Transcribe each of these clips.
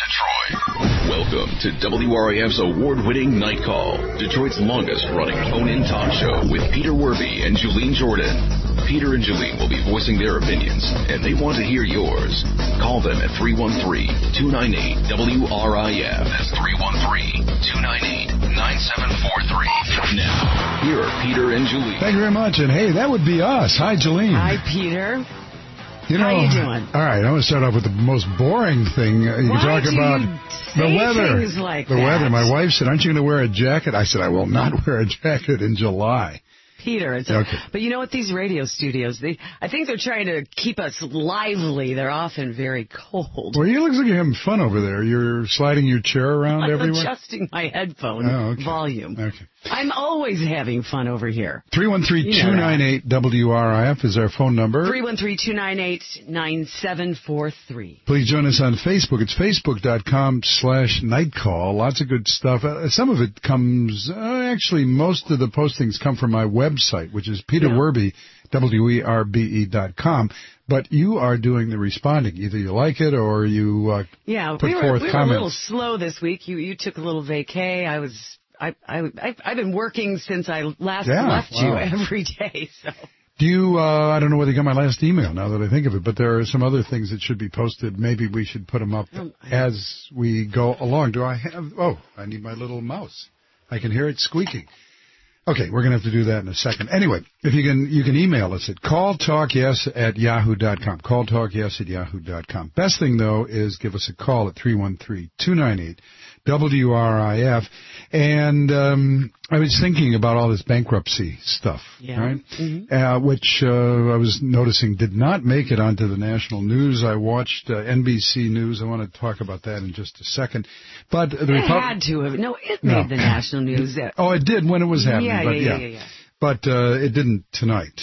Detroit. Welcome to WRAF's award-winning Night Call, Detroit's longest-running phone-in talk show with Peter Werby and Julene Jordan. Peter and Julene will be voicing their opinions, and they want to hear yours. Call them at 313-298-WRIF. That's 313-298-9743. Now, here are Peter and Julene. Thank you very much. And hey, that would be us. Hi, Julene. Hi, Peter. You know, how you doing? All right, I'm going to start off with the most boring thing. You can talk about the weather. Like the weather. My wife said, "Aren't you going to wear a jacket?" I said, "I will not wear a jacket in July." Peter, okay. But you know what? These radio studios, I think they're trying to keep us lively. They're often very cold. Well, it looks like you're having fun over there. You're sliding your chair around everywhere. I'm adjusting my headphone volume. Okay. I'm always having fun over here. 313-298-WRIF is our phone number. 313-298-9743. Please join us on Facebook. It's facebook.com/nightcall. Lots of good stuff. Some of it comes, actually, most of the postings come from my website, which is Peter Werby, WERBE.com. But you are doing the responding. Either you like it or you put forth comments. We were a little slow this week. You took a little vacay. I've been working since I last left you every day. So. Do you, I don't know whether you got my last email now that I think of it, but there are some other things that should be posted. Maybe we should put them up as we go along. Do I have, I need my little mouse. I can hear it squeaking. Okay, we're going to have to do that in a second. Anyway, if you can email us at calltalkyes@yahoo.com. Calltalkyes@yahoo.com. Best thing, though, is give us a call at 313-298-WRIF. And I was thinking about all this bankruptcy stuff, right? Mm-hmm. Which I was noticing did not make it onto the national news. I watched NBC News. I want to talk about that in just a second. But it had to have. No, it made the national news. Oh, it did when it was happening. Yeah. But it didn't tonight.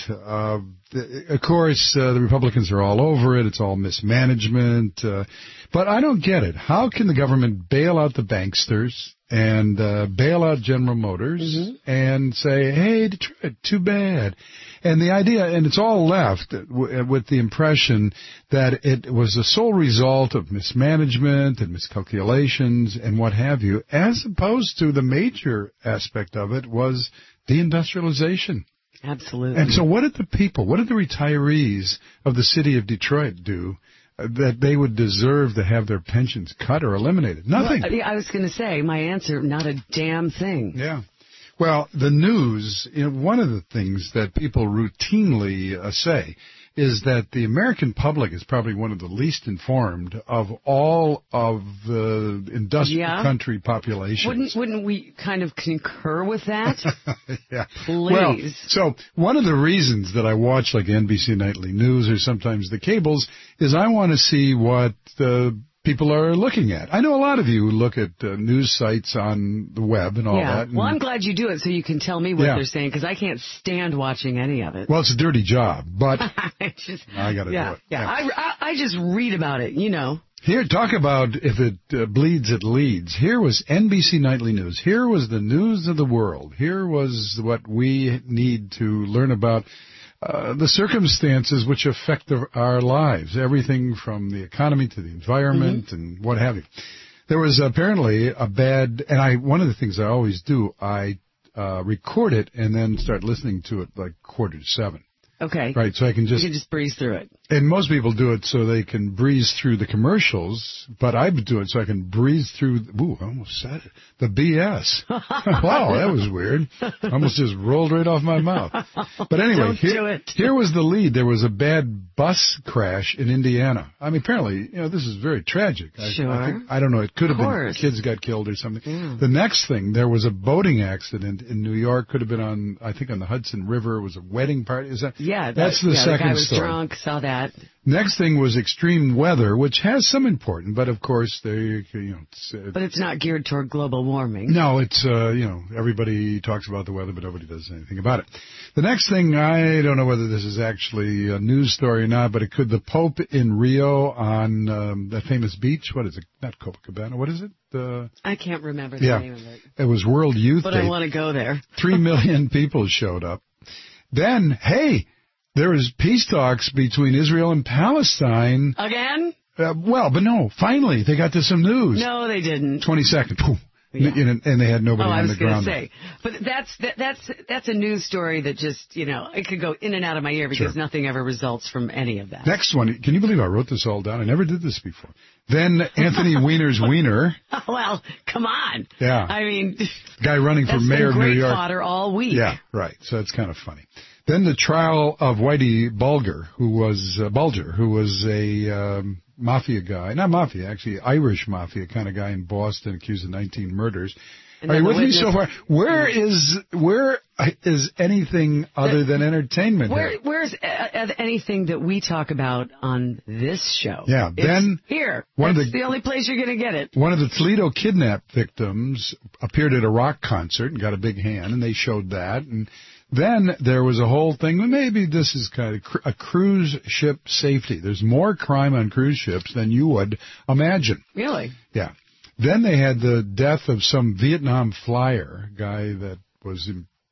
Of course, the Republicans are all over it. It's all mismanagement. But I don't get it. How can the government bail out the banksters and bail out General Motors and say, hey, Detroit, too bad? And the idea, and it's all left with the impression that it was the sole result of mismanagement and miscalculations and what have you, as opposed to the major aspect of it was deindustrialization. Absolutely. And so what did the retirees of the city of Detroit do that they would deserve to have their pensions cut or eliminated? Nothing. Well, I was going to say, my answer, not a damn thing. Yeah. Well, the news, one of the things that people routinely say is that the American public is probably one of the least informed of all of the industrial country populations. Wouldn't we kind of concur with that? Yeah. Please. Well, so one of the reasons that I watch like NBC Nightly News or sometimes the cables is I want to see what the people are looking at. I know a lot of you look at news sites on the web and all that. Well, I'm glad you do it so you can tell me what they're saying, because I can't stand watching any of it. Well, it's a dirty job, but I got to do it. Yeah. I just read about it, Here, talk about if it bleeds, it leads. Here was NBC Nightly News. Here was the news of the world. Here was what we need to learn about. The circumstances which affect our lives, everything from the economy to the environment and what have you. There was apparently one of the things I always do, I record it and then start listening to it like 6:45. Okay. Right, so you can just breeze through it. And most people do it so they can breeze through the commercials, but I do it so I can breeze through, I almost said it, the BS. Wow, that was weird. Almost just rolled right off my mouth. But anyway, here was the lead. There was a bad bus crash in Indiana. I mean, apparently, this is very tragic. I don't know, it could have been kids got killed or something. Yeah. The next thing, there was a boating accident in New York, could have been on the Hudson River. It was a wedding party. Is that? Yeah, that's the second the guy was story. Drunk, saw that. Next thing was extreme weather, which has some importance, but of course but it's not geared toward global warming. No, it's everybody talks about the weather, but nobody does anything about it. The next thing, I don't know whether this is actually a news story or not, but the Pope in Rio on that famous beach. What is it? Not Copacabana. What is it? I can't remember the name of it. It was World Youth Day. But I want to go there. 3 million people showed up. Then, hey, there was peace talks between Israel and Palestine. Again? But no, finally, they got to some news. No, they didn't. 20 seconds. Poof. Yeah. And they had nobody on the ground. I was going to say, but that's a news story that just, it could go in and out of my ear because nothing ever results from any of that. Next one. Can you believe I wrote this all down? I never did this before. Then Anthony Weiner's Weiner. Well, come on. Yeah. I mean, guy running for mayor of New York. That's been great fodder all week. Yeah, right. So it's kind of funny. Then the trial of Whitey Bulger, who was a mafia guy, not mafia, actually Irish mafia kind of guy in Boston, accused of 19 murders. Are you with me so far? Where is anything other than entertainment? Where's anything that we talk about on this show? Yeah, then here. That's the only place you're going to get it. One of the Toledo kidnap victims appeared at a rock concert and got a big hand, and they showed that. And then there was a whole thing. Maybe this is kind of a cruise ship safety. There's more crime on cruise ships than you would imagine. Really? Yeah. Then they had the death of some Vietnam flyer guy that was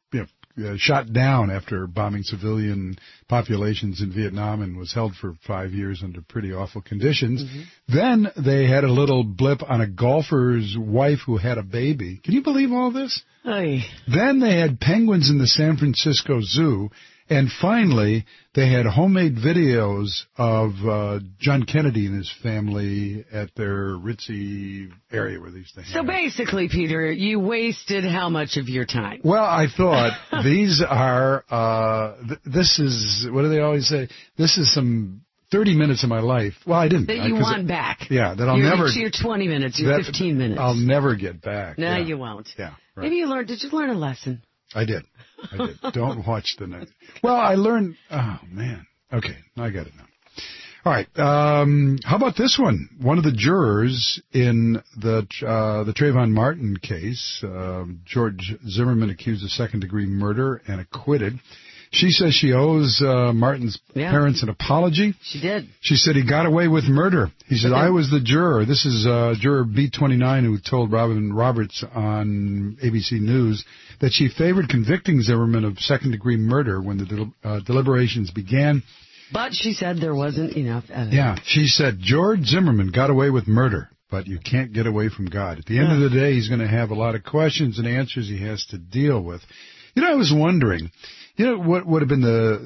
shot down after bombing civilian populations in Vietnam and was held for 5 years under pretty awful conditions. Mm-hmm. Then they had a little blip on a golfer's wife who had a baby. Can you believe all this? Aye. Then they had penguins in the San Francisco Zoo. And finally, they had homemade videos of John Kennedy and his family at their ritzy area where they used to hang out. So basically, Peter, you wasted how much of your time? Well, I thought these are, this is, what do they always say? This is some 30 minutes of my life. Well, I didn't. That you want back. Yeah, that I'll never. Your 20 minutes, your 15 minutes. I'll never get back. No, you won't. Yeah. Right. Maybe did you learn a lesson? I did. Don't watch the night. Well, I learned. Oh man. Okay, I got it now. All right. How about this one? One of the jurors in the Trayvon Martin case, George Zimmerman, accused of second-degree murder and acquitted. She says she owes Martin's parents an apology. She did. She said he got away with murder. He said, I was the juror. This is juror B29 who told Robin Roberts on ABC News that she favored convicting Zimmerman of second-degree murder when the deliberations began. But she said there wasn't enough evidence. Yeah, she said, George Zimmerman got away with murder, but you can't get away from God. At the end of the day, he's going to have a lot of questions and answers he has to deal with. I was wondering, what would have been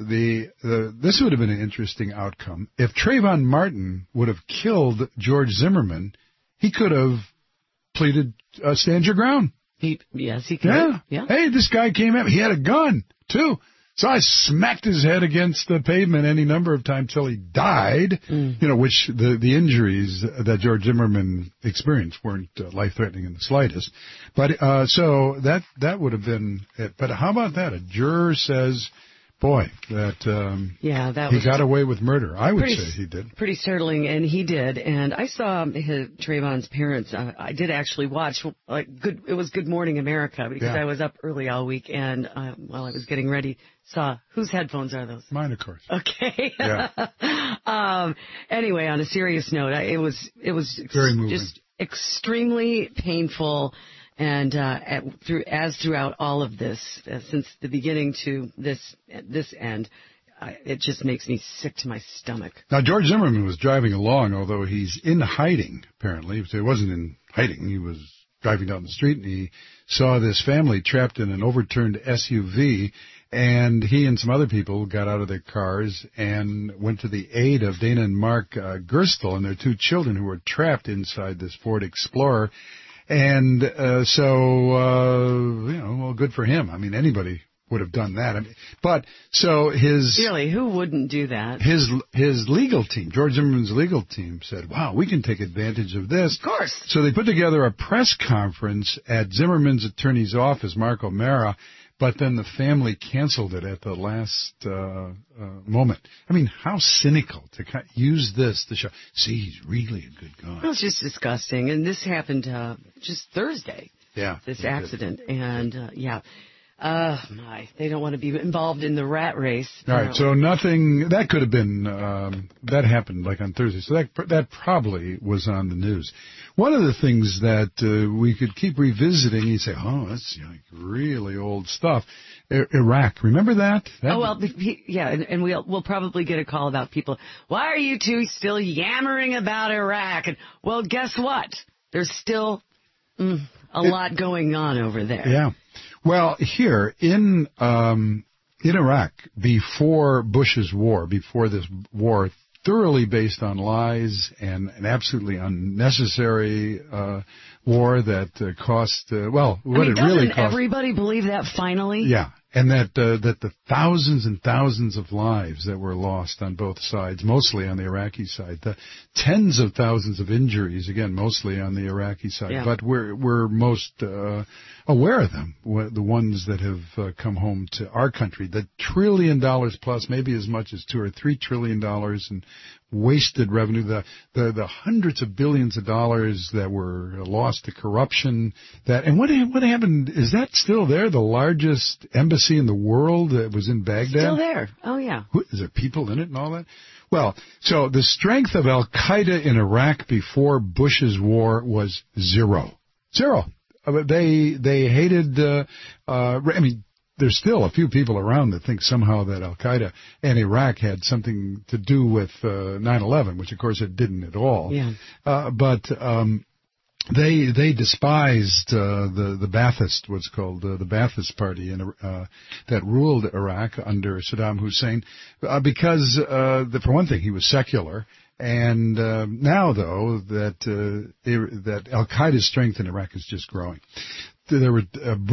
this would have been an interesting outcome. If Trayvon Martin would have killed George Zimmerman, he could have pleaded stand your ground. Yes, he could. Yeah. Hey, this guy came at me. He had a gun, too. So I smacked his head against the pavement any number of times till he died, which the injuries that George Zimmerman experienced weren't life-threatening in the slightest. But so that would have been it. But how about that? A juror says, boy, that he got away with murder. I would say he did. Pretty startling, and he did. And I saw Trayvon's parents. I did actually watch. It was Good Morning America because I was up early all week, and while I was getting ready, saw whose headphones are those? Mine, of course. Okay. Yeah. Anyway, on a serious note, it was very moving. Just extremely painful. And throughout all of this, since the beginning to this end, it just makes me sick to my stomach. Now, George Zimmerman was driving along, although he's in hiding, apparently. He wasn't in hiding. He was driving down the street, and he saw this family trapped in an overturned SUV, and he and some other people got out of their cars and went to the aid of Dana and Mark Gerstle and their two children who were trapped inside this Ford Explorer. And well, good for him. I mean, anybody would have done that. Really, who wouldn't do that? His legal team, George Zimmerman's legal team, said, "Wow, we can take advantage of this." Of course. So they put together a press conference at Zimmerman's attorney's office, Mark O'Mara. But then the family canceled it at the last moment. I mean, how cynical to use this to show, see, he's really a good guy. Well, it's just disgusting. And this happened just Thursday. Yeah. This accident. And, they don't want to be involved in the rat race. All right, so nothing, that could have been, that happened like on Thursday. So that probably was on the news. One of the things that we could keep revisiting, you say, oh, that's really old stuff. Iraq. Remember that? And we'll probably get a call about people. Why are you two still yammering about Iraq? And well, guess what? There's still a lot going on over there. Yeah. Well, here in Iraq, before Bush's war, before this war, thoroughly based on lies and an absolutely unnecessary war that cost, really cost. Everybody believe that finally? Yeah. And that the thousands and thousands of lives that were lost on both sides, mostly on the Iraqi side, the tens of thousands of injuries, again, mostly on the Iraqi side. Yeah. But we're most aware of them, the ones that have come home to our country. The $1 trillion plus, maybe as much as $2 or $3 trillion in wasted revenue, the hundreds of billions of dollars that were lost to corruption. And what happened? Is that still there? The largest embassy in the world that was in Baghdad? Still there. Oh, yeah. Is there people in it and all that? Well, so the strength of Al-Qaeda in Iraq before Bush's war was zero. They hated, there's still a few people around that think somehow that Al-Qaeda and Iraq had something to do with 9/11, which of course it didn't at all. Yeah. They despised the Ba'athist, what's called the Ba'athist party that ruled Iraq under Saddam Hussein, because for one thing he was secular. And now, though, that Al-Qaeda's strength in Iraq is just growing. There were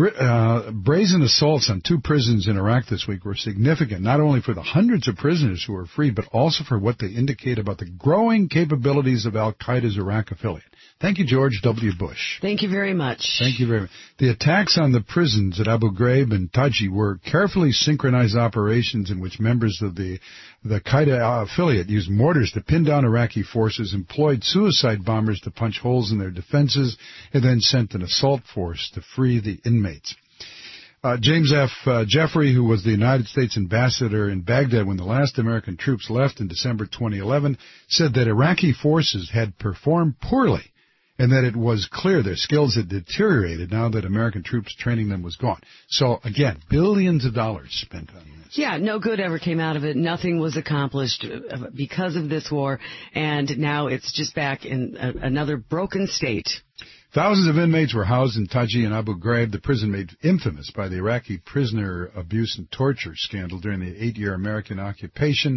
brazen assaults on 2 prisons in Iraq this week were significant, not only for the hundreds of prisoners who were freed, but also for what they indicate about the growing capabilities of Al-Qaeda's Iraq affiliate. Thank you, George W. Bush. Thank you very much. Thank you very much. The attacks on the prisons at Abu Ghraib and Taji were carefully synchronized operations in which members of the Qaeda affiliate used mortars to pin down Iraqi forces, employed suicide bombers to punch holes in their defenses, and then sent an assault force to free the inmates. James F. Jeffrey, who was the United States ambassador in Baghdad when the last American troops left in December 2011, said that Iraqi forces had performed poorly and that it was clear their skills had deteriorated now that American troops training them was gone. So, again, billions of dollars spent on this. Yeah, no good ever came out of it. Nothing was accomplished because of this war, and now it's just back in another broken state. Thousands of inmates were housed in Taji and Abu Ghraib, the prison made infamous by the Iraqi prisoner abuse and torture scandal during the 8-year American occupation.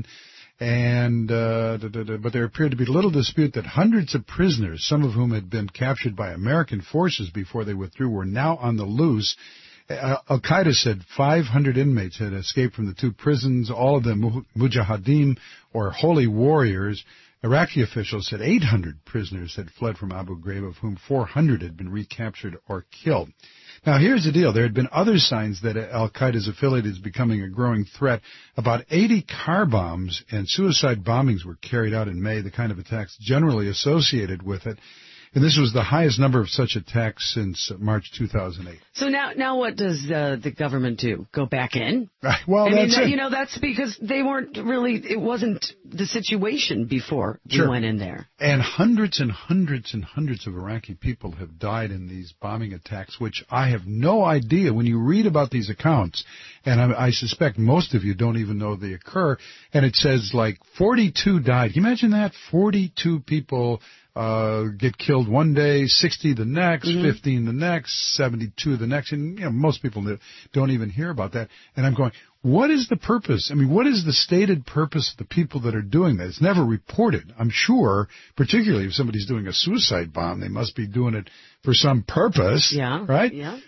And but there appeared to be little dispute that hundreds of prisoners, some of whom had been captured by American forces before they withdrew, were now on the loose. Al-Qaeda said 500 inmates had escaped from the 2 prisons, all of them mujahideen or holy warriors. Iraqi officials said 800 prisoners had fled from Abu Ghraib, of whom 400 had been recaptured or killed. Now, here's the deal. There had been other signs that Al-Qaeda's affiliate is becoming a growing threat. About 80 car bombs and suicide bombings were carried out in May, the kind of attacks generally associated with it. And this was the highest number of such attacks since March 2008. So now what does the government do? Go back in? Well, that's it. That's because they weren't really, it wasn't the situation before we went in there. And hundreds and hundreds and hundreds of Iraqi people have died in these bombing attacks, which I have no idea. When you read about these accounts, and I suspect most of you don't even know they occur, and it says like 42 died. Can you imagine that? 42 people get killed one day, 60 the next, 15 the next, 72 the next, and most people don't even hear about that. And I'm going, what is the purpose? I mean, what is the stated purpose of the people that are doing that? It's never reported. I'm sure, particularly if somebody's doing a suicide bomb, they must be doing it for some purpose, right? Yeah.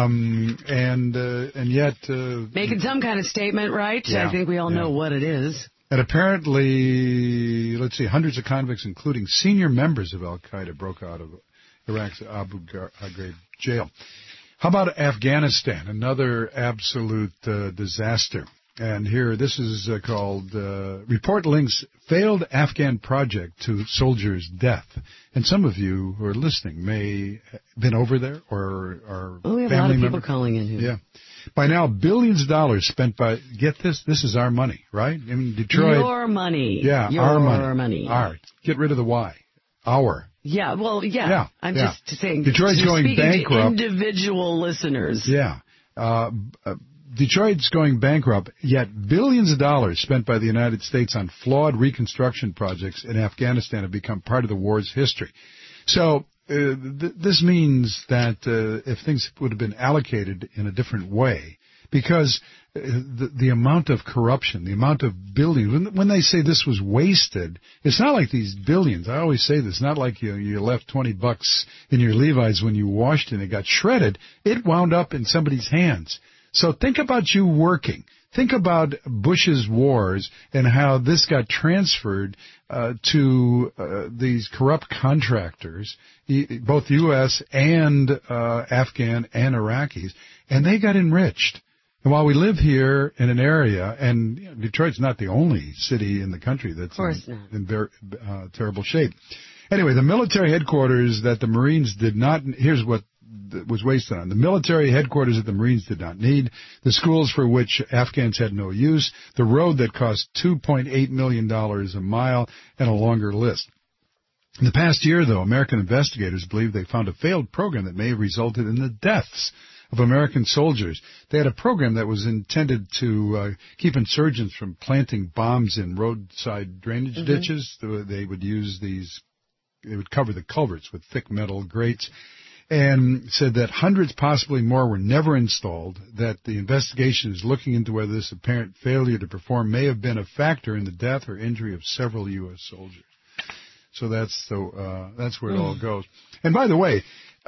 And yet making some kind of statement, right? Yeah, I think we all know what it is. And apparently, hundreds of convicts, including senior members of Al-Qaeda, broke out of Iraq's Abu Ghraib jail. How about Afghanistan, another absolute disaster? And here, this is called Report Links Failed Afghan Project to Soldiers' Death. And some of you who are listening may have been over there or are we have a lot of people calling in here. Yeah. By now, billions of dollars spent by, get this is our money, right? I mean, Detroit. Your money. Yeah, our money. Our. Get rid of the Y. Our. Yeah, well, yeah. I'm just saying. Detroit's going bankrupt. Individual listeners. Yeah. Detroit's going bankrupt, yet billions of dollars spent by the United States on flawed reconstruction projects in Afghanistan have become part of the war's history. So this means that if things would have been allocated in a different way, because the amount of corruption, the amount of billions, when they say this was wasted, it's not like these billions. I always say this, not like you left $20 in your Levi's when you washed it and it got shredded. It wound up in somebody's hands. So think about you working. Think about Bush's wars and how this got transferred to these corrupt contractors, both U.S. and Afghan and Iraqis, and they got enriched. And while we live here in an area, and Detroit's not the only city in the country that's in very terrible shape. Anyway, the military headquarters that the Marines did not, here's what was wasted on. The military headquarters that the Marines did not need, the schools for which Afghans had no use, the road that cost $2.8 million a mile, and a longer list. In the past year, though, American investigators believe they found a failed program that may have resulted in the deaths of American soldiers. They had a program that was intended to keep insurgents from planting bombs in roadside drainage ditches. They would use they would cover the culverts with thick metal grates, and said that hundreds, possibly more, were never installed, that the investigation is looking into whether this apparent failure to perform may have been a factor in the death or injury of several U.S. soldiers. So that's where it all goes. And by the way,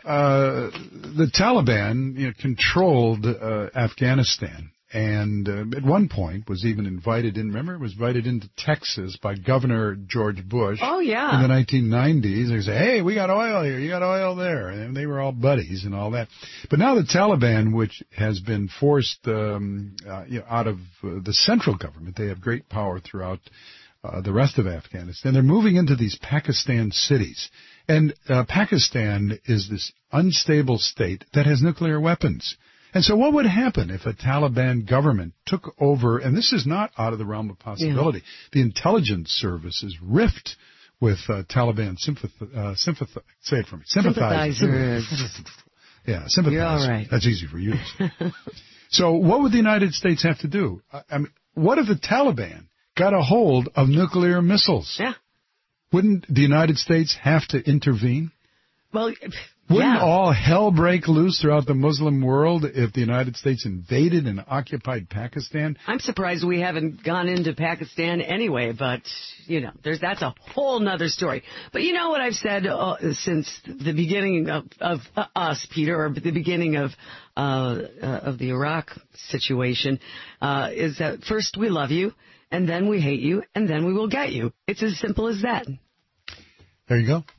the Taliban controlled Afghanistan, and at one point was even invited in. Remember, it was invited into Texas by Governor George Bush. Oh yeah. In the 1990s, they say, "Hey, we got oil here, you got oil there," and they were all buddies and all that. But now the Taliban, which has been forced out of the central government, they have great power throughout the rest of Afghanistan. They're moving into these Pakistan cities. And Pakistan is this unstable state that has nuclear weapons. And so what would happen if a Taliban government took over, and this is not out of the realm of possibility, the intelligence services rift with Taliban sympathizers. Yeah, sympathizers. You're all right. That's easy for you to say. So what would the United States have to do? I mean, what if the Taliban got a hold of nuclear missiles? Yeah. Wouldn't the United States have to intervene? Well, wouldn't all hell break loose throughout the Muslim world if the United States invaded and occupied Pakistan? I'm surprised we haven't gone into Pakistan anyway, but, that's a whole nother story. But you know what I've said since the beginning of us, Peter, or the beginning of the Iraq situation, is that first we love you, and then we hate you, and then we will get you. It's as simple as that. There you go.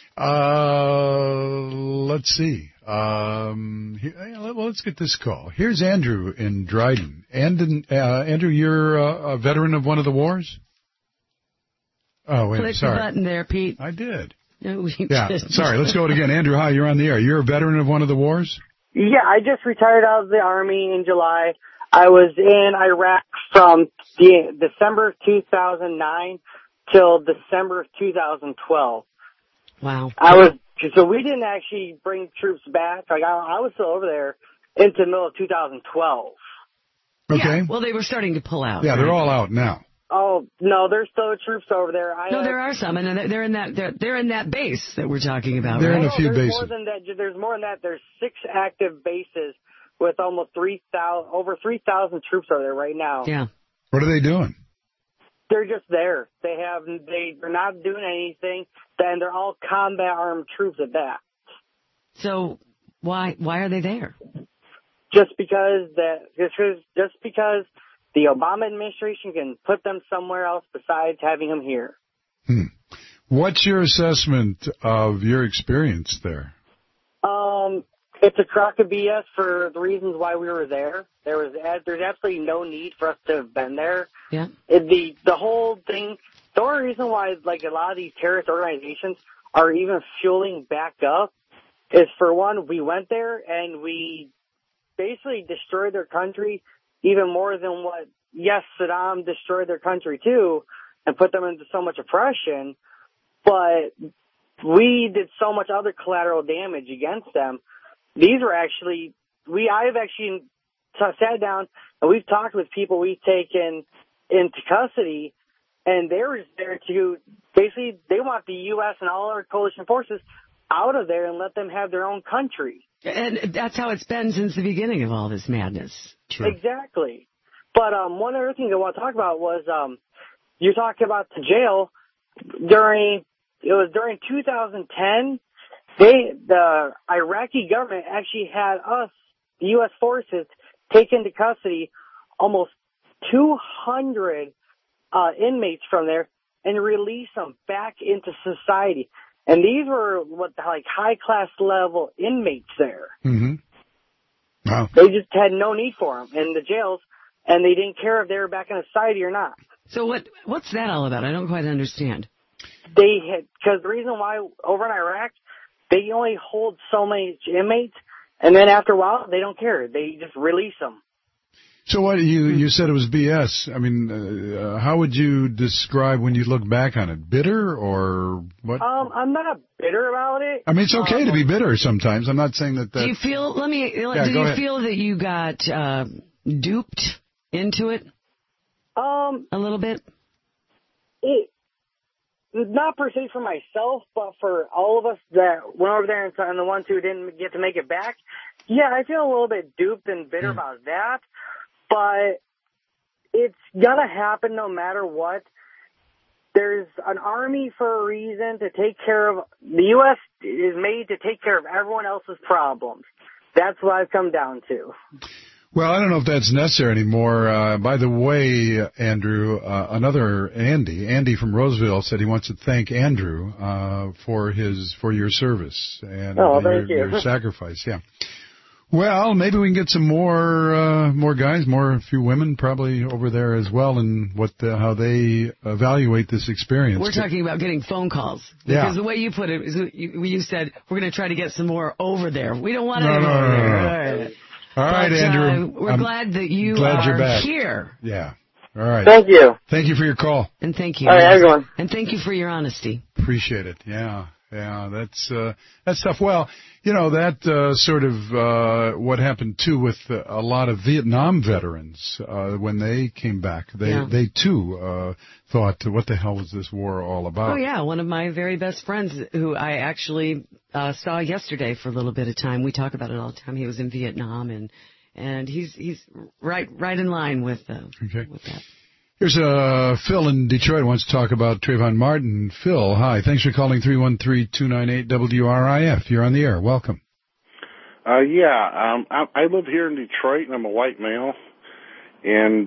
Let's see. Let's get this call. Here's Andrew in Dryden. Andrew, you're a veteran of one of the wars? Oh, wait, Click sorry. the button there, Pete. I did. No, we didn't. Sorry, let's go it again. Andrew, hi, you're on the air. You're a veteran of one of the wars? Yeah, I just retired out of the Army in July. I was in Iraq from December 2009 till December of 2012. Wow. So we didn't actually bring troops back. Like I was still over there into the middle of 2012. Okay. Yeah, well, they were starting to pull out. Yeah, right? They're all out now. Oh no, there's still troops over there. No, there are some, and they're in that base that we're talking about. They're right? in a few bases. More than that. There's more than that. There's 6 active bases with almost over 3,000 troops over there right now. Yeah. What are they doing? They're just there. They're not doing anything. Then they're all combat armed troops at that. So why are they there? Just because the Obama administration can put them somewhere else besides having them here. What's your assessment of your experience there? It's a crock of BS for the reasons why we were there. There's absolutely no need for us to have been there. Yeah. The whole thing, the only reason why like a lot of these terrorist organizations are even fueling back up is, for one, we went there and we basically destroyed their country even more than what, yes, Saddam destroyed their country too and put them into so much oppression, but we did so much other collateral damage against them. These were actually, I've actually sat down and we've talked with people we've taken into custody, and they were just there to basically they want the U.S. and all our coalition forces out of there and let them have their own country. And that's how it's been since the beginning of all this madness. True. Exactly. But one other thing I want to talk about was you talked about the jail during 2010. The Iraqi government actually had us, the U.S. forces, take into custody almost 200 inmates from there and release them back into society. And these were high class level inmates there. Mm-hmm. Wow. They just had no need for them in the jails, and they didn't care if they were back in society or not. So what's that all about? I don't quite understand. Because the reason why over in Iraq, they only hold so many inmates, and then after a while, they don't care. They just release them. So what you said it was BS. I mean, how would you describe when you look back on it? Bitter or what? I'm not bitter about it. I mean, it's okay to be bitter sometimes. I'm not saying that. Do you feel? Do you feel that you got duped into it? A little bit. Not per se for myself, but for all of us that went over there and the ones who didn't get to make it back. Yeah, I feel a little bit duped and bitter about that. But it's gonna happen no matter what. There's an army for a reason to take care of. The U.S. is made to take care of everyone else's problems. That's what I've come down to. Well, I don't know if that's necessary anymore. By the way, Andrew, another Andy from Roseville said he wants to thank Andrew for your service and your sacrifice. Yeah. Well, maybe we can get some more guys, a few women probably over there as well, and how they evaluate this experience. We're talking about getting phone calls. Yeah. Because the way you put it is you said we're going to try to get some more over there. We don't want any more over there. All right, Andrew. We're glad that you are here. Yeah. All right. Thank you. Thank you for your call. And thank you. All right, everyone. And thank you for your honesty. Appreciate it. Yeah. Yeah, that's tough. Well, that sort of what happened too with a lot of Vietnam veterans when they came back. They too thought, what the hell was this war all about? Oh yeah, one of my very best friends who I actually saw yesterday for a little bit of time. We talk about it all the time. He was in Vietnam and he's right in line with that. Here's Phil in Detroit wants to talk about Trayvon Martin. Phil, hi. Thanks for calling 313-298-WRIF. You're on the air. Welcome. I live here in Detroit, and I'm a white male. And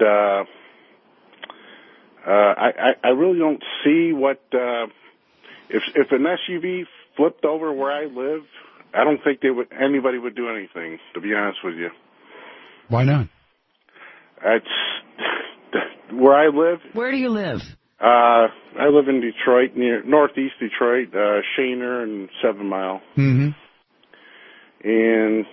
I really don't see what if an SUV flipped over where I live, I don't think anybody would do anything, to be honest with you. Why not? It's where I live. Where do you live? I live in Detroit, near northeast Detroit, Shaner and 7 Mile. Mm-hmm. And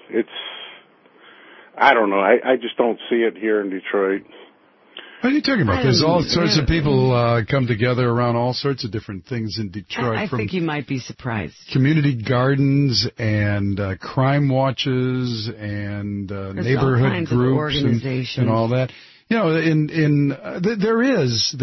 I don't know. I just don't see it here in Detroit. What are you talking about? There's all sorts of people come together around all sorts of different things in Detroit. I think you might be surprised. Community gardens and crime watches and neighborhood groups and all that. There is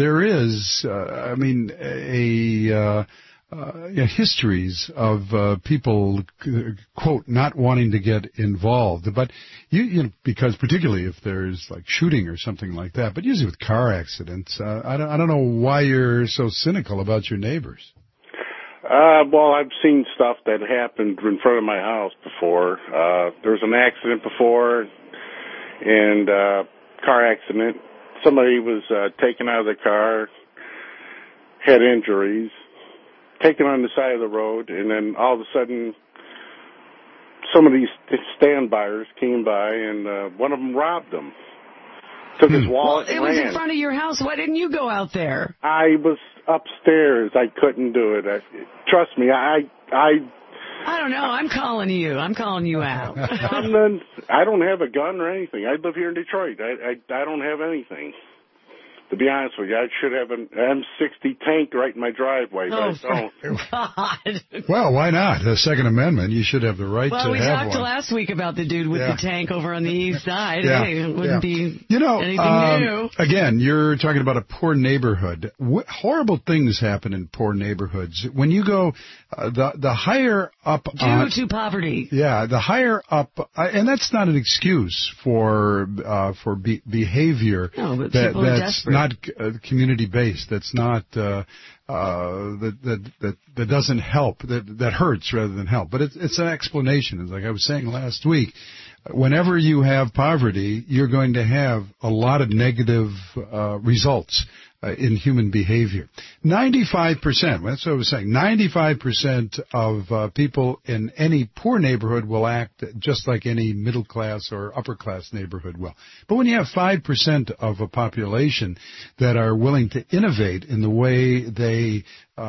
histories of people, quote, not wanting to get involved. But because particularly if there's like shooting or something like that, but usually with car accidents, I don't know why you're so cynical about your neighbors. Well, I've seen stuff that happened in front of my house before. There was an accident before, and car accident. Somebody was taken out of the car, had injuries, taken on the side of the road, and then all of a sudden, some of these stand-buyers came by, and one of them robbed him. Took his wallet and ran. It was in front of your house. Why didn't you go out there? I was upstairs. I couldn't do it. Trust me, I don't know. I'm calling you. I'm calling you out. I don't have a gun or anything. I live here in Detroit. I don't have anything. To be honest with you, I should have an M60 tank right in my driveway, but I don't. God. Well, why not? The Second Amendment, you should have the right to have one. Well, we talked last week about the dude with the tank over on the east side. Yeah. Hey, it wouldn't be anything new. Again, you're talking about a poor neighborhood. Horrible things happen in poor neighborhoods. When you go, the higher up... Due to poverty. Yeah, the higher up... and that's not an excuse for behavior that's not community-based, that's not... that doesn't help, that hurts rather than help. But it's an explanation. It's like I was saying last week, whenever you have poverty, you're going to have a lot of negative results in human behavior. 95%, that's what I was saying, 95% of people in any poor neighborhood will act just like any middle-class or upper-class neighborhood will. But when you have 5% of a population that are willing to innovate in the way they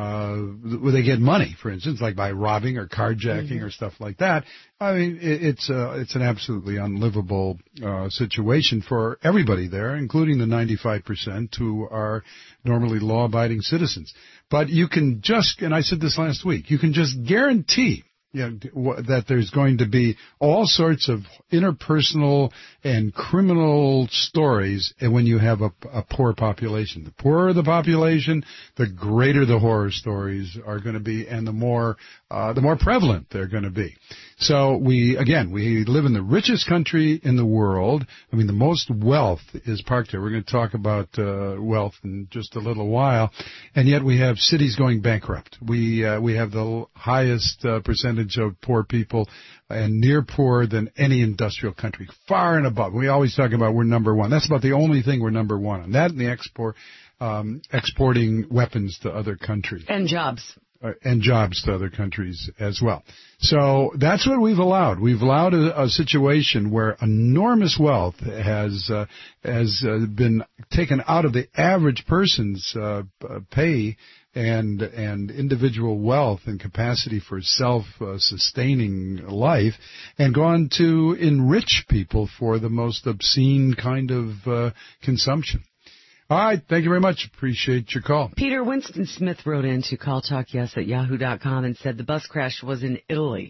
get money, for instance, like by robbing or carjacking or stuff like that, I mean, it's an absolutely unlivable situation for everybody there, including the 95% who are normally law-abiding citizens. But you can just, and I said this last week, you can just guarantee that there's going to be all sorts of interpersonal and criminal stories when you have a poor population. The poorer the population, the greater the horror stories are going to be, and the more prevalent they're going to be. So we live in the richest country in the world. I mean, the most wealth is parked here. We're going to talk about wealth in just a little while, and yet we have cities going bankrupt. We have the highest percentage of poor people and near poor than any industrial country, far and above. We always talk about we're number one. That's about the only thing we're number one on. That and the exporting weapons to other countries. And jobs. And jobs to other countries as well. So that's what we've allowed. We've allowed a situation where enormous wealth has been taken out of the average person's pay and individual wealth and capacity for self-sustaining life, and gone to enrich people for the most obscene kind of consumption. All right. Thank you very much. Appreciate your call. Peter, Winston Smith wrote in to calltalkyes@yahoo.com and said the bus crash was in Italy.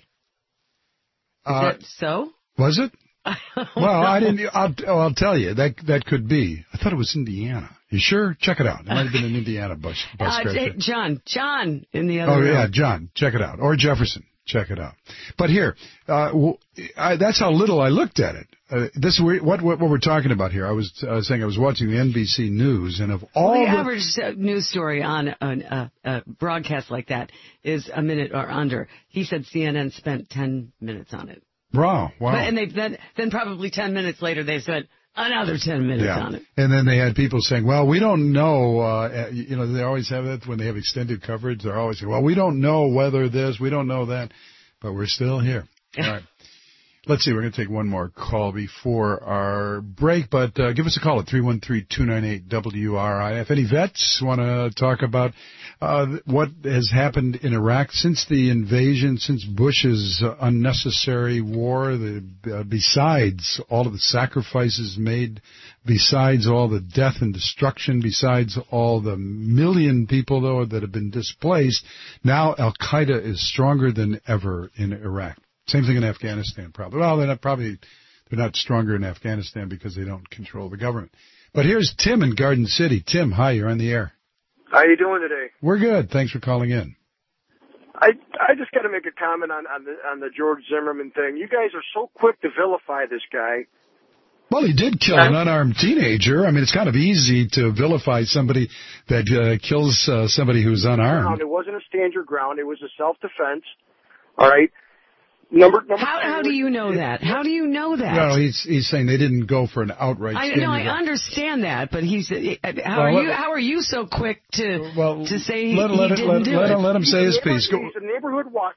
Is that so? Was it? Well, I didn't. I'll tell you. That could be. I thought it was Indiana. You sure? Check it out. It might have been an Indiana bus crash. John in the other room. Oh, yeah, John. Check it out. Or Jefferson. Check it out. But here, that's how little I looked at it. What we're talking about here. I was saying I was watching the NBC News, and of all the average news story on a broadcast like that is a minute or under. He said CNN spent 10 minutes on it. Wow. And then probably 10 minutes later they spent another 10 minutes on it. And then they had people saying, well, we don't know, they always have it when they have extended coverage. They're always saying, well, we don't know whether this, we don't know that, but we're still here. All right. Let's see, we're going to take one more call before our break, but give us a call at 313-298-WRIF. Any vets want to talk about what has happened in Iraq since the invasion, since Bush's unnecessary war, besides all of the sacrifices made, besides all the death and destruction, besides all the million people, though, that have been displaced? Now Al-Qaeda is stronger than ever in Iraq. Same thing in Afghanistan, probably. Well, they're not stronger in Afghanistan because they don't control the government. But here's Tim in Garden City. Tim, hi, you're on the air. How you doing today? We're good. Thanks for calling in. I just got to make a comment on the George Zimmerman thing. You guys are so quick to vilify this guy. Well, he did kill an unarmed teenager. I mean, it's kind of easy to vilify somebody that kills somebody who's unarmed. It wasn't a stand your ground. It was a self-defense. All right. How do you know that? How do you know that? No, he's saying they didn't go for an outright. I understand that, but how are you so quick to say he didn't do it? Let him say his piece. He's a neighborhood watch.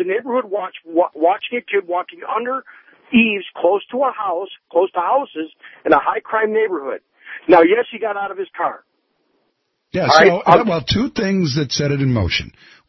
Watching a kid walking under eaves close to houses in a high crime neighborhood. Now, yes, he got out of his car. Yeah, two things that set it in motion.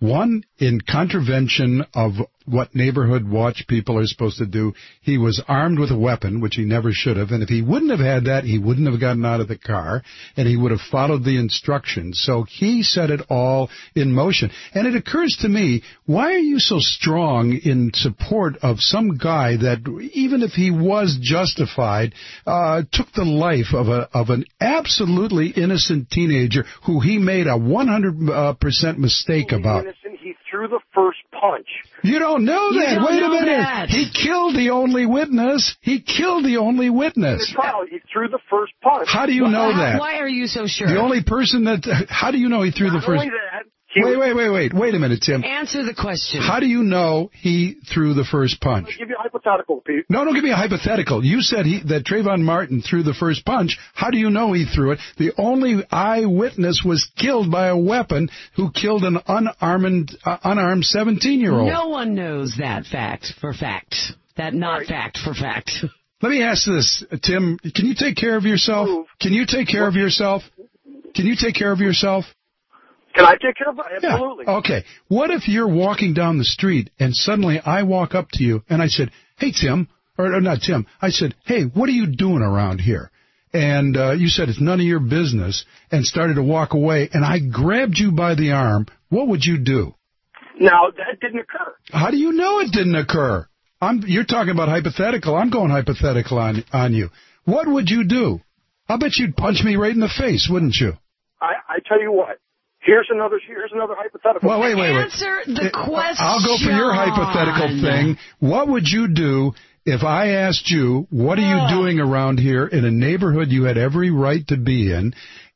One, in contravention of what neighborhood watch people are supposed to do, he was armed with a weapon, which he never should have. And if he wouldn't have had that, he wouldn't have gotten out of the car, and he would have followed the instructions. So he set it all in motion. And it occurs to me, why are you so strong in support of some guy that, even if he was justified, took the life of an absolutely innocent teenager who he made a 100% mistake about? He threw the first punch. You don't know that. Wait a minute. That. He killed the only witness. He killed the only witness. In the trial, he threw the first punch. How do you know that? Why are you so sure? The only person that... How do you know he threw the first... Not only that, Wait a minute, Tim. Answer the question. How do you know he threw the first punch? I'll give you a hypothetical, Pete. No, don't give me a hypothetical. You said that Trayvon Martin threw the first punch. How do you know he threw it? The only eyewitness was killed by a weapon who killed an unarmed 17-year-old. No one knows that fact for fact. That not fact for fact. Let me ask this, Tim. Can you take care of yourself? Can you take care of yourself? Can you take care of yourself? Can I take care of it? Absolutely. Yeah. Okay. What if you're walking down the street and suddenly I walk up to you and I said, hey, Tim, or not Tim, I said, hey, what are you doing around here? And you said it's none of your business and started to walk away, and I grabbed you by the arm. What would you do? Now, that didn't occur. How do you know it didn't occur? You're talking about hypothetical. I'm going hypothetical on you. What would you do? I'll bet you'd punch me right in the face, wouldn't you? I tell you what. Here's another hypothetical. Well, wait. Answer the question. I'll go for your hypothetical thing. What would you do if I asked you, what are you doing around here in a neighborhood you had every right to be in,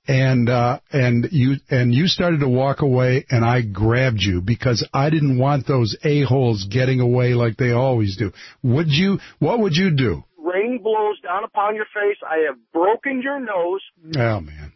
and you started to walk away, and I grabbed you because I didn't want those a-holes getting away like they always do? What would you do? Rain blows down upon your face. I have broken your nose. Oh, man.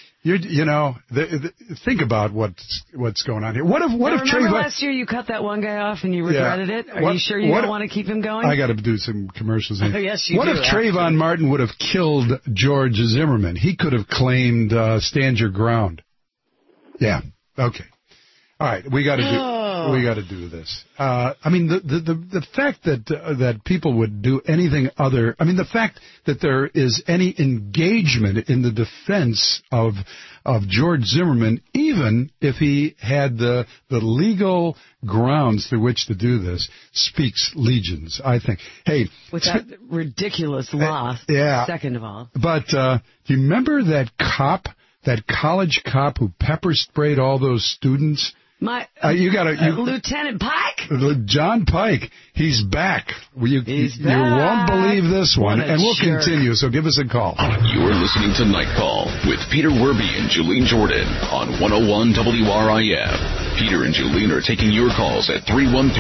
Think about what's going on here. What if Remember last year you cut that one guy off and you regretted it? Are you sure you don't want to keep him going? I got to do some commercials. Yes, you do. What if Trayvon Martin would have killed George Zimmerman? He could have claimed stand your ground. Yeah. Okay. All right. We got to do this. I mean, the fact that people would do anything other. I mean, the fact that there is any engagement in the defense of George Zimmerman, even if he had the legal grounds through which to do this, speaks legions, I think. Hey, with that ridiculous law. Yeah. Second of all. But do you remember that college cop who pepper sprayed all those students? Lieutenant Pike? John Pike. He's back. You won't believe this one. And we'll continue, so give us a call. You're listening to Night Call with Peter Werby and Julene Jordan on 101 WRIF. Peter and Julene are taking your calls at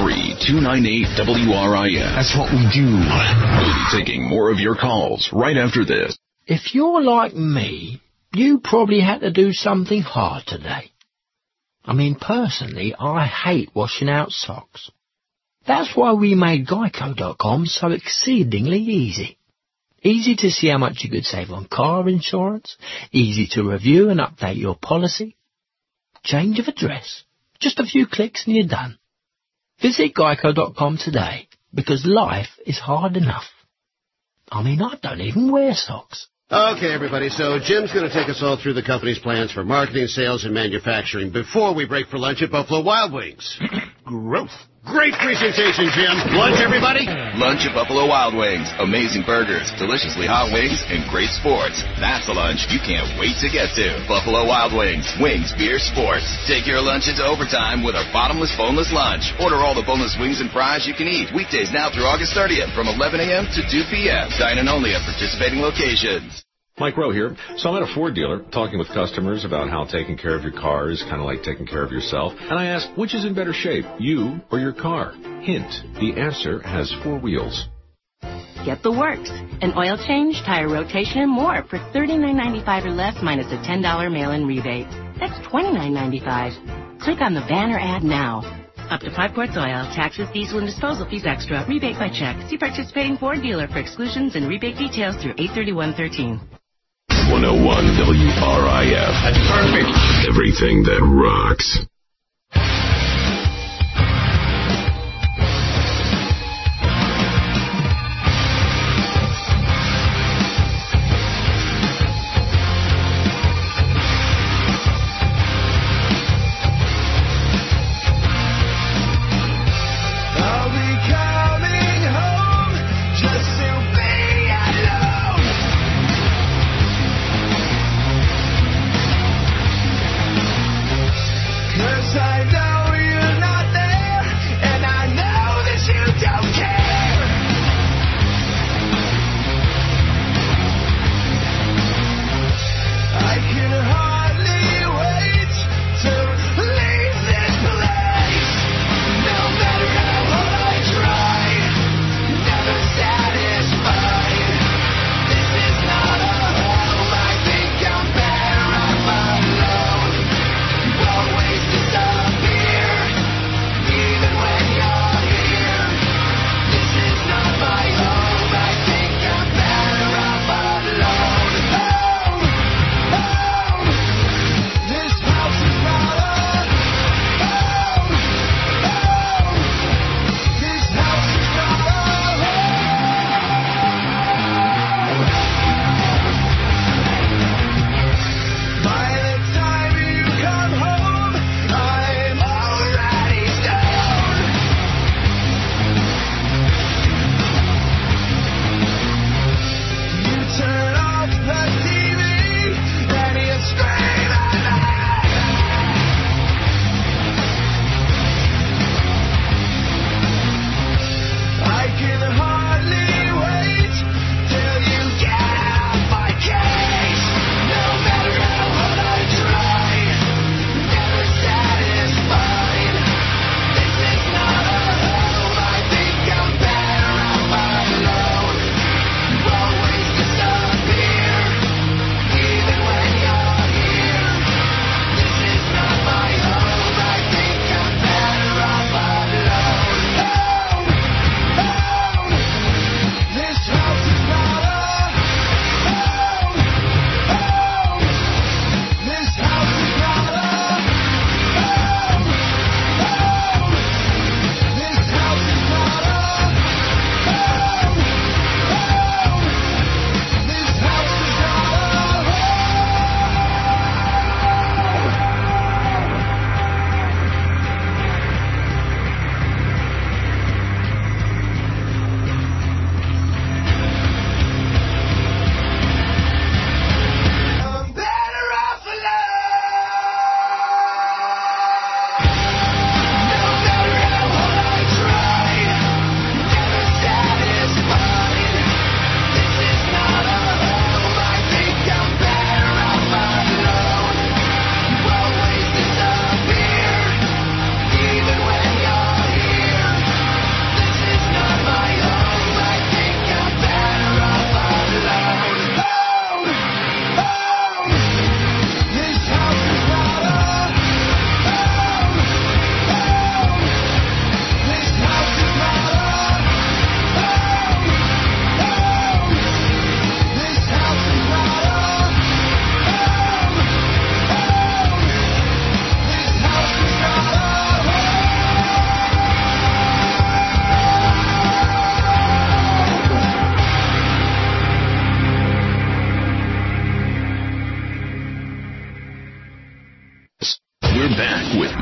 313-298-WRIF. That's what we do. We'll be taking more of your calls right after this. If you're like me, you probably had to do something hard today. I mean, personally, I hate washing out socks. That's why we made Geico.com so exceedingly easy. Easy to see how much you could save on car insurance. Easy to review and update your policy. Change of address. Just a few clicks and you're done. Visit Geico.com today, because life is hard enough. I mean, I don't even wear socks. Okay, everybody, so Jim's going to take us all through the company's plans for marketing, sales, and manufacturing before we break for lunch at Buffalo Wild Wings. Growth. Great presentation, Jim. Lunch, everybody? Lunch at Buffalo Wild Wings. Amazing burgers, deliciously hot wings, and great sports. That's a lunch you can't wait to get to. Buffalo Wild Wings. Wings, beer, sports. Take your lunch into overtime with our bottomless, boneless lunch. Order all the boneless wings and fries you can eat. Weekdays now through August 30th from 11 a.m. to 2 p.m. Dine-in only at participating locations. Mike Rowe here. So I'm at a Ford dealer talking with customers about how taking care of your car is kind of like taking care of yourself. And I asked, which is in better shape, you or your car? Hint, the answer has 4 wheels. Get the works. An oil change, tire rotation, and more for $39.95 or less minus a $10 mail-in rebate. That's $29.95. Click on the banner ad now. Up to 5 quarts oil, taxes, diesel, and disposal fees extra. Rebate by check. See participating Ford dealer for exclusions and rebate details through 8/31/13. 101 WRIF. That's perfect. Everything that rocks.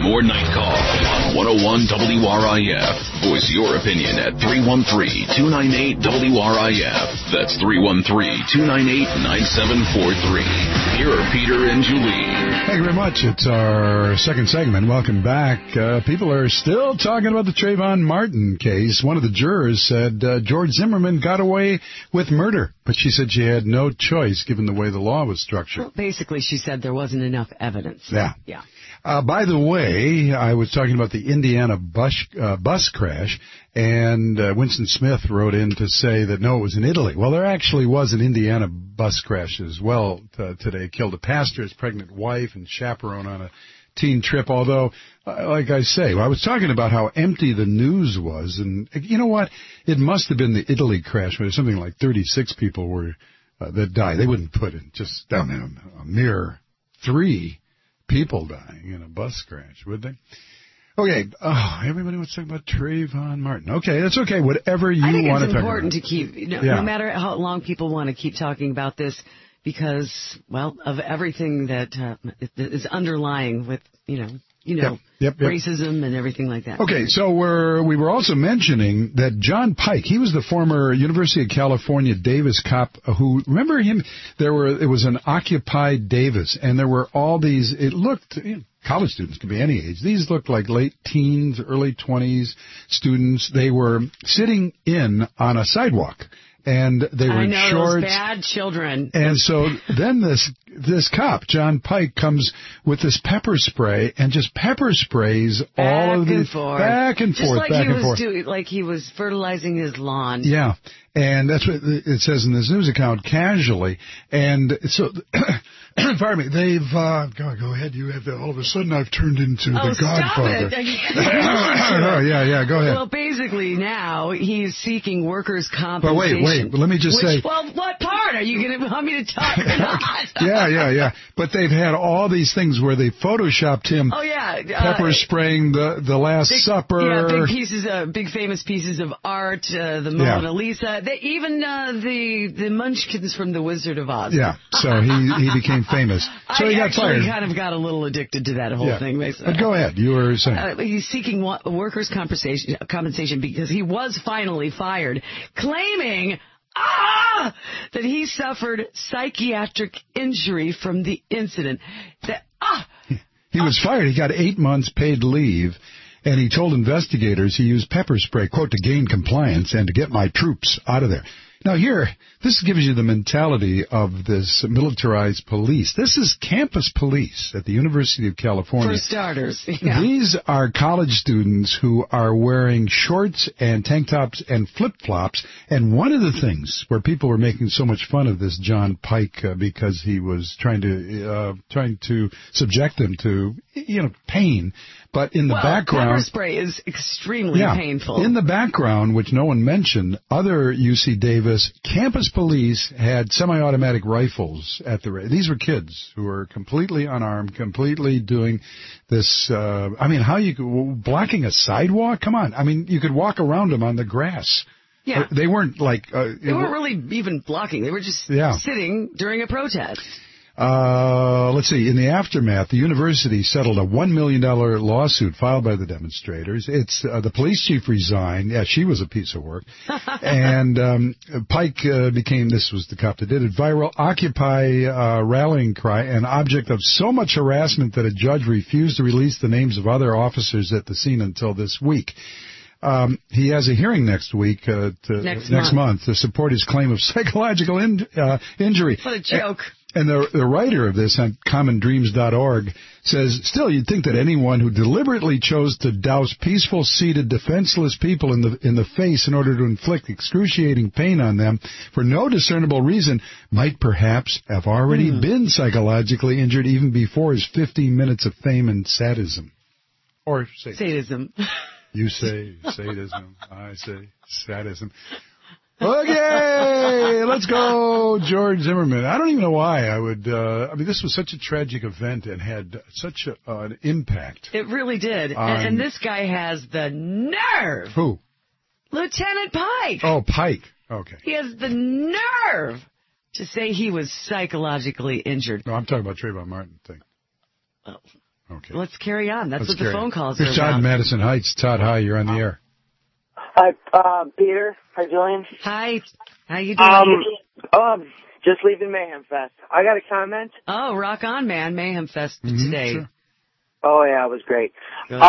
Your Night Call on 101 WRIF. Voice your opinion at 313-298-WRIF. That's 313-298-9743. Here are Peter and Julie. Thank you very much. It's our second segment. Welcome back. People are still talking about the Trayvon Martin case. One of the jurors said George Zimmerman got away with murder, but she said she had no choice given the way the law was structured. Well, basically, she said there wasn't enough evidence. Yeah. By the way, I was talking about the Indiana bus crash, and Winston Smith wrote in to say that, no, it was in Italy. Well, there actually was an Indiana bus crash as well today. Killed a pastor, his pregnant wife, and chaperone on a teen trip, although, like I say, I was talking about how empty the news was, and you know what? It must have been the Italy crash where something like 36 people were that died. They wouldn't put it just down in a mere 3 people dying in a bus crash, would they? Okay. Oh, everybody wants to talk about Trayvon Martin. Okay, that's okay. Whatever you want to talk about. I think it's important to keep, no matter how long people want to keep talking about this, because, well, of everything that is underlying with, racism and everything like that. Okay, so we were also mentioning that John Pike, he was the former University of California Davis cop who, remember him? It was an Occupy Davis, and there were all these, it looked, college students could be any age. These looked like late teens, early 20s students. They were sitting in on a sidewalk. And they were in shorts. Those bad children. And so then this cop, John Pike, comes with this pepper spray and just pepper sprays all of these back and forth, back and forth. Like he was fertilizing his lawn. Yeah. And that's what it says in this news account, casually. And so, pardon me, they've, go ahead, you have, all of a sudden I've turned into the Godfather. Stop it. Yeah, go ahead. Well, basically now he's seeking workers' compensation. But wait, let me just say. Well, what part? Are you going to want me to talk or not? Yeah. But they've had all these things where they photoshopped him. Oh, yeah. Pepper spraying the Last Supper. Yeah, big famous pieces of art, the Mona Lisa. Even the Munchkins from The Wizard of Oz. Yeah, so he became famous. So he got fired. He kind of got a little addicted to that whole thing. But go ahead, you were saying. He's seeking workers' compensation because he was finally fired, claiming that he suffered psychiatric injury from the incident. He was fired. He got 8 months paid leave. And he told investigators he used pepper spray, quote, to gain compliance and to get my troops out of there. Now here, this gives you the mentality of this militarized police. This is campus police at the University of California. For starters. Yeah. These are college students who are wearing shorts and tank tops and flip-flops. And one of the things where people were making so much fun of this John Pike because he was trying to subject them to, pain. But in the background, pepper spray is extremely painful. In the background, which no one mentioned, other UC Davis campus police had semi-automatic rifles at the ready. These were kids who were completely unarmed, completely doing this. How you could blocking a sidewalk? Come on! You could walk around them on the grass. Yeah, they weren't like they weren't really even blocking. They were just sitting during a protest. Let's see. In the aftermath, the university settled a $1 million lawsuit filed by the demonstrators. It's the police chief resigned. Yeah, she was a piece of work. And Pike became, this was the cop that did it, viral Occupy rallying cry, an object of so much harassment that a judge refused to release the names of other officers at the scene until this week. He has a hearing next week, next month, to support his claim of psychological injury. What a joke. And the writer of this on commondreams.org says, still, you'd think that anyone who deliberately chose to douse peaceful, seated, defenseless people in the face in order to inflict excruciating pain on them for no discernible reason might perhaps have already been psychologically injured even before his 15 minutes of fame and sadism. Or sadism. You say sadism, I say sadism. Okay, let's go, George Zimmerman. I don't even know why I would, this was such a tragic event and had such an impact. It really did. And this guy has the nerve. Who? Lieutenant Pike. Oh, Pike. Okay. He has the nerve to say he was psychologically injured. No, I'm talking about Trayvon Martin thing. Oh. Okay. Let's carry on. That's what the phone calls are Here's Todd about. in Madison Heights. Todd, hi, you're on the air. Hi, Peter. Hi, Julian. Hi. How you doing? Just leaving Mayhem Fest. I got a comment. Oh, rock on, man. Mayhem Fest today. Sure. Oh, yeah, it was great. Good.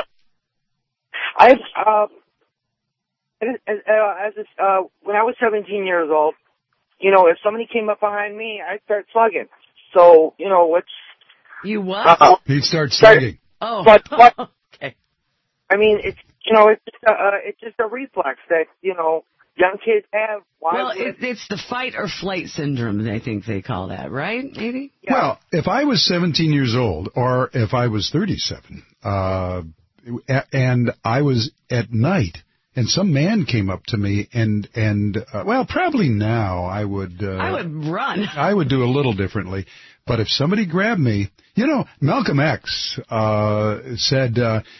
When I was 17 years old, if somebody came up behind me, I'd start slugging. So, what's... You what? He'd start slugging. Oh. But okay. I mean, it's just a reflex that, young kids have. Well, it's the fight or flight syndrome, I think they call that, right? Maybe? Yeah. Well, if I was 17 years old, or if I was 37, and I was at night, and some man came up to me, and probably now I would run. I would do a little differently. But if somebody grabbed me, Malcolm X said,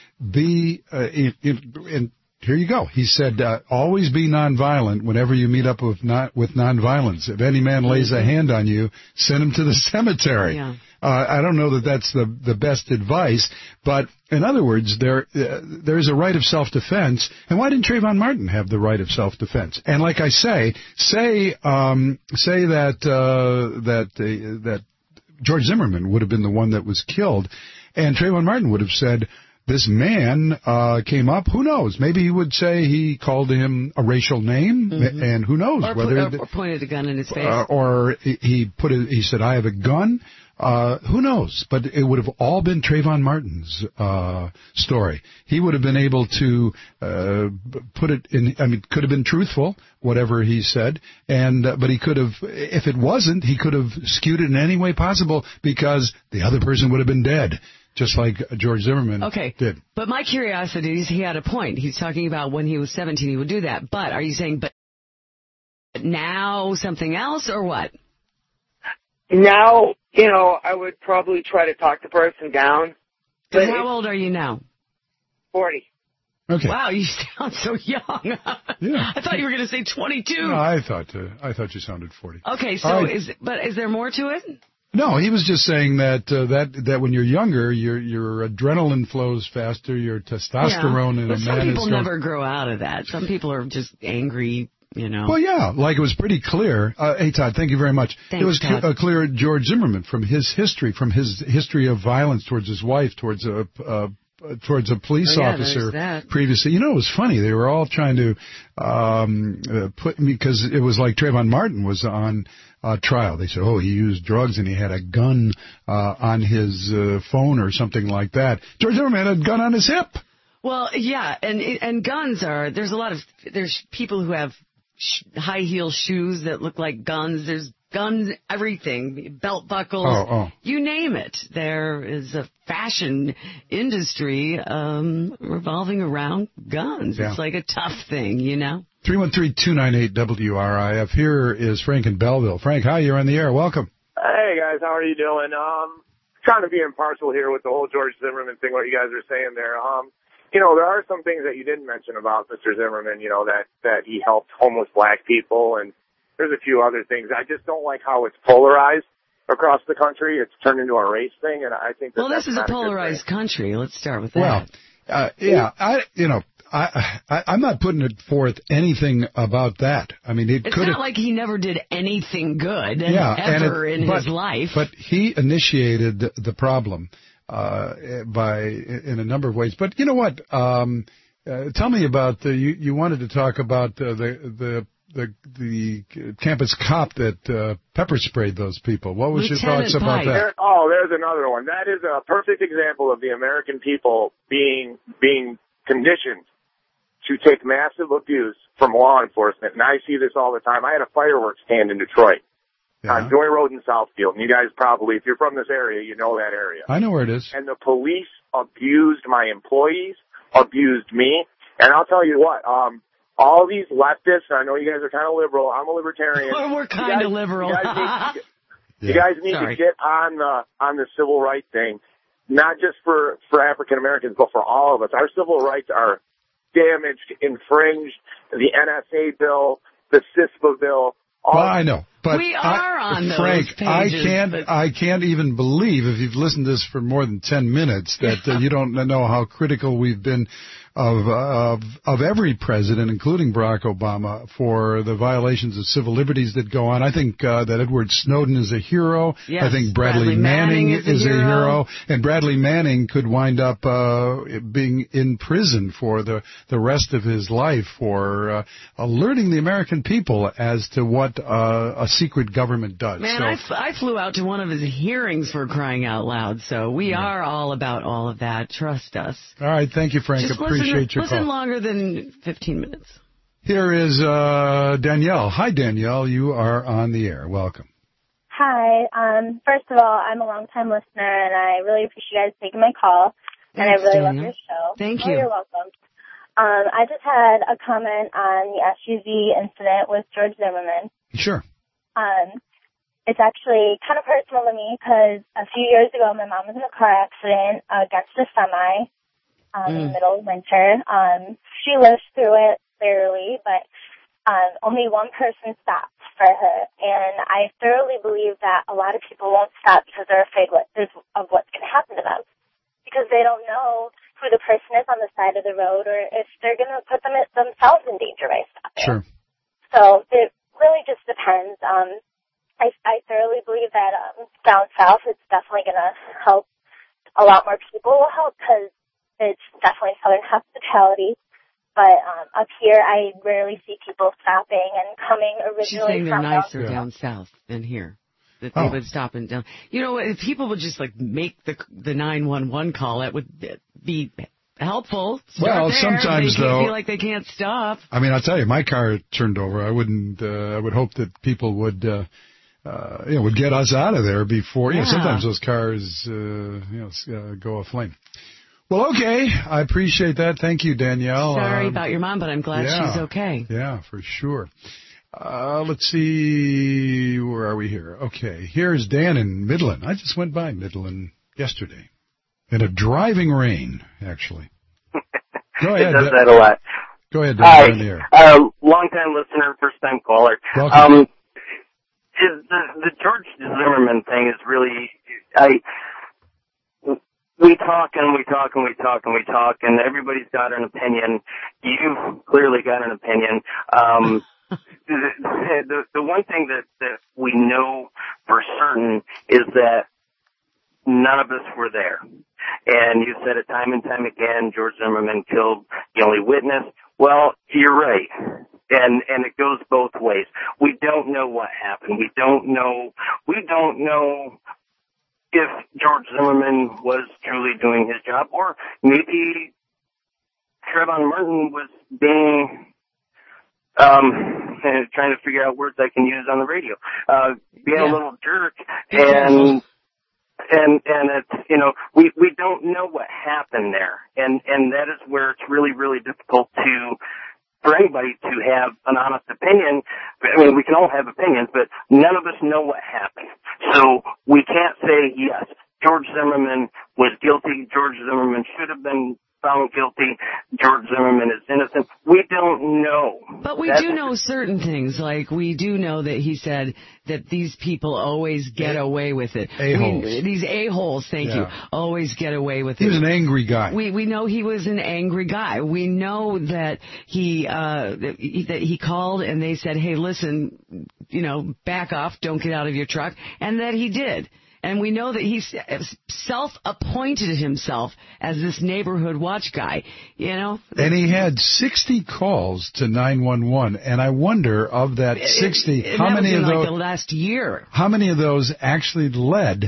and here you go. He said, always be nonviolent whenever you meet up with nonviolence. If any man lays a hand on you, send him to the cemetery. Yeah. I don't know that that's the best advice, but in other words, there's a right of self-defense. And why didn't Trayvon Martin have the right of self-defense? And like I say that George Zimmerman would have been the one that was killed, and Trayvon Martin would have said, this man came up. Who knows? Maybe he would say he called him a racial name, and who knows or pointed a gun in his face, or he said, "I have a gun." Who knows? But it would have all been Trayvon Martin's story. He would have been able to put it in. I mean, could have been truthful, whatever he said, but he could have. If it wasn't, he could have skewed it in any way possible because the other person would have been dead. Just like George Zimmerman did. But my curiosity is he had a point. He's talking about when he was 17 he would do that. But are you saying, but now something else or what? Now, I would probably try to talk the person down. But how old are you now? 40. Okay. Wow, you sound so young. Yeah. I thought you were going to say 22. No, I thought you sounded 40. Okay, so right. Is there more to it? No, he was just saying that when you're younger, your adrenaline flows faster, your testosterone in a man is... Some people never grow out of that. Some people are just angry, Well, yeah, like it was pretty clear. Hey, Todd, thank you very much. Thanks, it was Todd. Clear George Zimmerman from his history of violence towards his wife, towards a police officer previously. It was funny. They were all trying to put me, because it was like Trayvon Martin was on trial. They said, he used drugs and he had a gun on his phone or something like that. George Zimmerman had a gun on his hip. Well, yeah, and guns there's people who have high heel shoes that look like guns. There's guns, everything, belt buckles, you name it. There is a fashion industry revolving around guns. Yeah. It's like a tough thing, 313-298-WRIF. Here is Frank in Belleville. Frank, hi, you're on the air. Welcome. Hey, guys, how are you doing? Trying to be impartial here with the whole George Zimmerman thing, what you guys are saying there. There are some things that you didn't mention about Mr. Zimmerman, that he helped homeless black people, and there's a few other things. I just don't like how it's polarized across the country. It's turned into a race thing, and I think this is a polarized country. Let's start with that. Well, I'm not putting it forth anything about that. I mean, it's not like he never did anything good ever in his life. But he initiated the problem in a number of ways. But you know what? Tell me about you wanted to talk about the campus cop that pepper sprayed those people. What was your thoughts about that? There's another one. That is a perfect example of the American people being conditioned to take massive abuse from law enforcement. And I see this all the time. I had a fireworks stand in Detroit on Joy Road in Southfield. And you guys probably, if you're from this area, you know that area. I know where it is. And the police abused my employees, abused me. And I'll tell you what, all these leftists, I know you guys are kind of liberal. I'm a libertarian. We're kind of liberal. You guys need to get on the civil rights thing, not just for African Americans, but for all of us. Our civil rights are damaged, infringed. The NSA bill, the CISPA bill. Well, I know. But we are on those Frank, pages. I can't even believe, if you've listened to this for more than 10 minutes, that you don't know how critical we've been of every president, including Barack Obama, for the violations of civil liberties that go on. I think that Edward Snowden is a hero. Yes, I think Bradley Manning is a hero. And Bradley Manning could wind up being in prison for the rest of his life for alerting the American people as to what a secret government does. Man, I flew out to one of his hearings, for crying out loud. So we are all about all of that. Trust us. All right. Thank you, Frank. Appreciate your call. Listen longer than 15 minutes. Here is Danielle. Hi, Danielle. You are on the air. Welcome. Hi. First of all, I'm a long-time listener, and I really appreciate you guys taking my call. And I really love your show. Thank you. You're welcome. I just had a comment on the SUV incident with George Zimmerman. Sure. It's actually kind of personal to me because a few years ago, my mom was in a car accident against a semi in the middle of winter. She lived through it barely, but only one person stopped for her. And I thoroughly believe that a lot of people won't stop because they're afraid of what's going to happen to them, because they don't know who the person is on the side of the road or if they're going to put themselves in danger by stopping. Sure. So it really just depends. I thoroughly believe that down south it's definitely going to help. A lot more people will help because it's definitely Southern hospitality. But up here, I rarely see people stopping and coming originally. She's saying they're from nicer down south than here. That they would stop and down. You know, if people would just make the 911 call, that would be helpful. Well, sometimes though, feel like they can't stop. I mean, I'll tell you, my car turned over. I would hope that people would get us out of there before. Yeah. Sometimes those cars go aflame. Well, okay. I appreciate that. Thank you, Danielle. Sorry about your mom, but I'm glad she's okay. Yeah, for sure. Let's see. Where are we here? Okay. Here's Dan in Midland. I just went by Midland yesterday in a driving rain, actually. Go ahead. It does that a lot. Go ahead, Dan. Hi. On the air. Long-time listener, first-time caller. Welcome. The George Zimmerman thing is really, we talk and we talk and we talk and we talk, and everybody's got an opinion. You've clearly got an opinion. The one thing that we know for certain is that none of us were there. And you said it time and time again, George Zimmerman killed the only witness. Well, you're right. And it goes both ways. We don't know what happened. We don't know if George Zimmerman was truly doing his job, or maybe Trayvon Martin was being trying to figure out words I can use on the radio, being a little jerk, and it's, we don't know what happened there, and that is where it's really, really difficult for anybody to have an honest opinion. I mean, we can all have opinions, but none of us know what happened. So we can't say, yes, George Zimmerman was guilty, George Zimmerman should have been found guilty, George Zimmerman is innocent. We don't know. But we do know certain things, like we do know that he said that these people always get away with it. A-holes. These a-holes, thank you, always get away with it. He was an angry guy. We know he was an angry guy. We know that he called and they said, hey, listen, back off, don't get out of your truck, and that he did. And we know that he self-appointed himself as this neighborhood watch guy, And he had 60 calls to 911, and I wonder, of that 60, how many of those, the last year, how many of those actually led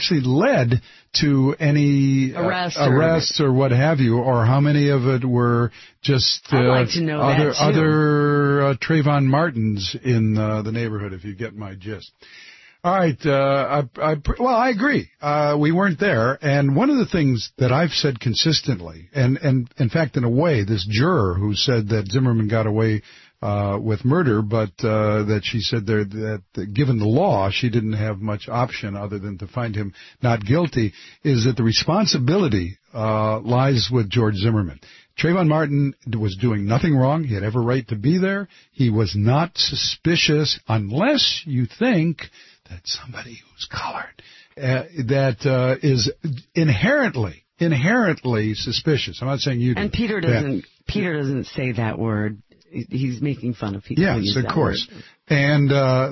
to any arrests or what have you, or how many of it were just I'd like to know other Trayvon Martins in the neighborhood, if you get my gist. All right. I agree. We weren't there. And one of the things that I've said consistently, and in fact, in a way, this juror who said that Zimmerman got away with murder, but that she said that given the law, she didn't have much option other than to find him not guilty, is that the responsibility lies with George Zimmerman. Trayvon Martin was doing nothing wrong. He had every right to be there. He was not suspicious unless you think that somebody who's colored that is inherently suspicious. I'm not saying you do. And Peter doesn't say that word. He's making fun of people. Yes, of course. Word. And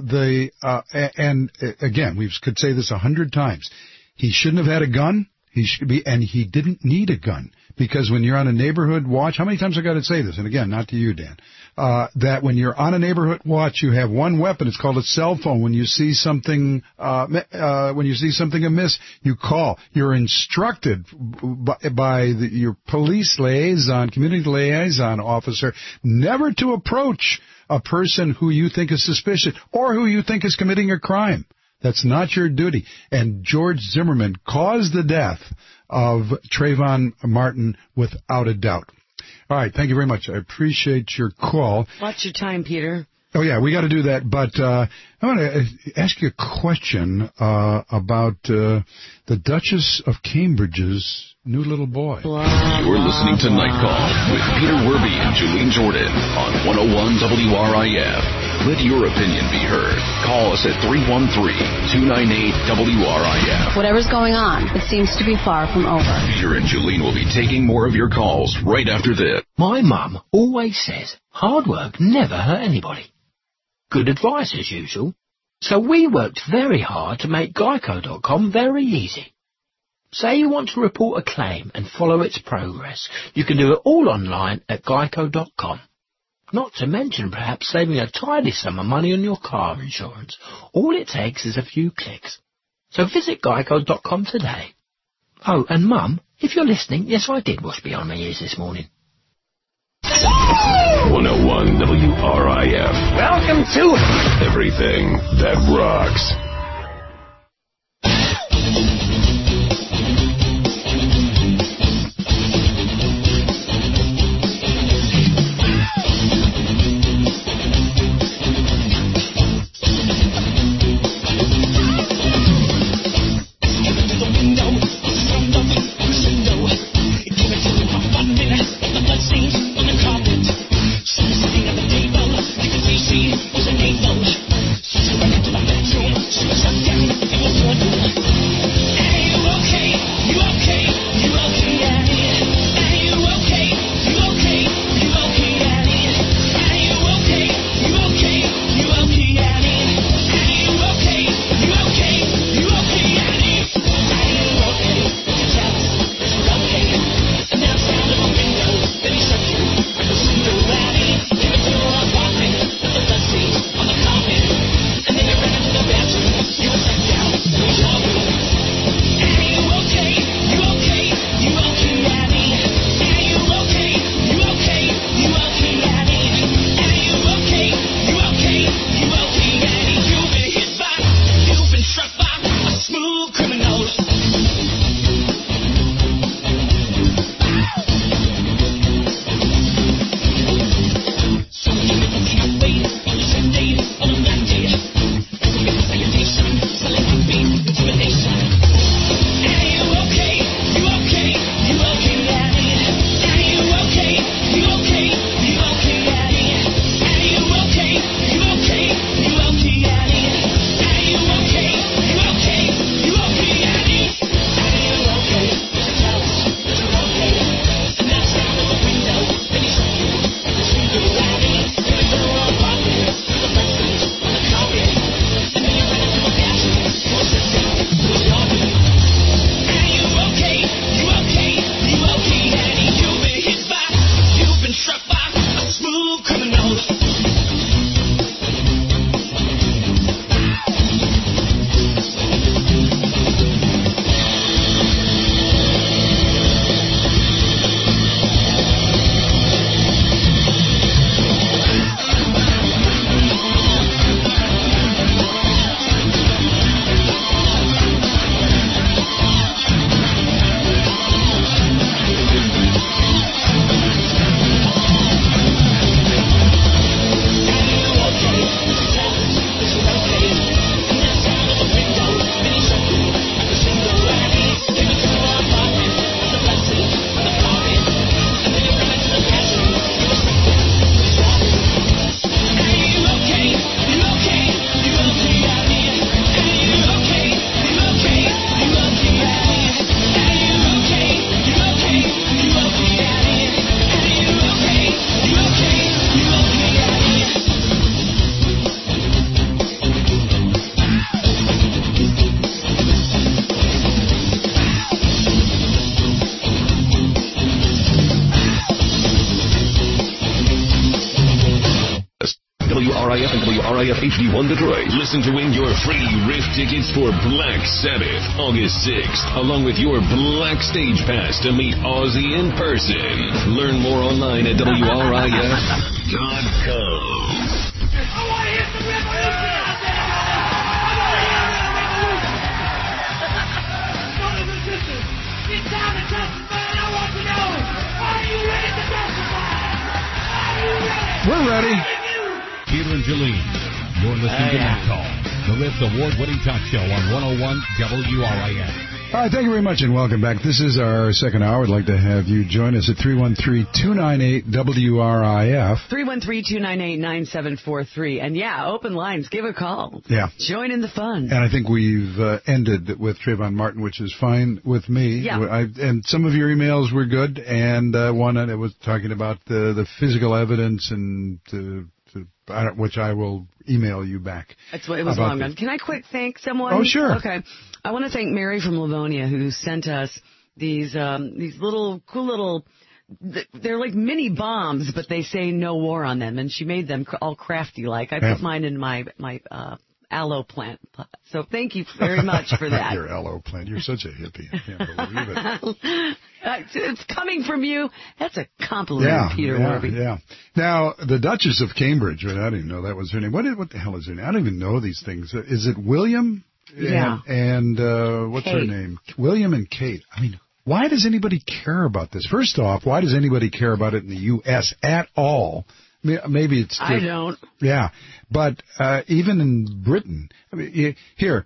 again, we could say this 100 times. He shouldn't have had a gun. And he didn't need a gun, because when you're on a neighborhood watch, how many times I got to say this? And again, not to you, Dan, that when you're on a neighborhood watch, you have one weapon. It's called a cell phone. When you see something, amiss, you call. You're instructed by your police liaison, community liaison officer, never to approach a person who you think is suspicious or who you think is committing a crime. That's not your duty. And George Zimmerman caused the death of Trayvon Martin without a doubt. All right, thank you very much. I appreciate your call. Watch your time, Peter. Oh, yeah, we got to do that. But I want to ask you a question about the Duchess of Cambridge's new little boy. You're listening to Night Call with Peter Werby and Julene Jordan on 101 WRIF. Let your opinion be heard. Call us at 313-298-WRIF. Whatever's going on, it seems to be far from over. Peter and Julene will be taking more of your calls right after this. My mum always says hard work never hurt anybody. Good advice as usual. So we worked very hard to make Geico.com very easy. Say you want to report a claim and follow its progress. You can do it all online at Geico.com. Not to mention perhaps saving a tidy sum of money on your car insurance. All it takes is a few clicks. So visit Geico.com today. Oh, and Mum, if you're listening, yes, I did wash behind my ears this morning. 101 WRIF. Welcome to Everything That Rocks. WRIF HD1 Detroit. Listen to win your free Riff tickets for Black Sabbath August 6th, along with your Black Stage Pass to meet Ozzy in person. Learn more online at WRIF.com. We're ready. Peter and Jolene, you're listening to Night Call, the Riff's award-winning talk show on 101 WRIF. All right, thank you very much, and welcome back. This is our second hour. I'd like to have you join us at 313-298-WRIF. 313-298-9743. And, yeah, open lines. Give a call. Yeah. Join in the fun. And I think we've ended with Trayvon Martin, which is fine with me. Yeah. And some of your emails were good, and one that was talking about the physical evidence and which I will email you back. That's what it was long on. Can I quick thank someone? Oh, sure. Okay. I want to thank Mary from Livonia, who sent us these little cool little. They're like mini bombs, but they say no war on them, and she made them all crafty like. I put mine in my aloe plant. So thank you very much for that. Your aloe plant. You're such a hippie. I can't believe it. It's coming from you. That's a compliment, Peter Warby. Yeah. Now, the Duchess of Cambridge, right? I didn't even know that was her name. What the hell is her name? I don't even know these things. Is it William? Yeah. And what's her name? William and Kate. I mean, why does anybody care about this? First off, why does anybody care about it in the U.S. at all? Maybe it's... I don't. Yeah. But even in Britain, I mean, here,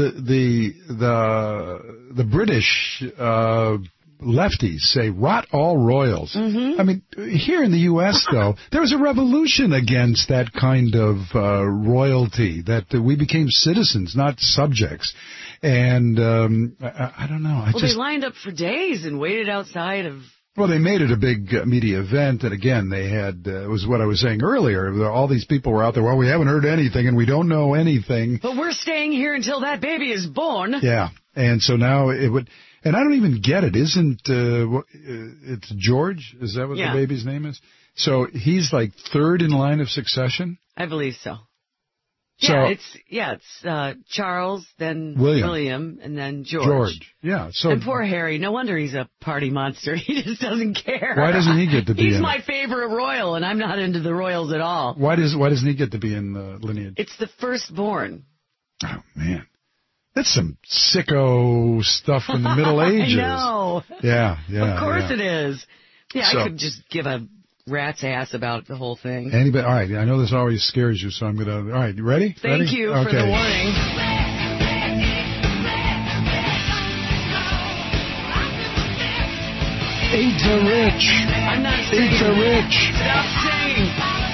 the British... lefties say, rot all royals. Mm-hmm. I mean, here in the U.S., though, there was a revolution against that kind of royalty, that we became citizens, not subjects. And I don't know. They lined up for days and waited outside of... Well, they made it a big media event, and again, they had, it was what I was saying earlier, all these people were out there, well, we haven't heard anything, and we don't know anything. But we're staying here until that baby is born. Yeah, and so now it would... And I don't even get it. Isn't it's George? Is that what the baby's name is? So he's like third in line of succession? I believe so. It's Charles, then William, and then George. Yeah. So and poor Harry. No wonder he's a party monster. He just doesn't care. Why doesn't he get to be? He's my favorite royal, and I'm not into the royals at all. Why doesn't he get to be in the lineage? It's the firstborn. Oh man. That's some sicko stuff from the Middle Ages. I know. Yeah. Of course it is. Yeah, I could just give a rat's ass about the whole thing. All right, I know this always scares you, so I'm going to... All right, you ready? Thank you for the warning. Eat the rich. I'm not singing. Eat the rich. Stop singing.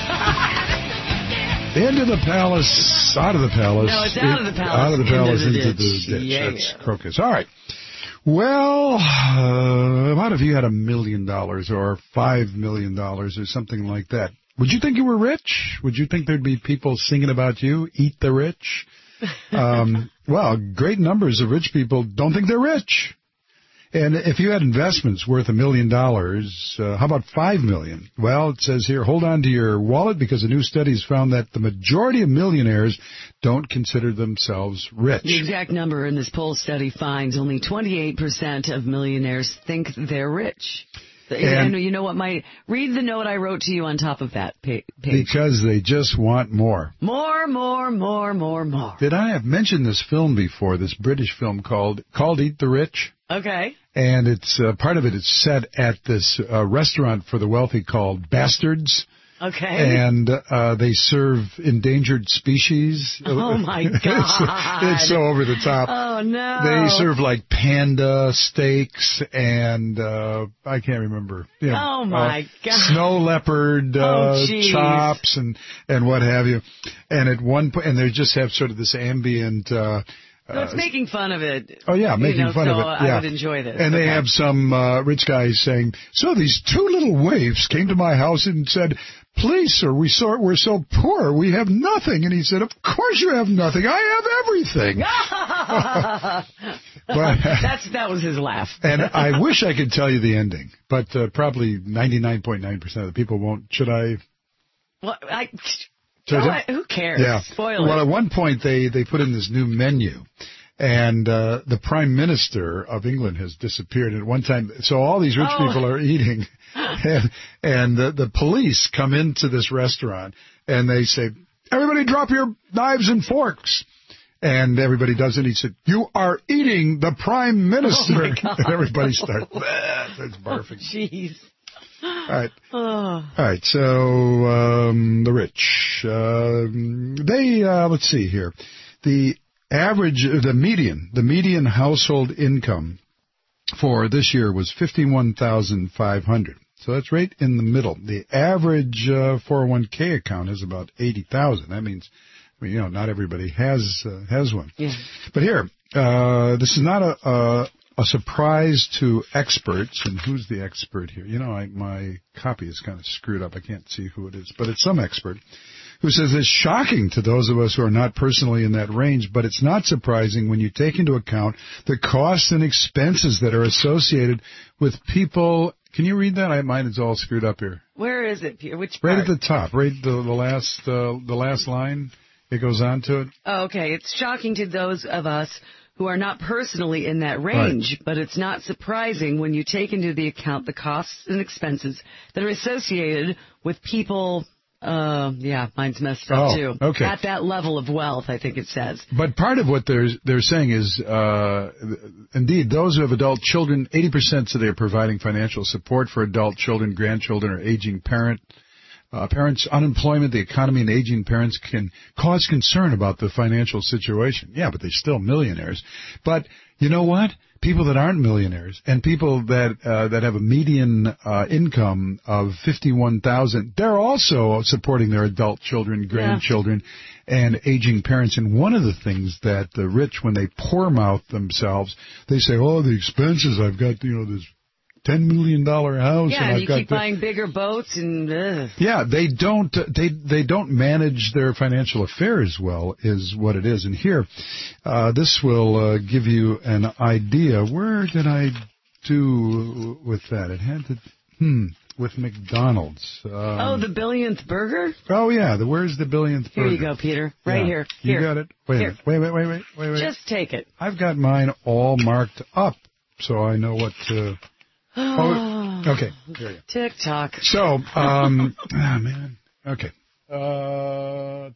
Into the palace, out of the palace. No, it's out of the palace. Out of the palace, into the ditch. Yeah. That's Crocus. All right. Well, what if you had $1 million or $5 million or something like that? Would you think you were rich? Would you think there'd be people singing about you? Eat the rich? Well, great numbers of rich people don't think they're rich. And if you had investments worth $1 million, how about $5 million? Well, it says here, hold on to your wallet because a new study has found that the majority of millionaires don't consider themselves rich. The exact number in this poll study finds only 28% of millionaires think they're rich. And you know what? Read the note I wrote to you on top of that page. Because they just want more. More. Did I have mentioned this film before, this British film called Eat the Rich? Okay. And it's part of it is set at this restaurant for the wealthy called Bastards. Okay. And they serve endangered species. Oh, my God. It's so over the top. Oh, no. They serve like panda steaks and I can't remember. Oh, my God. Snow leopard chops and what have you. And at one point, and they just have sort of this ambient... So it's making fun of it. Oh, yeah, making fun of it. Yeah. I would enjoy this. And they have some rich guys saying, so these two little waifs came to my house and said, please, sir, we're so poor. We have nothing. And he said, of course you have nothing. I have everything. But that was his laugh. And I wish I could tell you the ending, but probably 99.9% of the people won't. Should I? Well, So who cares? Yeah. Spoil Well, it. at one point they put in this new menu. And the Prime Minister of England has disappeared at one time. So all these rich people are eating. And the police come into this restaurant and they say, everybody drop your knives and forks. And everybody does it. He said, you are eating the Prime Minister. Oh, my God. And everybody starts barfing. Jeez. All right. All right. So the rich, let's see here. The median household income for this year was $51,500. So that's right in the middle. The average 401k account is about $80,000. That means, not everybody has one. Yeah. But here, this is not a surprise to experts. And who's the expert here? My copy is kind of screwed up. I can't see who it is, but it's some expert who says it's shocking to those of us who are not personally in that range, but it's not surprising when you take into account the costs and expenses that are associated with people. Can you read that? Mine is all screwed up here. Where is it, Peter? Which part? Right at the top, right the last line. It goes on to it. Oh, okay. It's shocking to those of us who are not personally in that range, but it's not surprising when you take into the account the costs and expenses that are associated with people. Mine's messed up too. Okay. At that level of wealth, I think it says. But part of what they're saying is, indeed, those who have adult children, 80% say they're providing financial support for adult children, grandchildren, or aging parents. Unemployment, the economy, and aging parents can cause concern about the financial situation. Yeah, but they're still millionaires. But you know what? People that aren't millionaires and people that have a median income of $51,000, they're also supporting their adult children, grandchildren, and aging parents. And one of the things that the rich, when they poor mouth themselves, they say, "Oh, the expenses! I've got this $10 million house." Yeah, and you keep buying bigger boats and. Yeah, they don't manage their financial affairs well, is what it is. And here, this will give you an idea. Where did I do with that? It had to with McDonald's. The billionth burger. Oh yeah, where's the billionth burger? Here you go, Peter. Right here. You got it. Wait. Just take it. I've got mine all marked up, so I know what to. Okay. There you go. TikTok. So, man. Okay. All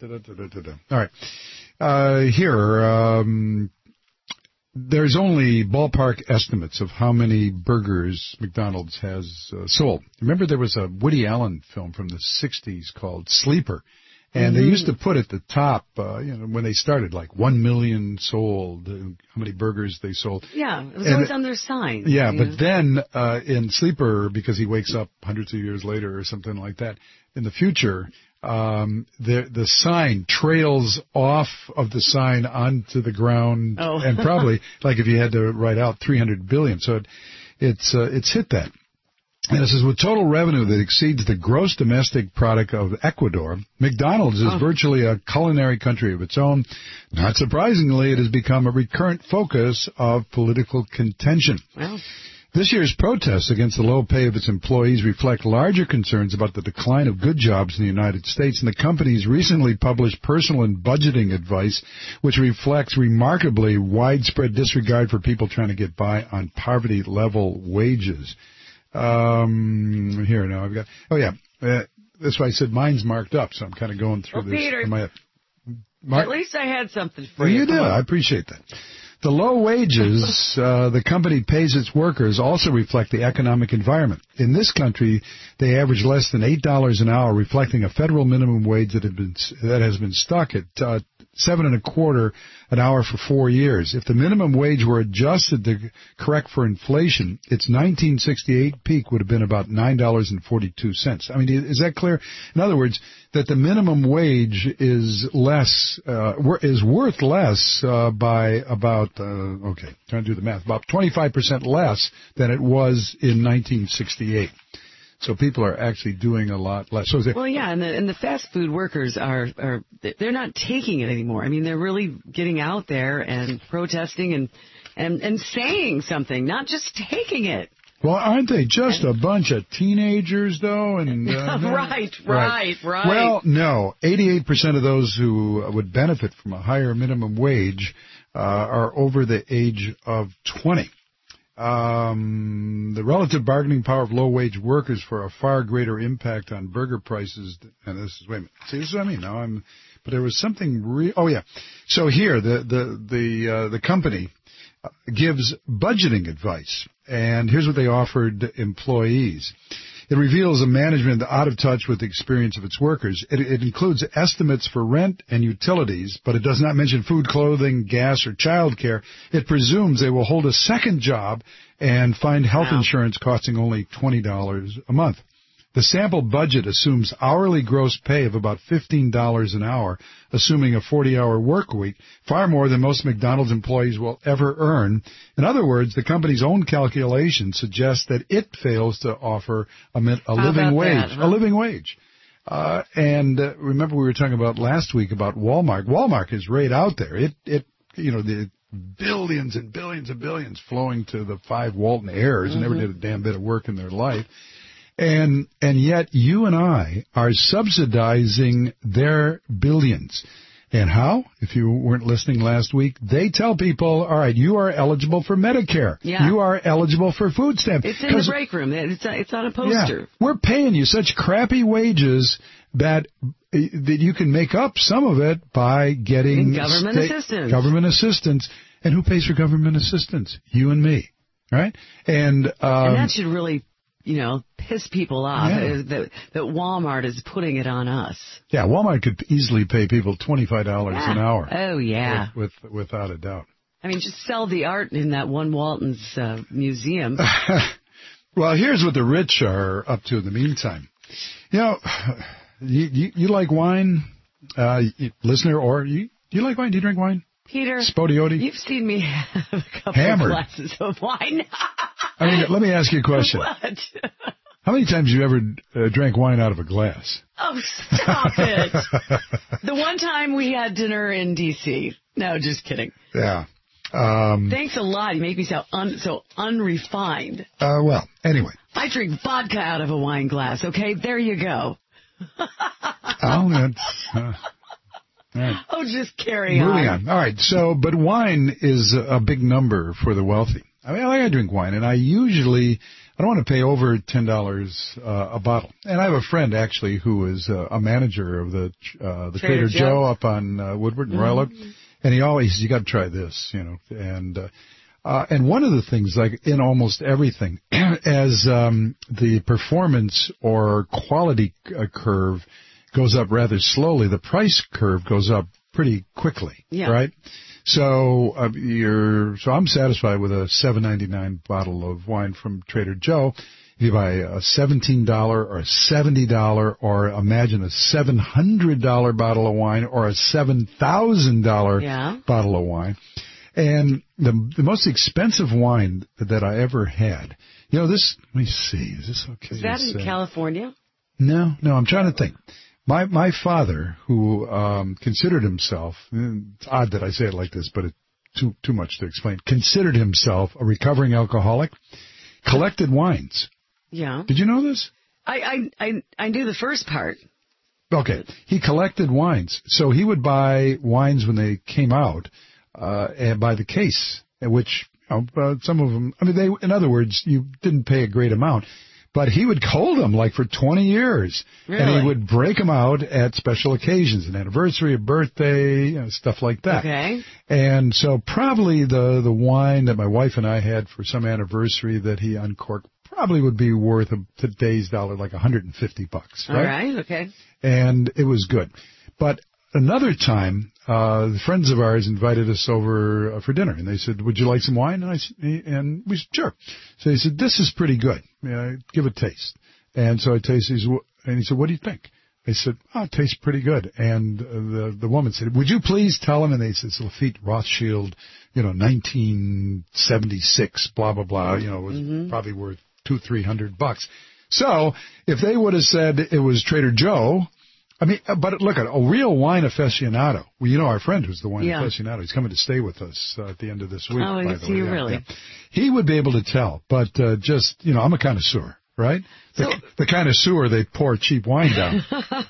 right. Here, there's only ballpark estimates of how many burgers McDonald's has sold. Remember, there was a Woody Allen film from the 60s called Sleeper. And they used to put at the top, when they started, like 1 million sold, how many burgers they sold. Yeah, it was always on their sign. Yeah, but then in Sleeper, because he wakes up hundreds of years later or something like that, in the future, the sign trails off of the sign onto the ground, and probably, like if you had to write out 300 billion. So it's hit that. And it says, with total revenue that exceeds the gross domestic product of Ecuador, McDonald's is virtually a culinary country of its own. Not surprisingly, it has become a recurrent focus of political contention. Well. This year's protests against the low pay of its employees reflect larger concerns about the decline of good jobs in the United States, and the company's recently published personal and budgeting advice, which reflects remarkably widespread disregard for people trying to get by on poverty-level wages. Here now I've got. That's why I said mine's marked up, so I'm kind of going through this. Peter, at least I had something for you. You did. I appreciate that. The low wages the company pays its workers also reflect the economic environment. In this country, they average less than $8 an hour, reflecting a federal minimum wage that has been stuck at $7.25 an hour for 4 years. If the minimum wage were adjusted to correct for inflation, its 1968 peak would have been about $9.42. I mean, is that clear? In other words, that the minimum wage is worth less by about trying to do the math, about 25% less than it was in 1968. So people are actually doing a lot less. And the fast food workers they're not taking it anymore. I mean, they're really getting out there and protesting and saying something, not just taking it. Well, aren't they just a bunch of teenagers, though? And Right. Well, no. 88% of those who would benefit from a higher minimum wage are over the age of 20. The relative bargaining power of low-wage workers for a far greater impact on burger prices. And this is, wait a minute. See, this is what I mean. But there was something oh, yeah. So here, the company gives budgeting advice. And here's what they offered employees. It reveals a management out of touch with the experience of its workers. It includes estimates for rent and utilities, but it does not mention food, clothing, gas, or child care. It presumes they will hold a second job and find health insurance costing only $20 a month. The sample budget assumes hourly gross pay of about $15 an hour, assuming a 40-hour work week, far more than most McDonald's employees will ever earn. In other words, the company's own calculation suggests that it fails to offer a living wage. A living wage. And remember we were talking about last week about Walmart. Walmart is right out there. The billions and billions and billions flowing to the 5 Walton heirs and never did a damn bit of work in their life. And yet you and I are subsidizing their billions. And how? If you weren't listening last week, they tell people, all right, you are eligible for Medicare. Yeah. You are eligible for food stamps. It's in the break room. It's on a poster. Yeah, we're paying you such crappy wages that you can make up some of it by getting government assistance. Government assistance. And who pays for government assistance? You and me, right? And that should really piss people off that Walmart is putting it on us. Yeah, Walmart could easily pay people $25 an hour. Oh, yeah. Without a doubt. I mean, just sell the art in that one Walton's museum. Well, here's what the rich are up to in the meantime. You like wine, listener, or you like wine? Do you drink wine? Peter, Spodioti? You've seen me have a couple of glasses of wine. I mean, let me ask you a question. What? How many times have you ever drank wine out of a glass? Oh, stop it. The one time we had dinner in D.C. No, just kidding. Yeah. Thanks a lot. You make me sound so unrefined. Well, anyway. I drink vodka out of a wine glass, okay? There you go. Right. Oh, just carry on. Moving on. All right. But wine is a big number for the wealthy. I mean, I drink wine, and I don't want to pay over $10 a bottle. And I have a friend, actually, who is a manager of the Trader Joe up on Woodward and Royal Oak. And he always says, you got to try this, And one of the things, like in almost everything, as the performance or quality curve goes up rather slowly, the price curve goes up pretty quickly, right? So I'm satisfied with a $7.99 bottle of wine from Trader Joe. If you buy a $17 or a $70 or imagine a $700 bottle of wine or a $7,000 bottle of wine. And the most expensive wine that I ever had, let me see, is this okay? Is that in California? No, I'm trying to think. My father, who considered himself, it's odd that I say it like this, but it's too much to explain, considered himself a recovering alcoholic, collected wines. Yeah. Did you know this? I knew the first part. Okay. He collected wines. So he would buy wines when they came out and by the case, which some of them, in other words, you didn't pay a great amount. But he would hold them like for 20 years. Really? And he would break them out at special occasions, an anniversary, a birthday, stuff like that. Okay. And so probably the wine that my wife and I had for some anniversary that he uncorked probably would be worth today's dollar like $150, right? All right, okay. And it was good. But another time, friends of ours invited us over for dinner, and they said, "Would you like some wine?" And we said, "Sure." So he said, "This is pretty good. Give it a taste." And so I tasted, and he said, "What do you think?" I said, "Oh, it tastes pretty good." And the woman said, "Would you please tell him?" And they said, "It's Lafite Rothschild, 1976, blah blah blah. It was probably worth $200-300. So if they would have said it was Trader Joe. But look at a real wine aficionado. Well, our friend who's the wine aficionado. He's coming to stay with us at the end of this week. Oh, by the way. Really? Yeah. he would be able to tell. But just, I'm a connoisseur, right? The connoisseur, they pour cheap wine down.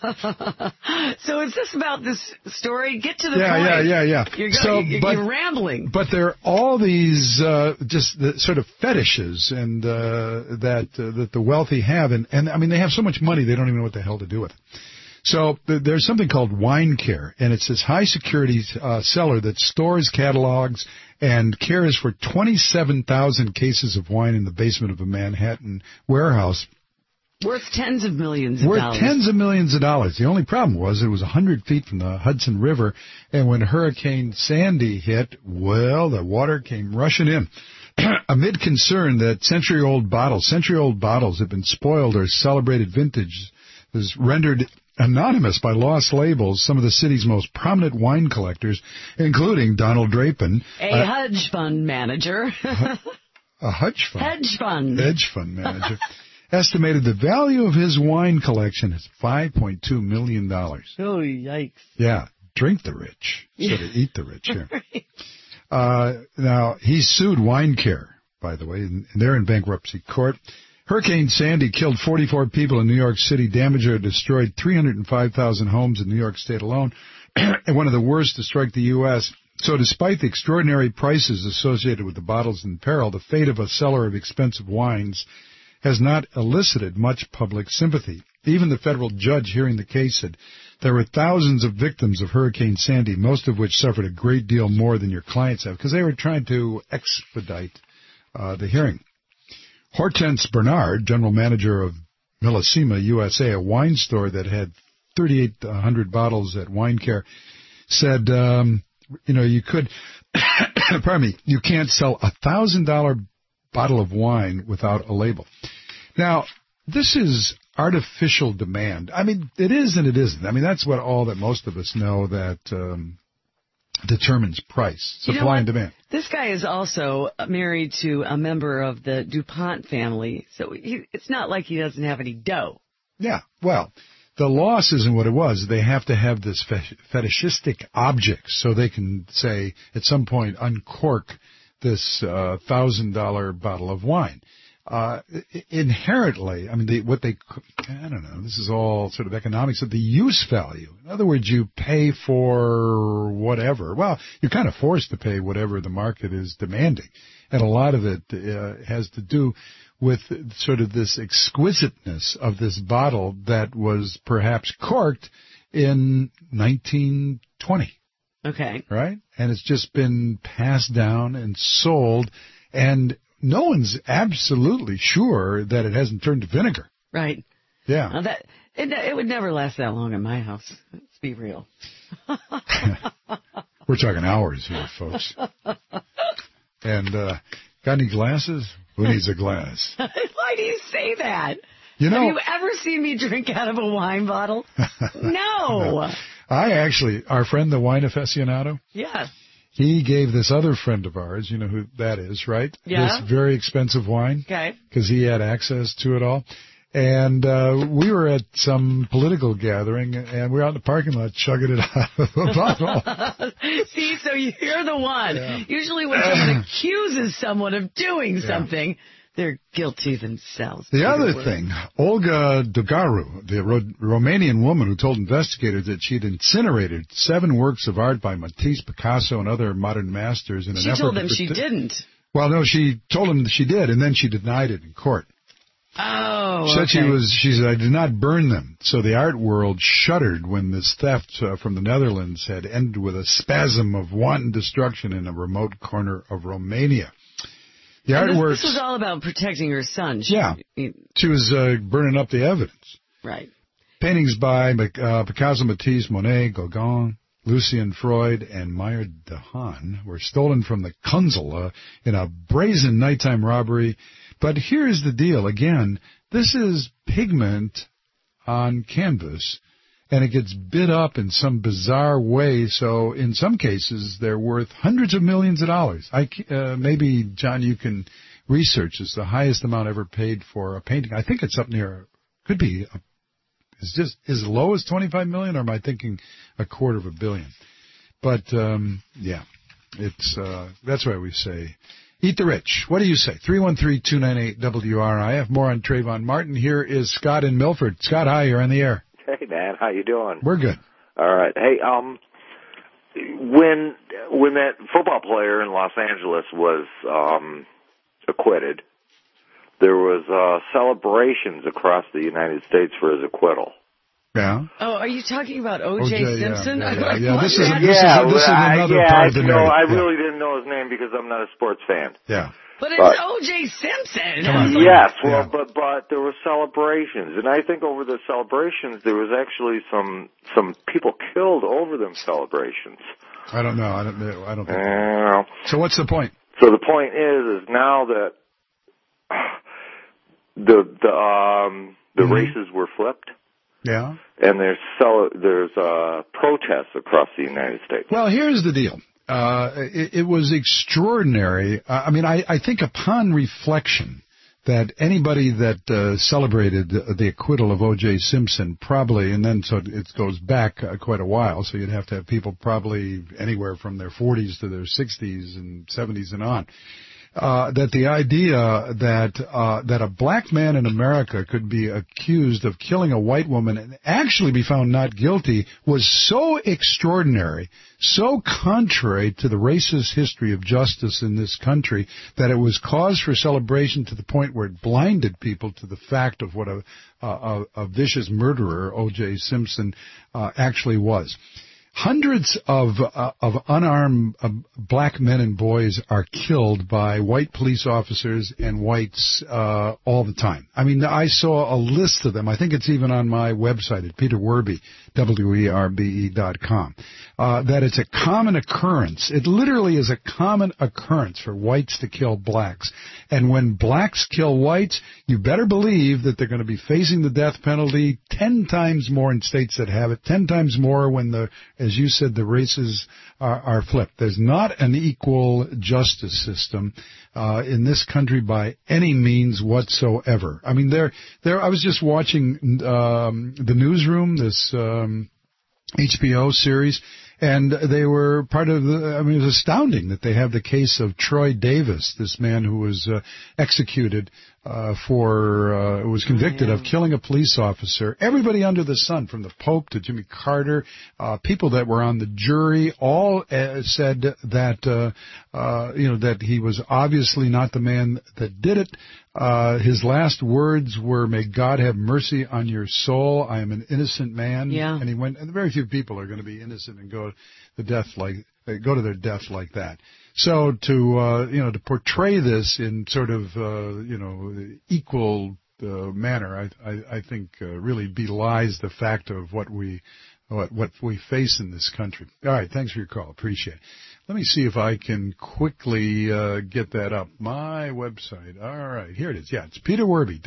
So is this about this story? Get to the point. Yeah. You're rambling. But there are all these just the sort of fetishes and that the wealthy have. And I mean, they have so much money, they don't even know what the hell to do with it. So there's something called Wine Care, and it's this high-security seller that stores catalogs and cares for 27,000 cases of wine in the basement of a Manhattan warehouse. Worth tens of millions of dollars. Worth tens of millions of dollars. The only problem was it was 100 feet from the Hudson River, and when Hurricane Sandy hit, well, the water came rushing in. Amid concern that century-old bottles have been spoiled or celebrated vintage is rendered anonymous by lost labels, some of the city's most prominent wine collectors, including Donald Drapin. A hedge fund manager. A hedge fund? Hedge fund. Hedge fund manager. Estimated the value of his wine collection is $5.2 million. Oh, yikes. Yeah, drink the rich instead of eat the rich here. Right. Now, he sued Wine Care, by the way, and they're in bankruptcy court. Hurricane Sandy killed 44 people in New York City, damaged or destroyed 305,000 homes in New York State alone, and one of the worst to strike the U.S. So despite the extraordinary prices associated with the bottles in peril, the fate of a seller of expensive wines has not elicited much public sympathy. Even the federal judge hearing the case said there were thousands of victims of Hurricane Sandy, most of which suffered a great deal more than your clients have, because they were trying to expedite the hearing. Hortense Bernard, general manager of Millesima USA, a wine store that had 3,800 bottles at Wine Care, said, you could, you can't sell a $1,000 bottle of wine without a label. Now, this is artificial demand. I mean, it is and it isn't. I mean, that's what all that most of us know that determines price, supply and demand. This guy is also married to a member of the DuPont family, so it's not like he doesn't have any dough. Yeah, well, the loss isn't what it was. They have to have this fetishistic object so they can say at some point uncork this $1,000 bottle of wine. Inherently, I mean, I don't know, this is all sort of economics of the use value. In other words, you pay for whatever. Well, you're kind of forced to pay whatever the market is demanding. And a lot of it has to do with sort of this exquisiteness of this bottle that was perhaps corked in 1920. Okay. Right? And it's just been passed down and sold, and no one's absolutely sure that it hasn't turned to vinegar. Right. Yeah. It would never last that long in my house. Let's be real. We're talking hours here, folks. And got any glasses? Who needs a glass? Why do you say that? Have you ever seen me drink out of a wine bottle? No. Our friend, the wine aficionado. Yeah. He gave this other friend of ours, you know who that is, right? Yeah. This very expensive wine. Okay. Because he had access to it all. And we were at some political gathering, and we were out in the parking lot chugging it out of the bottle. See, so you're the one. Yeah. Usually when someone accuses someone of doing something, they're guilty themselves. The other thing, Olga Dogaru, the Romanian woman who told investigators that she'd incinerated 7 works of art by Matisse, Picasso, and other modern masters in an effort. She told them she didn't. Well, no, she told them she did, and then she denied it in court. Oh, She said, I did not burn them. So the art world shuddered when this theft from the Netherlands had ended with a spasm of wanton destruction in a remote corner of Romania. The artworks. This was all about protecting her son. She was burning up the evidence. Right. Paintings by Picasso, Matisse, Monet, Gauguin, Lucien Freud, and Meyer de Haan were stolen from the Kunzel in a brazen nighttime robbery. But here's the deal. Again, this is pigment on canvas, and it gets bid up in some bizarre way. So in some cases, they're worth hundreds of millions of dollars. Maybe, John, you can research this. The highest amount ever paid for a painting. I think it's up near, could be, is as low as 25 million, or am I thinking $250 million? But, it's, that's why we say, Eat the Rich. What do you say? 313-298-WRIF. More on Trayvon Martin. Here is Scott in Milford. Scott, hi. You're on the air. Hey, man. How you doing? We're good. All right. Hey, when that football player in Los Angeles was acquitted, there was celebrations across the United States for his acquittal. Yeah. Oh, are you talking about O.J. Simpson? Yeah. This is another part of the narrative. I really didn't know his name because I'm not a sports fan. Yeah. But it's O.J. Simpson. Yes, well, but there were celebrations, and I think over the celebrations there was actually some people killed over them celebrations. I don't know. I don't think. So what's the point? So the point is now that the races were flipped. Yeah. And there's protests across the United States. Well, here's the deal. It was extraordinary. I mean, I think upon reflection that anybody that celebrated the acquittal of O.J. Simpson probably, and then so it goes back quite a while, so you'd have to have people probably anywhere from their 40s to their 60s and 70s and on. That the idea that a black man in America could be accused of killing a white woman and actually be found not guilty was so extraordinary, so contrary to the racist history of justice in this country, that it was cause for celebration to the point where it blinded people to the fact of what a vicious murderer O.J. Simpson actually was. Hundreds of unarmed black men and boys are killed by white police officers and whites all the time. I mean, I saw a list of them. I think it's even on my website at Peter Werbe, WERBE.com, that it's a common occurrence. It literally is a common occurrence for whites to kill blacks. And when blacks kill whites, you better believe that they're going to be facing the death penalty 10 times more in states that have it, 10 times more when as you said, the races are flipped. There's not an equal justice system in this country by any means whatsoever. I mean, I was just watching the Newsroom, this HBO series, and they were part of it was astounding that they have the case of Troy Davis, this man who was executed was convicted of killing a police officer. Everybody under the sun, from the Pope to Jimmy Carter, people that were on the jury, all said that that he was obviously not the man that did it. His last words were, "May God have mercy on your soul. I am an innocent man." Yeah. And he went. And very few people are going to be innocent and go to their death like that. So to portray this in sort of equal manner, I think really belies the fact of what we face in this country. All right, thanks for your call. Appreciate it. Let me see if I can quickly get that up. My website. All right, here it is. Yeah, it's Peter Werbe,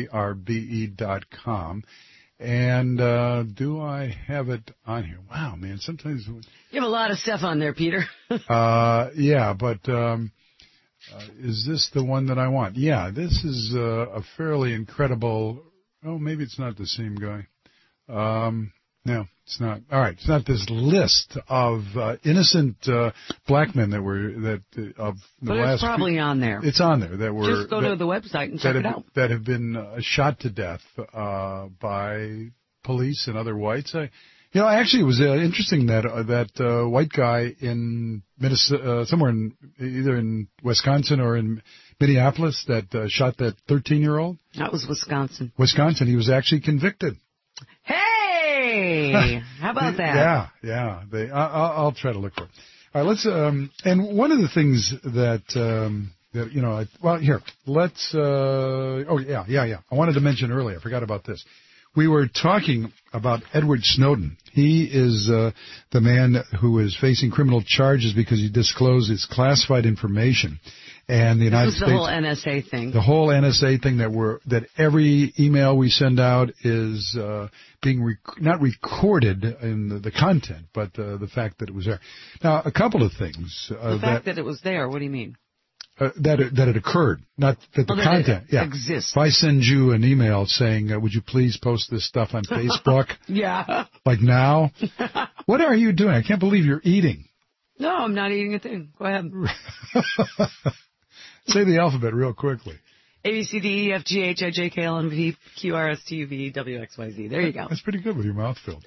WERBE.com. And do I have it on here? Wow, man, sometimes... You have a lot of stuff on there, Peter. Yeah, but is this the one that I want? Yeah, this is a fairly incredible... Oh, maybe it's not the same guy. No, it's not. All right, it's not this list of innocent black men that were of the but last. It's probably on there. It's on there that were. Just go to the website and check it out. That have been shot to death by police and other whites. Actually, it was interesting that white guy in Minnesota, somewhere either in Wisconsin or in Minneapolis, that shot that 13-year-old. That was Wisconsin. Wisconsin. He was actually convicted. Hey, how about that? Yeah. I'll try to look for it. All right, let's. And one of the things that here, let's. I wanted to mention earlier. I forgot about this. We were talking about Edward Snowden. He is the man who is facing criminal charges because he disclosed his classified information. And the United States. The whole NSA thing. The whole NSA thing that every email we send out is being not recorded in the content, but the fact that it was there. Now, a couple of things. The fact that it was there. What do you mean? That it occurred, not that the content exists. If I send you an email saying, "Would you please post this stuff on Facebook?" Yeah. Like now, what are you doing? I can't believe you're eating. No, I'm not eating a thing. Go ahead. Say the alphabet real quickly. A, B, C, D, E, F, G, H, I, J, K, L, M, P, Q, R, S, T, U, V, W, X, Y, Z. There you go. That's pretty good with your mouth filled.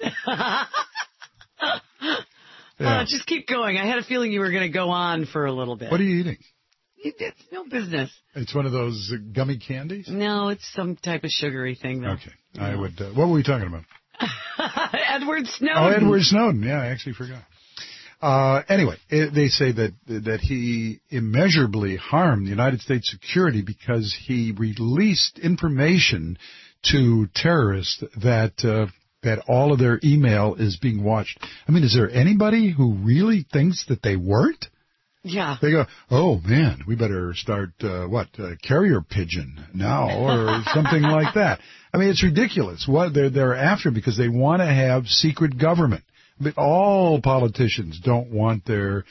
Just keep going. I had a feeling you were going to go on for a little bit. What are you eating? It's no business. It's one of those gummy candies? No, it's some type of sugary thing, though. Okay. I would. What were we talking about? Edward Snowden. Oh, Edward Snowden. Yeah, I actually forgot. Anyway, they say that he immeasurably harmed the United States security because he released information to terrorists that all of their email is being watched. I mean, is there anybody who really thinks that they weren't? Yeah. They go, oh, man, we better start, carrier pigeon now or something like that. I mean, it's ridiculous what they're after because they want to have secret government. But all politicians don't want their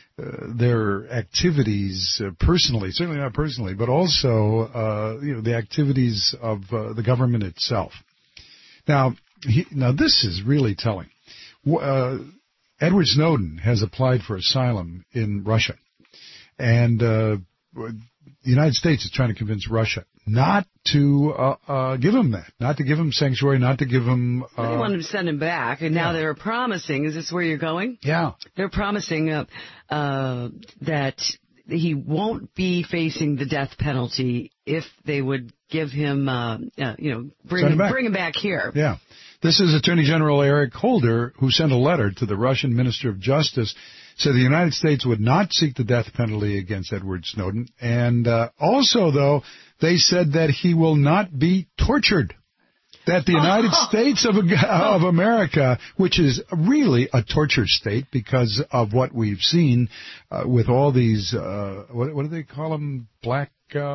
activities personally, certainly not personally, but also, the activities of the government itself. Now this is really telling. Edward Snowden has applied for asylum in Russia, and the United States is trying to convince Russia not to give him that, not to give him sanctuary, not to give him... they wanted to send him back, and now they're promising, is this where you're going? Yeah. They're promising that he won't be facing the death penalty if they would give him, bring him back here. Yeah. This is Attorney General Eric Holder, who sent a letter to the Russian Minister of Justice, said the United States would not seek the death penalty against Edward Snowden. And also, though, they said that he will not be tortured. That the United States of America, which is really a torture state because of what we've seen with all these, what do they call them, black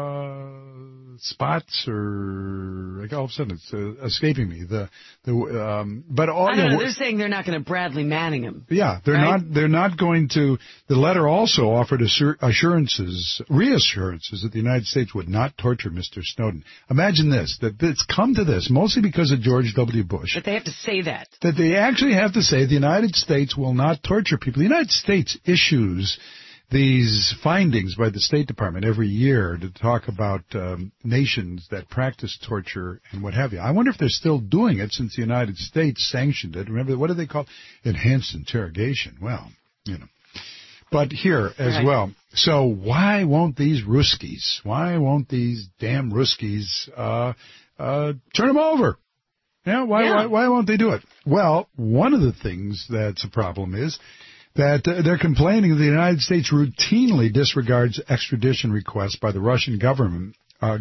spots, or like all of a sudden it's escaping me. But all, I don't know. They're saying they're not going to Bradley Manning him. Yeah, they're right? not. They're not going to. The letter also offered reassurances that the United States would not torture Mr. Snowden. Imagine this: that it's come to this mostly because of George W. Bush. But they have to say that. That they actually have to say the United States will not torture people. The United States issues these findings by the State Department every year to talk about nations that practice torture and what have you. I wonder if they're still doing it since the United States sanctioned it. Remember, what do they call it? Enhanced interrogation. Well, But here as well. So why won't these Ruskies, damn Ruskies, turn them over? Yeah, why won't they do it? Well, one of the things that's a problem is that they're complaining that the United States routinely disregards extradition requests by the Russian government for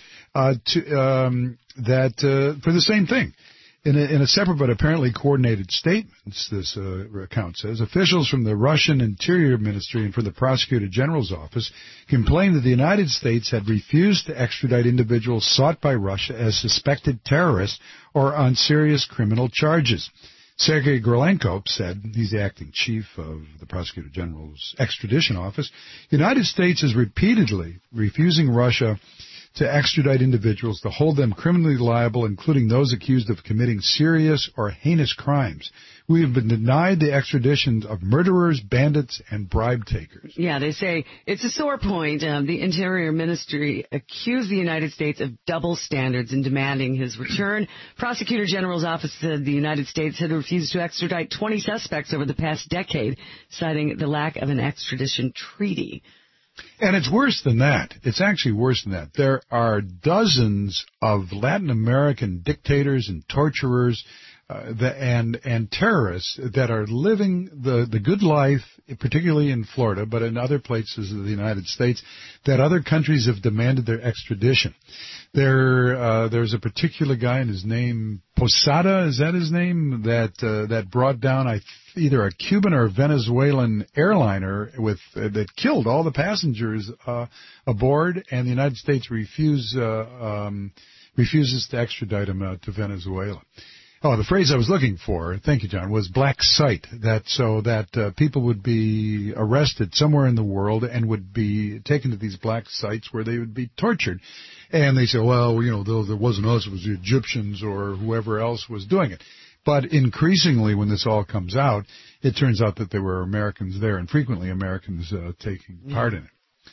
the same thing. In a separate but apparently coordinated statements, this account says, officials from the Russian Interior Ministry and from the Prosecutor General's office complained that the United States had refused to extradite individuals sought by Russia as suspected terrorists or on serious criminal charges. Sergei Gorlenko said, he's the acting chief of the Prosecutor General's extradition office, the United States is repeatedly refusing Russia to extradite individuals to hold them criminally liable, including those accused of committing serious or heinous crimes. We have been denied the extradition of murderers, bandits, and bribe takers. Yeah, they say it's a sore point. The Interior Ministry accused the United States of double standards in demanding his return. Prosecutor General's office said the United States had refused to extradite 20 suspects over the past decade, citing the lack of an extradition treaty. And it's worse than that. It's actually worse than that. There are dozens of Latin American dictators and torturers and terrorists that are living the good life, particularly in Florida, but in other places of the United States, that other countries have demanded their extradition. There's a particular guy, and his name, Posada, is that his name, that brought down either a Cuban or a Venezuelan airliner that killed all the passengers aboard, and the United States refuses to extradite him to Venezuela. Oh, the phrase I was looking for, thank you, John, was black site, so that people would be arrested somewhere in the world and would be taken to these black sites where they would be tortured. And they say, well, there wasn't us, it was the Egyptians or whoever else was doing it. But increasingly, when this all comes out, it turns out that there were Americans there, and frequently Americans taking part in it.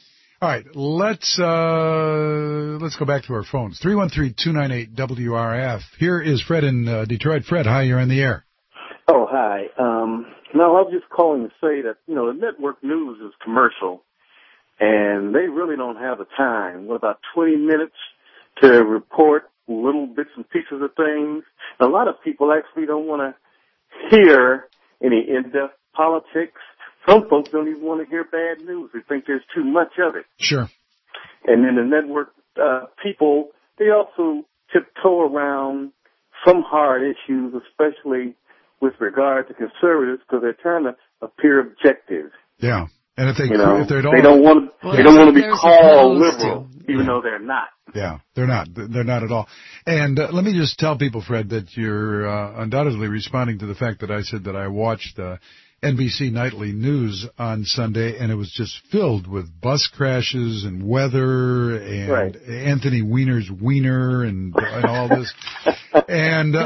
All right, let's go back to our phones. 313-298-WRF. Here is Fred in Detroit. Fred, hi, you're on the air. Oh, hi. No, I was just calling to say that, the network news is commercial, and they really don't have the time. What, about 20 minutes to report little bits and pieces of things? A lot of people actually don't want to hear any in-depth politics. Some folks don't even want to hear bad news. They think there's too much of it. Sure. And then the network people, they also tiptoe around some hard issues, especially with regard to conservatives, because they're trying to appear objective. Yeah. And if they don't want to be called liberal, even though they're not. Yeah, they're not. They're not at all. And let me just tell people, Fred, that you're undoubtedly responding to the fact that I said that I watched NBC Nightly News on Sunday, and it was just filled with bus crashes and weather and Anthony Weiner's wiener and all this. And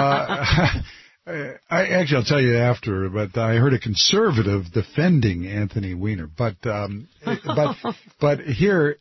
I'll tell you after, but I heard a conservative defending Anthony Weiner. But here,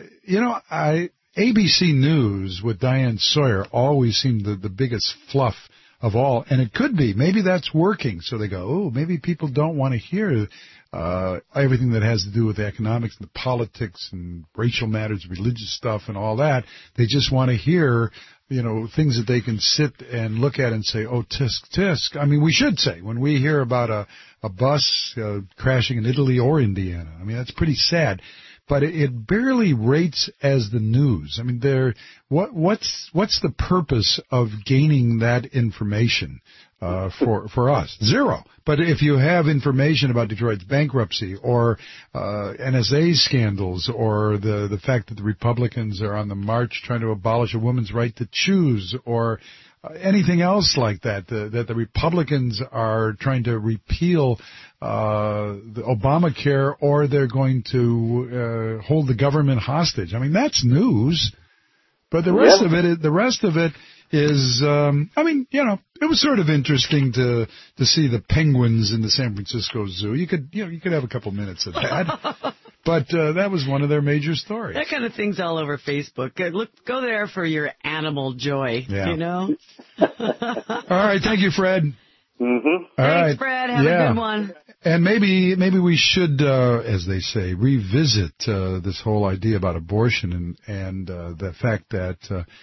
ABC News with Diane Sawyer always seemed the biggest fluff of all, and it could be. Maybe that's working. So they go, oh, maybe people don't want to hear everything that has to do with the economics and the politics and racial matters, religious stuff and all that. They just want to hear, things that they can sit and look at and say, oh, tisk, tisk. I mean, we should say, when we hear about a bus crashing in Italy or Indiana, I mean, that's pretty sad. But it barely rates as the news. I mean, what's the purpose of gaining that information for us? Zero. But if you have information about Detroit's bankruptcy or NSA scandals or the fact that the Republicans are on the march trying to abolish a woman's right to choose or anything else like that the Republicans are trying to repeal the Obamacare, or they're going to hold the government hostage. I mean, that's news. But the rest of it is, it was sort of interesting to see the penguins in the San Francisco Zoo. You could have a couple minutes of that. But that was one of their major stories. That kind of thing's all over Facebook. Go there for your animal joy, All right, thank you, Fred. Mm-hmm. Thanks, Fred. Have a good one. And maybe we should, as they say, revisit this whole idea about abortion and the fact that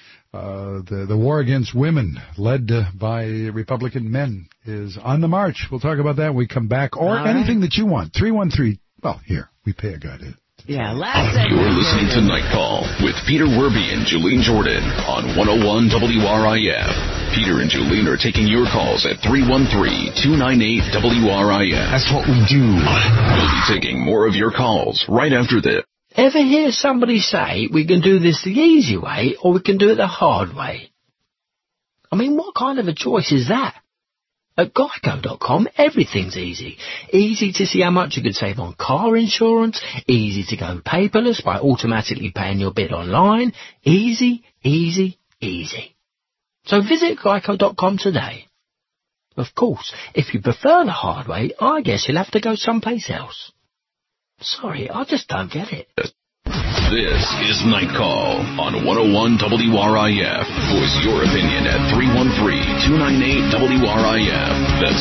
the war against women, led by Republican men, is on the march. We'll talk about that when we come back, or anything that you want. 313. Well, here we pay a guy to. Last segment. You're listening to Night Call with Peter Werby and Julene Jordan on 101 WRIF. Peter and Julene are taking your calls at 313-298-WRIF. That's what we do. We'll be taking more of your calls right after this. Ever hear somebody say we can do this the easy way or we can do it the hard way? I mean, what kind of a choice is that? At Geico.com, everything's easy. Easy to see how much you could save on car insurance. Easy to go paperless by automatically paying your bit online. Easy, easy, easy. So visit Geico.com today. Of course, if you prefer the hard way, I guess you'll have to go someplace else. Sorry, I just don't get it. This is Night Call on 101 WRIF. Voice your opinion at 313-298-WRIF. That's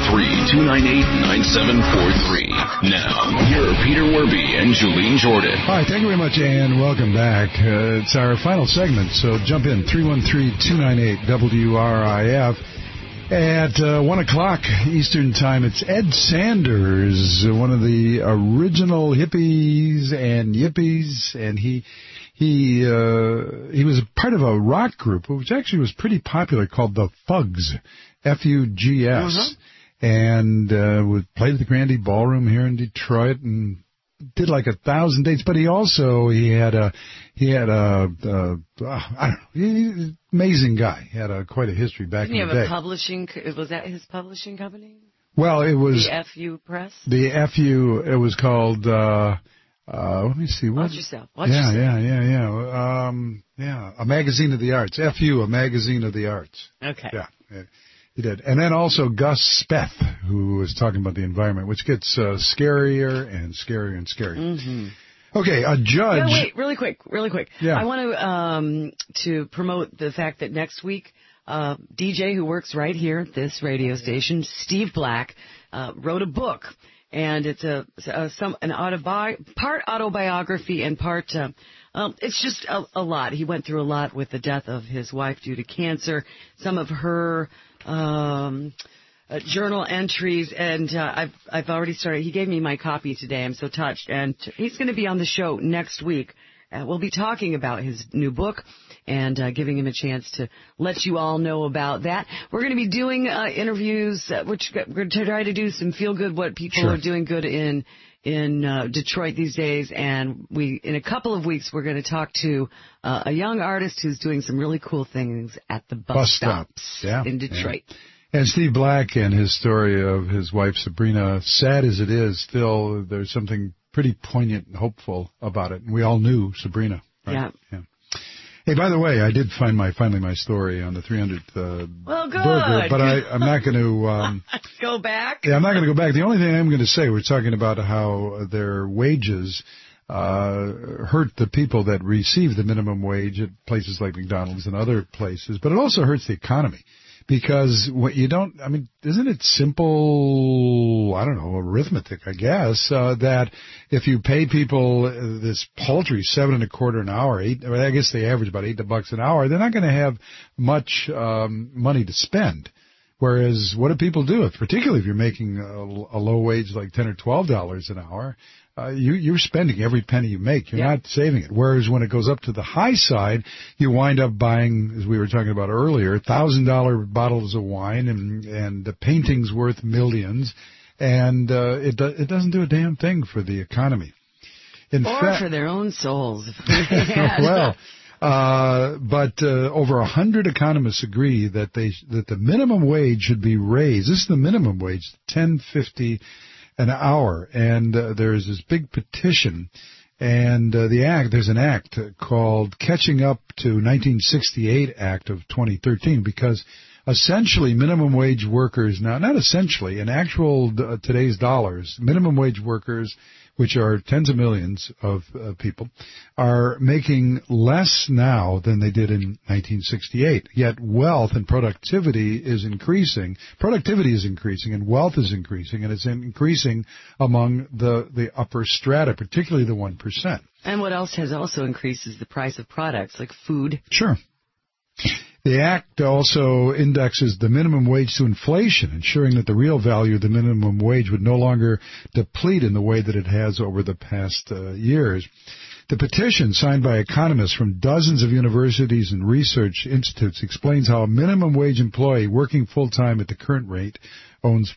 313-298-9743. Now, here are Peter Werby and Julene Jordan. Hi, thank you very much, and welcome back. It's our final segment, so jump in, 313-298-WRIF. At 1 o'clock Eastern Time, it's Ed Sanders, one of the original hippies and yippies, and he was part of a rock group, which actually was pretty popular, called the Fugs, F-U-G-S, and played at the Grandy Ballroom here in Detroit, and did like 1,000 dates. But he had a I don't know, amazing guy. He had quite a history back in the day. Didn't he have a publishing? Was that his publishing company? Well, it was the FU Press. The FU. It was called. Let me see. Watch yourself. Yeah. A magazine of the arts. FU, a magazine of the arts. Okay. Yeah. He did. And then also Gus Speth, who was talking about the environment, which gets scarier and scarier and scarier. Mm-hmm. Okay, a judge. No, wait, really quick. Yeah. I want to promote the fact that next week, DJ who works right here at this radio station, Steve Black, wrote a book, and it's part autobiography and part. It's just a lot. He went through a lot with the death of his wife due to cancer. Some of her. Journal entries, and I've already started. He gave me my copy today. I'm so touched, and he's going to be on the show next week. We'll be talking about his new book and giving him a chance to let you all know about that. We're going to be doing interviews, which we're going to try to do some feel good, what people are doing good in Detroit these days, and in a couple of weeks we're going to talk to a young artist who's doing some really cool things at the bus stops in Detroit. Yeah. And Steve Black and his story of his wife Sabrina, sad as it is, still there's something pretty poignant and hopeful about it. And we all knew Sabrina, right? Yeah. Hey, by the way, I did find finally my story on the 300th burger, but I'm not going to go back. Yeah, I'm not going to go back. The only thing I'm going to say, we're talking about how their wages hurt the people that receive the minimum wage at places like McDonald's and other places, but it also hurts the economy. Because what isn't it simple, arithmetic, I guess, that if you pay people this paltry $7.25 an hour, I guess they average about $8 an hour, they're not going to have much money to spend. Whereas what do people do? Particularly if you're making a low wage like $10 or $12 an hour, you're spending every penny you make. You're not saving it. Whereas when it goes up to the high side, you wind up buying, as we were talking about earlier, $1,000 bottles of wine and the paintings worth millions, and it doesn't do a damn thing for the economy. For their own souls. But over 100 economists agree that the minimum wage should be raised. This is the minimum wage, $10.50 an hour, and there's this big petition, and there's an act called Catching Up to 1968 Act of 2013, because essentially minimum wage workers now, not essentially, in actual today's dollars, minimum wage workers, which are tens of millions of people, are making less now than they did in 1968. Yet wealth and productivity is increasing. Productivity is increasing and wealth is increasing, and it's increasing among the upper strata, particularly the 1%. And what else has also increased is the price of products like food. Sure. The Act also indexes the minimum wage to inflation, ensuring that the real value of the minimum wage would no longer deplete in the way that it has over the past years. The petition, signed by economists from dozens of universities and research institutes, explains how a minimum wage employee working full-time at the current rate earns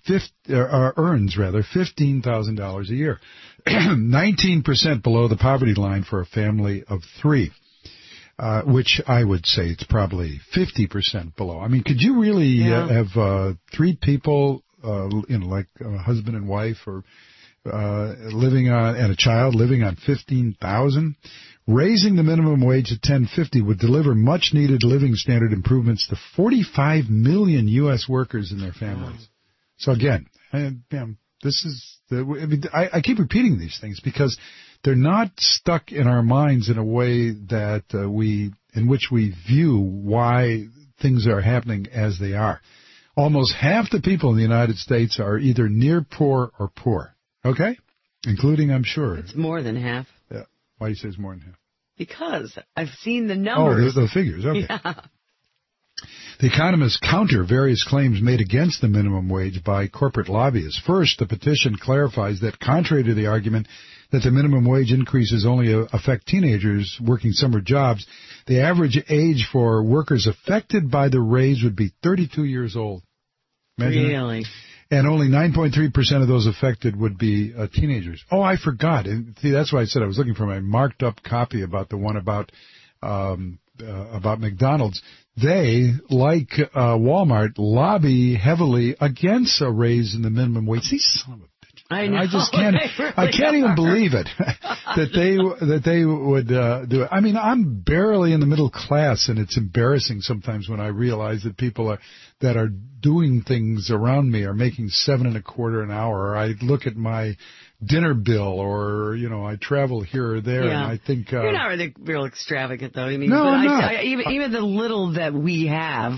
$15,000 a year, 19% below the poverty line for a family of three. Which I would say it's probably 50% below. I mean, could you really have three people, like a husband and wife, or living on, and a child living on $15,000? Raising the minimum wage to $10.50 would deliver much-needed living standard improvements to 45 million U.S. workers and their families. So again, this is I keep repeating these things because they're not stuck in our minds in a way that in which we view why things are happening as they are. Almost half the people in the United States are either near poor or poor. Okay? Including, I'm sure. It's more than half. Yeah. Why do you say it's more than half? Because I've seen the numbers. Oh, the figures. Okay. Yeah. The economists counter various claims made against the minimum wage by corporate lobbyists. First, the petition clarifies that, contrary to the argument that the minimum wage increases only affect teenagers working summer jobs, the average age for workers affected by the raise would be 32 years old. Imagine really? That? And only 9.3% of those affected would be teenagers. Oh, I forgot. And see, that's why I said I was looking for my marked up copy about the one about McDonald's. They, like Walmart, lobby heavily against a raise in the minimum wage. See, son of a bitch. I know. I just can't. Really I can't even believe it that they would do it. I mean, I'm barely in the middle class, and it's embarrassing sometimes when I realize that people that are doing things around me are making $7.25 an hour. Or I look at my dinner bill, or I travel here or there, and I think you're not really real extravagant, though. I mean, no, but I'm not. Even the little that we have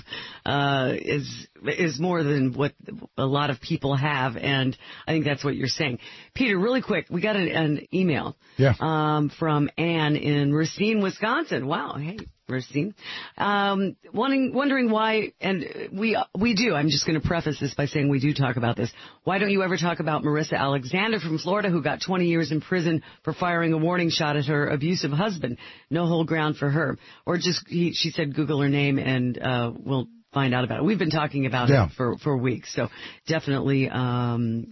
is more than what a lot of people have, and I think that's what you're saying, Peter. Really quick, we got an email from Ann in Racine, Wisconsin. Wow, hey. Racine, wondering why, and we do. I'm just going to preface this by saying we do talk about this. Why don't you ever talk about Marissa Alexander from Florida, who got 20 years in prison for firing a warning shot at her abusive husband? No whole ground for her, or just she said Google her name and we'll find out about it. We've been talking about it for weeks, so definitely on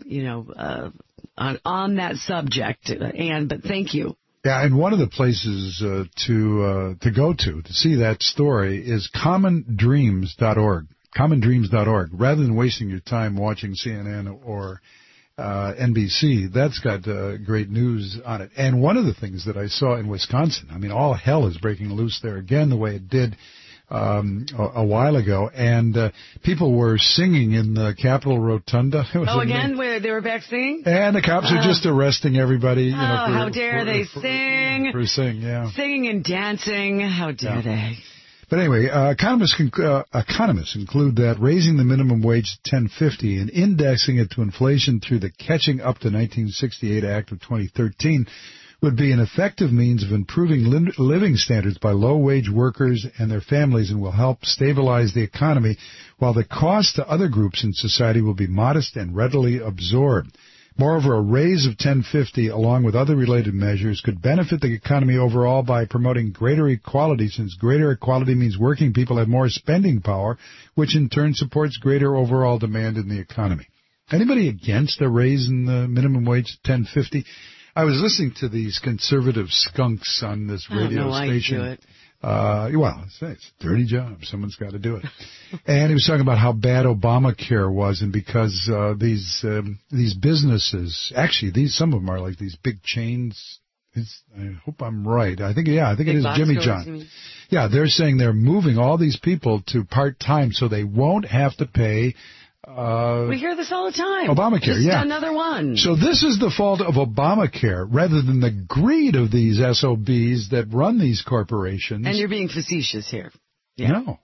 that subject, Anne. But thank you. Yeah, and one of the places to go to see that story is commondreams.org. Commondreams.org. Rather than wasting your time watching CNN or NBC, that's got great news on it. And one of the things that I saw in Wisconsin, I mean, all hell is breaking loose there again the way it did a while ago, and people were singing in the Capitol Rotunda. Again, where they were back singing? And the cops are just arresting everybody. How dare they sing? For singing, yeah. Singing and dancing, how dare they? But anyway, economists conclude that raising the minimum wage to $10.50 and indexing it to inflation through the Catching Up to 1968 Act of 2013 would be an effective means of improving living standards by low-wage workers and their families, and will help stabilize the economy, while the cost to other groups in society will be modest and readily absorbed. Moreover, a raise of $10.50 along with other related measures could benefit the economy overall by promoting greater equality, since greater equality means working people have more spending power, which in turn supports greater overall demand in the economy. Anybody against a raise in the minimum wage to $10.50? I was listening to these conservative skunks on this radio station. Well, it's a dirty job. Someone's got to do it. And he was talking about how bad Obamacare was, and because these businesses, actually, some of them are like these big chains. I hope I'm right. I think it is Jimmy John. Yeah, they're saying they're moving all these people to part-time so they won't have to pay. We hear this all the time. Obamacare, just another one. So this is the fault of Obamacare rather than the greed of these SOBs that run these corporations. And you're being facetious here. Yeah. No.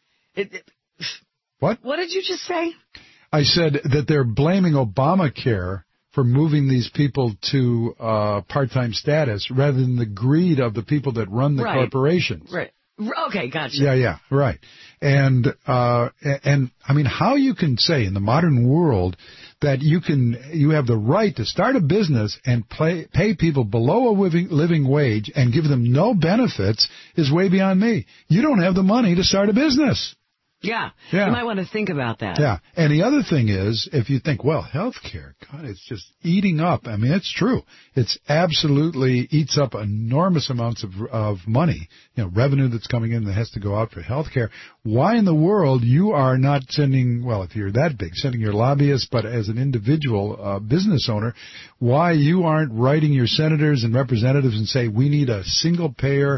What? What did you just say? I said that they're blaming Obamacare for moving these people to part-time status rather than the greed of the people that run the corporations. Right. Okay, gotcha. Yeah, right. And I mean, how you can say in the modern world that you have the right to start a business and pay people below a living wage and give them no benefits is way beyond me. You don't have the money to start a business. Yeah. You might want to think about that. Yeah. And the other thing is, if you think, well, healthcare, God, it's just eating up. I mean, it's true. It's absolutely eats up enormous amounts of money, revenue that's coming in that has to go out for healthcare. Why in the world you are not sending, well, if you're that big, sending your lobbyists, but as an individual business owner, why you aren't writing your senators and representatives and say, we need a single payer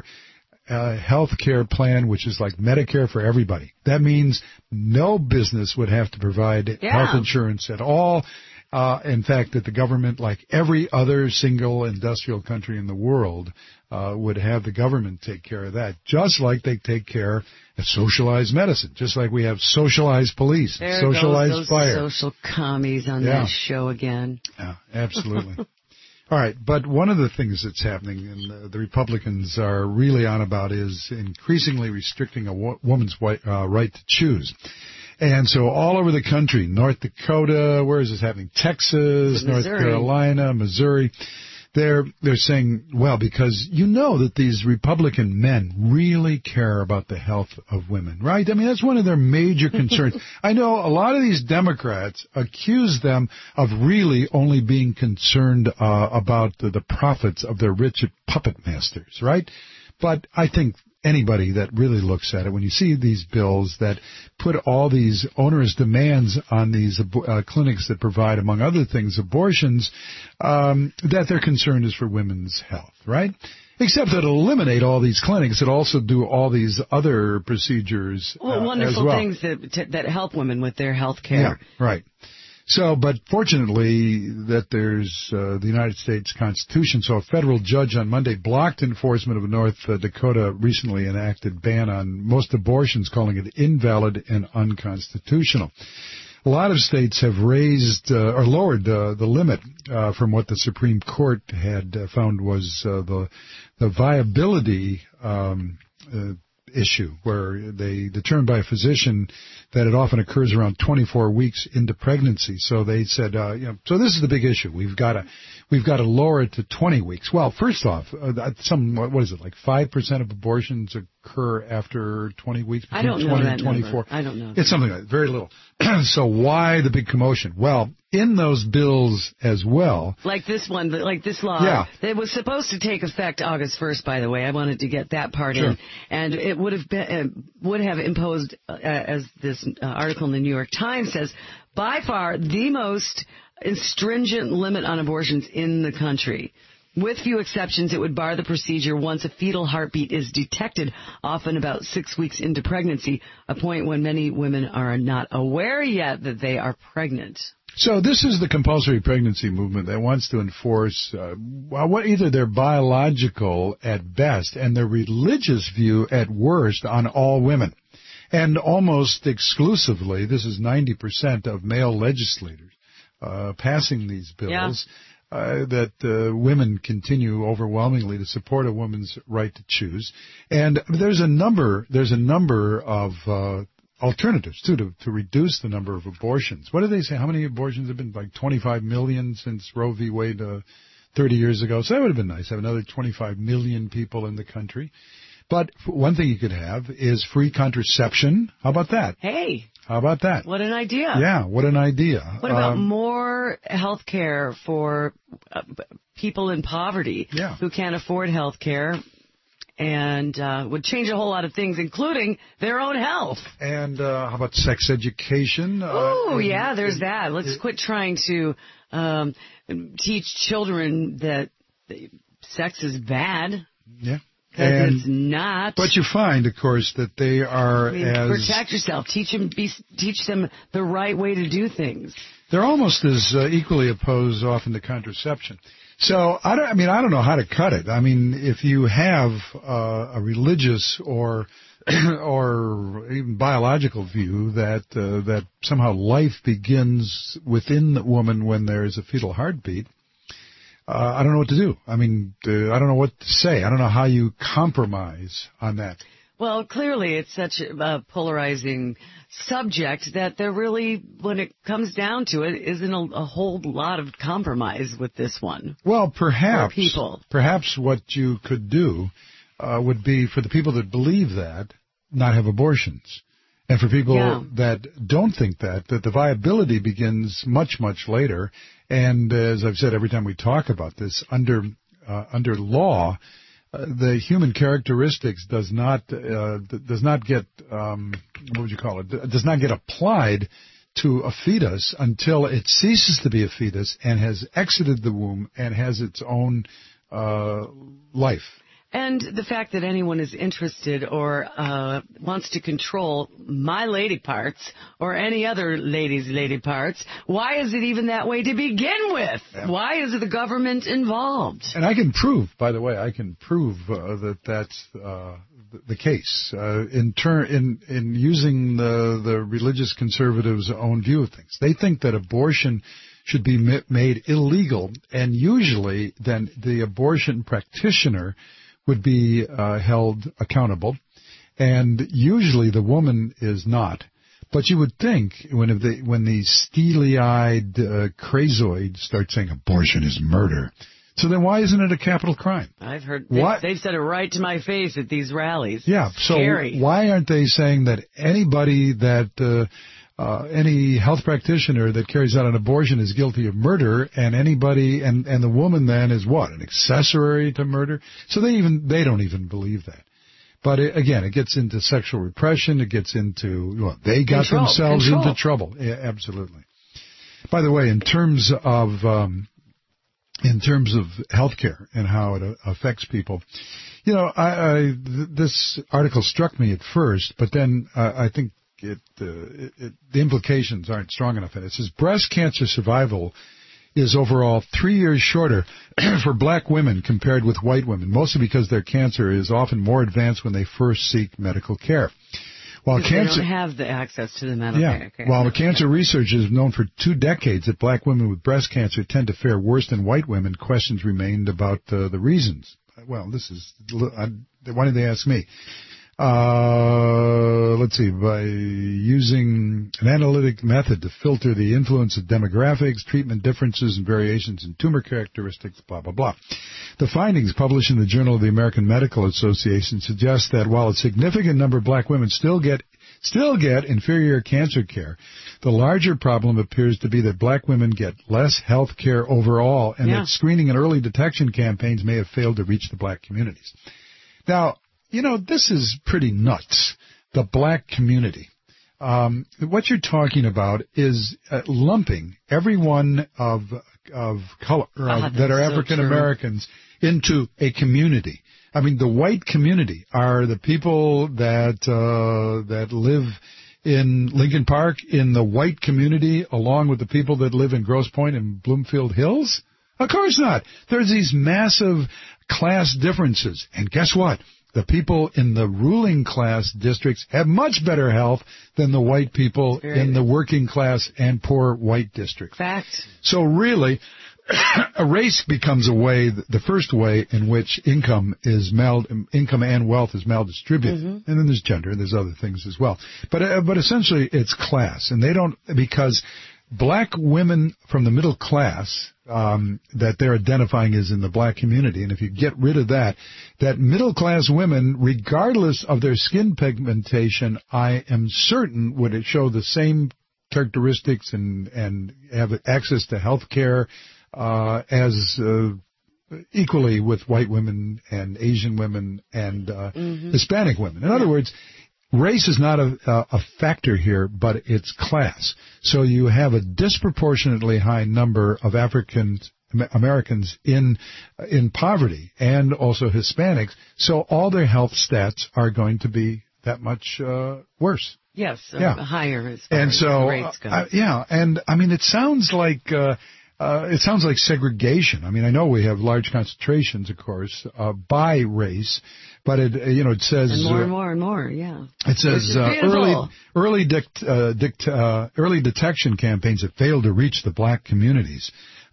health care plan, which is like Medicare for everybody. That means no business would have to provide health insurance at all. In fact, that the government, like every other single industrial country in the world, would have the government take care of that, just like they take care of socialized medicine, just like we have socialized police, socialized fire. Social commies on that show again. Yeah, absolutely. All right, but one of the things that's happening, and the Republicans are really on about, is increasingly restricting a woman's right to choose. And so all over the country, North Dakota, where is this happening? Texas, North Carolina, Missouri. They're saying, well, because you know that these Republican men really care about the health of women, right? I mean, that's one of their major concerns. I know a lot of these Democrats accuse them of really only being concerned about the profits of their rich puppet masters, right? But I think anybody that really looks at it, when you see these bills that put all these onerous demands on these clinics that provide, among other things, abortions, that their concern is for women's health, right? Except that it'll eliminate all these clinics that also do all these other procedures wonderful as well. Things that help women with their health care. Yeah, right. So, but fortunately that there's the United States Constitution, so a federal judge on Monday blocked enforcement of a North Dakota recently enacted ban on most abortions, calling it invalid and unconstitutional. A lot of states have raised or lowered the limit from what the Supreme Court had found was the viability issue, where they determined by a physician that it often occurs around 24 weeks into pregnancy. So they said, so this is the big issue. We've got to lower it to 20 weeks. Well, first off, what is it, like 5% of abortions occur after 20 weeks? I don't know 20 that and 24. number. I don't know. It's something like that, very little. So why the big commotion? Well, in those bills as well. Like this one, like this law. Yeah. It was supposed to take effect August 1st, by the way. I wanted to get that part in. And it would have imposed, as this article in the New York Times says, by far the most stringent limit on abortions in the country. With few exceptions, it would bar the procedure once a fetal heartbeat is detected, often about 6 weeks into pregnancy, a point when many women are not aware yet that they are pregnant. So this is the compulsory pregnancy movement that wants to enforce either their biological at best and their religious view at worst on all women. And almost exclusively, this is 90% of male legislators passing these bills. Yeah. That women continue overwhelmingly to support a woman's right to choose, and there's a number of alternatives too to reduce the number of abortions. What do they say? How many abortions have been? Like 25 million since Roe v. Wade 30 years ago. So that would have been nice. Have another 25 million people in the country. But one thing you could have is free contraception. How about that? Hey. How about that? What an idea. Yeah, what an idea. What about more health care for people in poverty who can't afford health care and would change a whole lot of things, including their own health? And how about sex education? There's that. Let's quit trying to teach children that sex is bad. Yeah. Because it's not. But you find, of course, that they are protect yourself. Teach them the right way to do things. They're almost as equally opposed often to contraception. So I don't know how to cut it. I mean, if you have a religious or even biological view that somehow life begins within the woman when there is a fetal heartbeat, I don't know what to do. I mean, I don't know what to say. I don't know how you compromise on that. Well, clearly it's such a polarizing subject that there really, when it comes down to it, isn't a whole lot of compromise with this one. Well, perhaps what you could do would be for the people that believe that, not have abortions. And for people that don't think that the viability begins much, much later. And as I've said every time we talk about this, under law, the human characteristics does not get does not get applied to a fetus until it ceases to be a fetus and has exited the womb and has its own life. And the fact that anyone is interested or wants to control my lady parts or any other lady's lady parts, why is it even that way to begin with? Yeah. Why is the government involved? And I can prove, by the way, that that's the case in using the religious conservatives' own view of things. They think that abortion should be made illegal, and usually then the abortion practitioner would be held accountable, and usually the woman is not. But you would think when these steely-eyed crazoids start saying abortion is murder, so then why isn't it a capital crime? I've heard they've said it right to my face at these rallies. Yeah, so Scary. Why aren't they saying that anybody that any health practitioner that carries out an abortion is guilty of murder, and anybody and the woman then is what, an accessory to murder? So they don't even believe that. But again, it gets into sexual repression. It gets into they got themselves into trouble. Yeah, absolutely. By the way, in terms of healthcare and how it affects people, this article struck me at first, but then I think the implications aren't strong enough in it. It says breast cancer survival is overall 3 years shorter for black women compared with white women, mostly because their cancer is often more advanced when they first seek medical care. While they don't have the access to the medical care. While cancer researchers have known for 2 decades that black women with breast cancer tend to fare worse than white women, questions remained about the reasons. Well, why did they ask me? Let's see, by using an analytic method to filter the influence of demographics, treatment differences, and variations in tumor characteristics, blah, blah, blah. The findings published in the Journal of the American Medical Association suggest that while a significant number of black women still get inferior cancer care, the larger problem appears to be that black women get less health care overall, and that screening and early detection campaigns may have failed to reach the black communities. Now, this is pretty nuts, the black community. What you're talking about is lumping everyone of color that are African Americans into a community. I mean, the white community are the people that live in Lincoln Park in the white community along with the people that live in Grosse Pointe and Bloomfield Hills? Of course not. There's these massive class differences. And guess what? The people in the ruling class districts have much better health than the white people in the working class and poor white districts. Fact. So really, a race becomes the first way in which income and wealth is maldistributed. And then there's gender, and there's other things as well. But essentially, it's class, and because black women from the middle class that they're identifying as in the black community, and if you get rid of that middle class women, regardless of their skin pigmentation, I am certain would show the same characteristics and have access to health care as equally with white women and Asian women and Hispanic women. In other words, race is not a factor here, but it's class. So you have a disproportionately high number of African Americans in poverty and also Hispanics. So all their health stats are going to be that much worse. Yes, higher as far as the rates go. And I mean, it sounds like segregation. I mean, I know we have large concentrations, of course, by race, but it says and more. Yeah. It says early detection campaigns that failed to reach the black communities.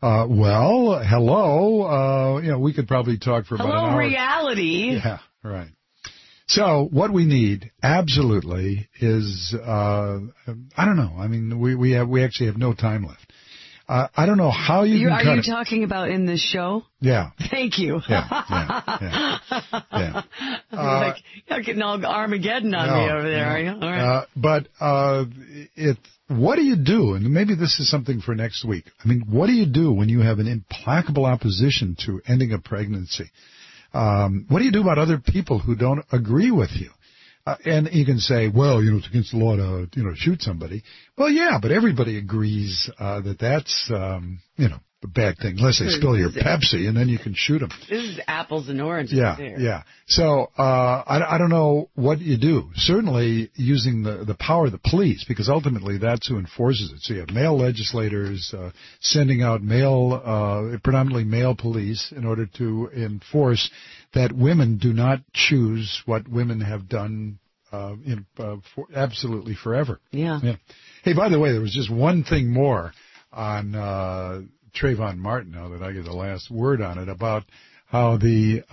Hello. We could probably talk for about an hour. Reality. Yeah, right. So what we need absolutely is I don't know. I mean, we actually have no time left. I don't know how you can cut it. Are you talking about in this show? Yeah. Thank you. Yeah. You're getting all Armageddon on me over there, are you? All right. What do you do? And maybe this is something for next week. I mean, what do you do when you have an implacable opposition to ending a pregnancy? What do you do about other people who don't agree with you? And you can say, well, it's against the law to, shoot somebody. Well, yeah, but everybody agrees that's, a bad thing, unless they spill your Pepsi, and then you can shoot them. This is apples and oranges. Yeah. So I don't know what you do. Certainly using the power of the police, because ultimately that's who enforces it. So you have male legislators sending out predominantly male police in order to enforce that women do not choose what women have done absolutely forever. Yeah. Hey, by the way, there was just one thing more on Trayvon Martin, now that I get the last word on it, about how the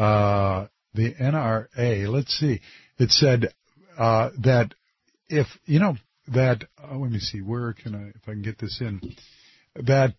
NRA, let's see, it said that if, let me see, if I can get this in, that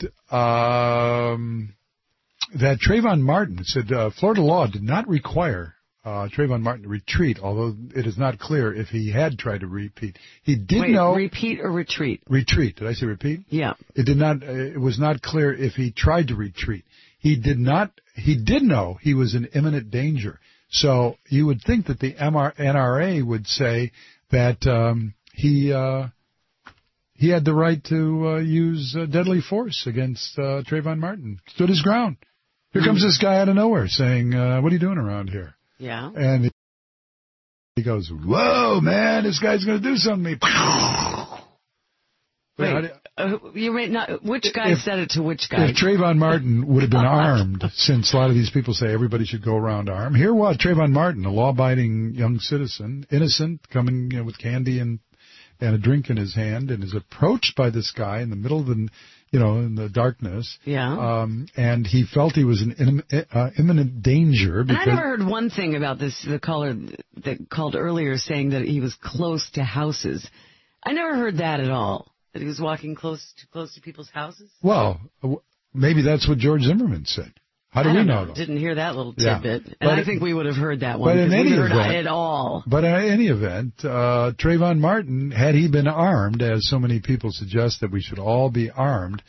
Trayvon Martin, it said Florida law did not require Trayvon Martin to retreat, although it is not clear if he had tried to repeat. He did know. Repeat or retreat? Retreat. Did I say repeat? Yeah. It was not clear if he tried to retreat. He did know he was in imminent danger. So you would think that the NRA would say that he had the right to use deadly force against Trayvon Martin. Stood his ground. Here comes this guy out of nowhere saying, what are you doing around here? Yeah. And He goes, whoa, man, this guy's going to do something to me. Wait, you may not, which guy said it to which guy? If Trayvon Martin would have been armed, since a lot of these people say everybody should go around armed, here was Trayvon Martin, a law-abiding young citizen, innocent, coming with candy and a drink in his hand, and is approached by this guy in the middle of the, in the darkness. Yeah. And he felt he was in imminent danger. Because I never heard one thing about this, the caller that called earlier saying that he was close to houses. I never heard that at all. That he was walking close to people's houses? Well, maybe that's what George Zimmerman said. How do we know? Didn't hear that little tidbit. Yeah. And I think we would have heard that one. But in any event, heard it all. But in any event, Trayvon Martin, had he been armed, as so many people suggest that we should all be armed,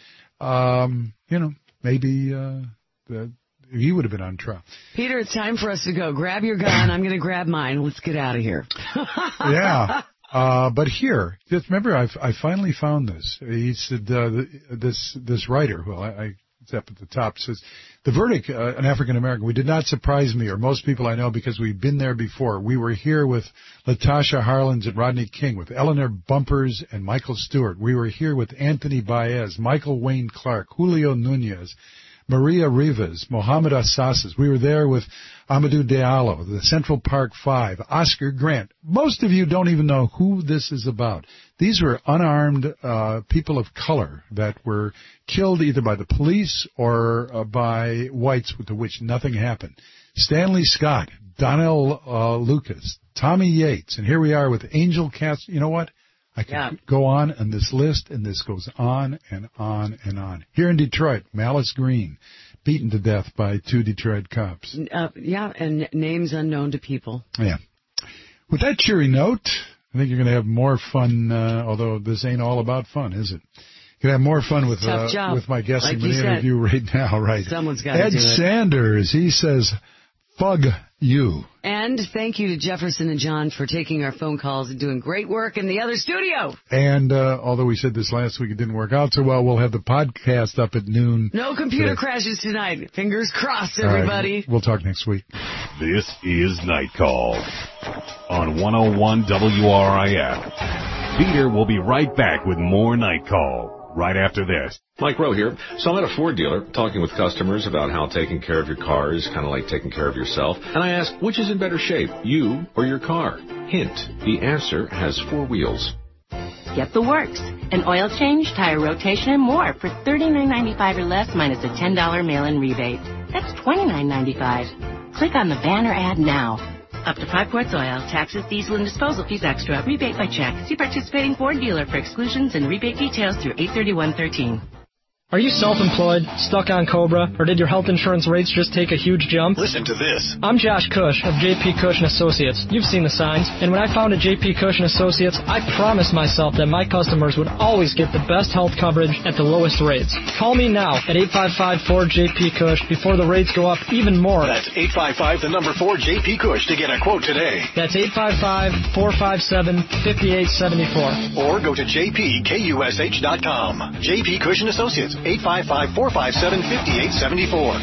maybe he would have been on trial. Peter, it's time for us to go. Grab your gun. I'm going to grab mine. Let's get out of here. Yeah. But here, just remember, I finally found this. He said, this writer, it's up at the top, says, the verdict, an African American, we did not surprise me or most people I know because we've been there before. We were here with Latasha Harlins and Rodney King, with Eleanor Bumpers and Michael Stewart. We were here with Anthony Baez, Michael Wayne Clark, Julio Nunez, Maria Rivas, Mohammed Assasas. We were there with Amadou Diallo, the Central Park Five, Oscar Grant. Most of you don't even know who this is about. These were unarmed people of color that were killed either by the police or by whites, to which nothing happened. Stanley Scott, Donnell Lucas, Tommy Yates, and here we are with Angel Castro. You know what? I could go on this list, and this goes on and on and on. Here in Detroit, Malice Green, beaten to death by 2 Detroit cops. And names unknown to people. Yeah. With that cheery note, I think you're going to have more fun, although this ain't all about fun, is it? You're going to have more fun with my guest in the interview right now, right? Someone's got to do it. Ed Sanders, he says, "Fug you." And thank you to Jefferson and John for taking our phone calls and doing great work in the other studio. And although we said this last week, it didn't work out so well, we'll have the podcast up at noon. No computer crashes tonight. Fingers crossed, everybody. Right, we'll talk next week. This is Night Call on 101 WRIF. Peter will be right back with more Night Call right after this. Mike Rowe here. So I'm at a Ford dealer talking with customers about how taking care of your car is kind of like taking care of yourself. And I ask, which is in better shape, you or your car? Hint, the answer has 4 wheels. Get the works. An oil change, tire rotation, and more for $39.95 or less minus a $10 mail-in rebate. That's $29.95. Click on the banner ad now. Up to 5 quarts oil, taxes, diesel, and disposal fees extra. Rebate by check. See participating Ford dealer for exclusions and rebate details through 8/31/13. Are you self-employed, stuck on COBRA, or did your health insurance rates just take a huge jump? Listen to this. I'm Josh Cush of JP Cush & Associates. You've seen the signs. And when I founded JP Cush & Associates, I promised myself that my customers would always get the best health coverage at the lowest rates. Call me now at 855-4JP-CUSH before the rates go up even more. That's 855 the number 4 JP Cush to get a quote today. That's 855-457-5874. Or go to jpkush.com. JP Cush & Associates. 855-457-5874.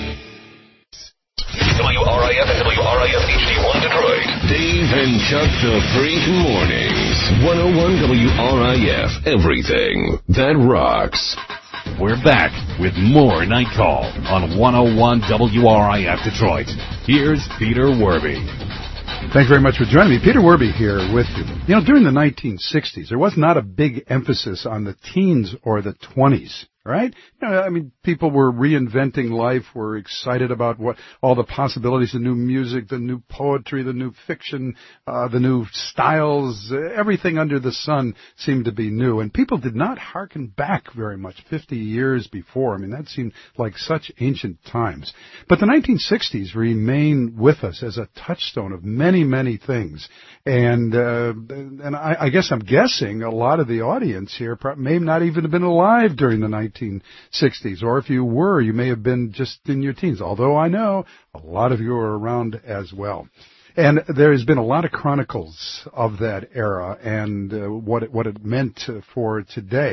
WRIF and WRIF HD1 Detroit. Dave and Chuck the Freak Mornings. 101 WRIF. Everything that rocks. We're back with more Night Call on 101 WRIF Detroit. Here's Peter Werby. Thanks very much for joining me. Peter Werby here with you. You know, during the 1960s, there was not a big emphasis on the teens or the 20s. Right? You know, I mean, people were reinventing life, were excited about all the possibilities, the new music, the new poetry, the new fiction, the new styles, everything under the sun seemed to be new. And people did not hearken back very much 50 years before. I mean, that seemed like such ancient times. But the 1960s remain with us as a touchstone of many, many things. And I guess I'm guessing a lot of the audience here may not even have been alive during the 1960s, or if you were, you may have been just in your teens, although I know a lot of you are around as well. And there has been a lot of chronicles of that era and what it meant for today.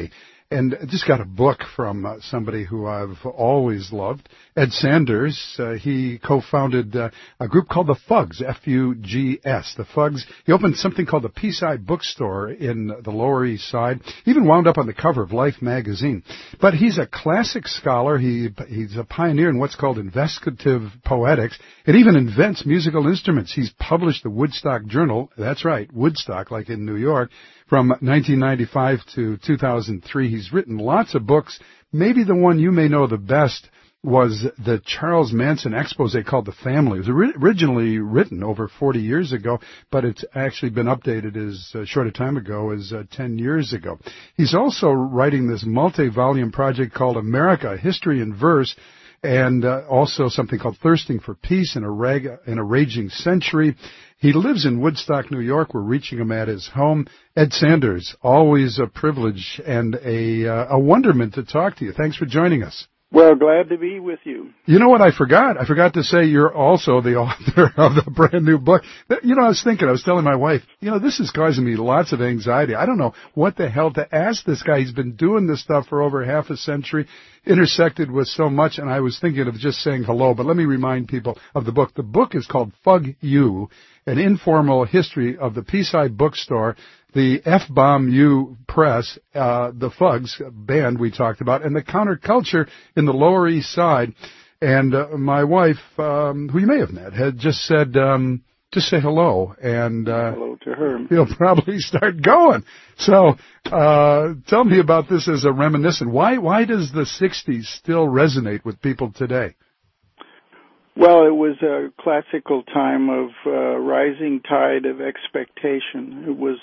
And just got a book from somebody who I've always loved, Ed Sanders. He co-founded a group called the Fugs, F-U-G-S. The Fugs. He opened something called the Peace-Eye Bookstore in the Lower East Side. He even wound up on the cover of Life magazine. But he's a classic scholar. He's a pioneer in what's called investigative poetics. It even invents musical instruments. He's published the Woodstock Journal. That's right, Woodstock, like in New York. From 1995 to 2003, he's written lots of books. Maybe the one you may know the best was the Charles Manson expose called The Family. It was originally written over 40 years ago, but it's actually been updated as short a time ago as 10 years ago. He's also writing this multi-volume project called America, History in Verse, and also something called Thirsting for Peace in a Raging Century. He lives in Woodstock, New York. We're reaching him at his home. Ed Sanders, always a privilege and a wonderment to talk to you. Thanks for joining us. Well, glad to be with you. You know what I forgot? I forgot to say you're also the author of the brand new book. You know, I was telling my wife, this is causing me lots of anxiety. I don't know what the hell to ask this guy. He's been doing this stuff for over half a century, intersected with so much, and I was thinking of just saying hello. But let me remind people of the book. The book is called Fug You, an informal history of the Peace-Eye Bookstore, the F-Bomb U Press, the Fugs band we talked about, and the counterculture in the Lower East Side. And my wife, who you may have met, had just said, just say hello. And hello to her. He'll probably start going. So tell me about this as a reminiscent. Why does the 60s still resonate with people today? Well, it was a classical time of rising tide of expectation. It was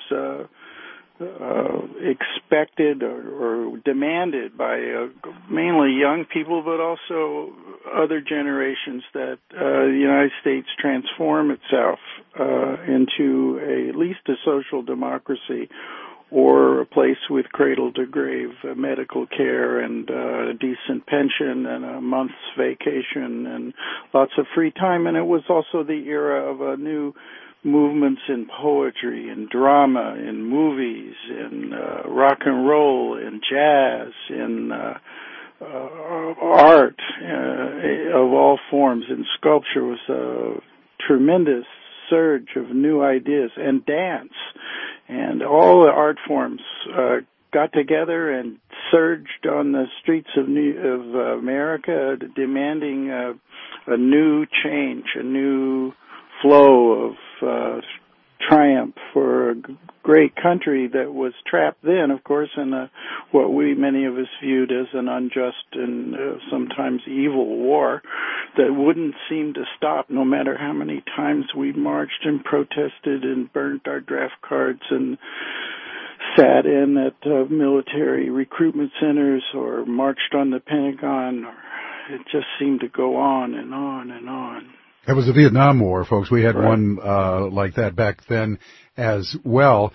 expected or demanded by mainly young people, but also other generations that the United States transform itself into at least a social democracy, or a place with cradle-to-grave medical care and a decent pension and a month's vacation and lots of free time. And it was also the era of new movements in poetry, in drama, in movies, in rock and roll, in jazz, in art of all forms. In sculpture was a tremendous surge of new ideas, and dance. And all the art forms got together and surged on the streets of America, demanding a new change, a new flow of triumph for a great country that was trapped then, of course, in what many of us viewed as an unjust and sometimes evil war that wouldn't seem to stop no matter how many times we marched and protested and burnt our draft cards and sat in at military recruitment centers or marched on the Pentagon. It just seemed to go on and on and on. It was the Vietnam War, folks. We had one like that back then as well.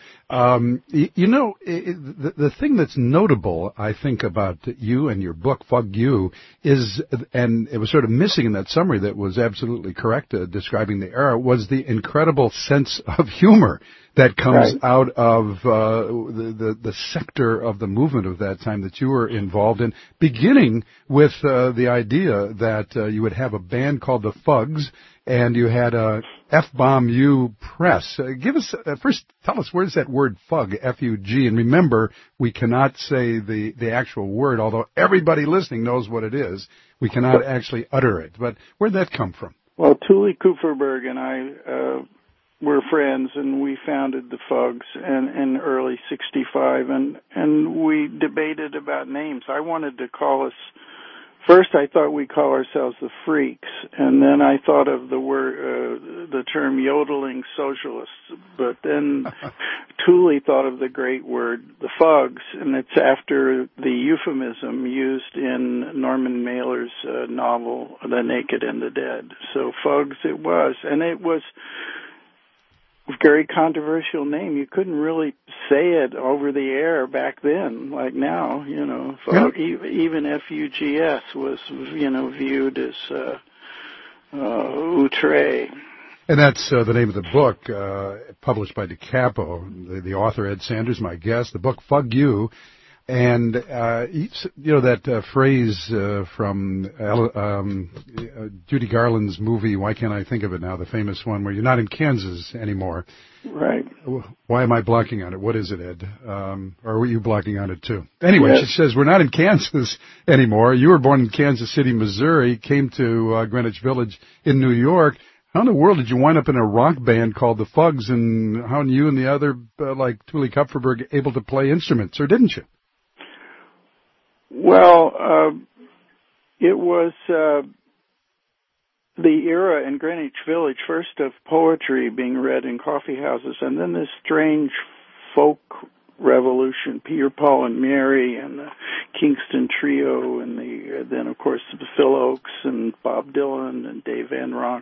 The thing that's notable, I think, about you and your book, Fug You, is, and it was sort of missing in that summary that was absolutely correct describing the era, was the incredible sense of humor that comes out of the sector of the movement of that time that you were involved in, beginning with the idea that you would have a band called the Fugs, and you had a F-Bomb U Press. Give us, first, tell us, where's that word Fug, F-U-G? And remember, we cannot say the actual word, although everybody listening knows what it is. We cannot actually utter it. But where'd that come from? Well, Thule Kupferberg and I were friends, and we founded the Fugs in early '65, and we debated about names. I wanted to call us, first I thought we'd call ourselves the Freaks, and then I thought of the term yodeling socialists, but then Thule thought of the great word, the Fugs, and it's after the euphemism used in Norman Mailer's novel, The Naked and the Dead. So Fugs it was, and it was very controversial name. You couldn't really say it over the air back then, like now. Even F-U-G-S was, viewed as outre. And that's the name of the book, published by Da Capo. The author, Ed Sanders, my guest. The book, Fug You. And that phrase from Judy Garland's movie, why can't I think of it now, the famous one where you're not in Kansas anymore. Right. Why am I blocking on it? What is it, Ed? Or were you blocking on it too? Anyway, yes. She says, we're not in Kansas anymore. You were born in Kansas City, Missouri, came to Greenwich Village in New York. How in the world did you wind up in a rock band called the Fugs, and how are you and the other, like Thule Kupferberg, able to play instruments, or didn't you? Well, it was the era in Greenwich Village, first of poetry being read in coffee houses, and then this strange folk revolution, Peter, Paul, and Mary, and the Kingston Trio, and then, of course, the Phil Oakes and Bob Dylan and Dave Van Ronk.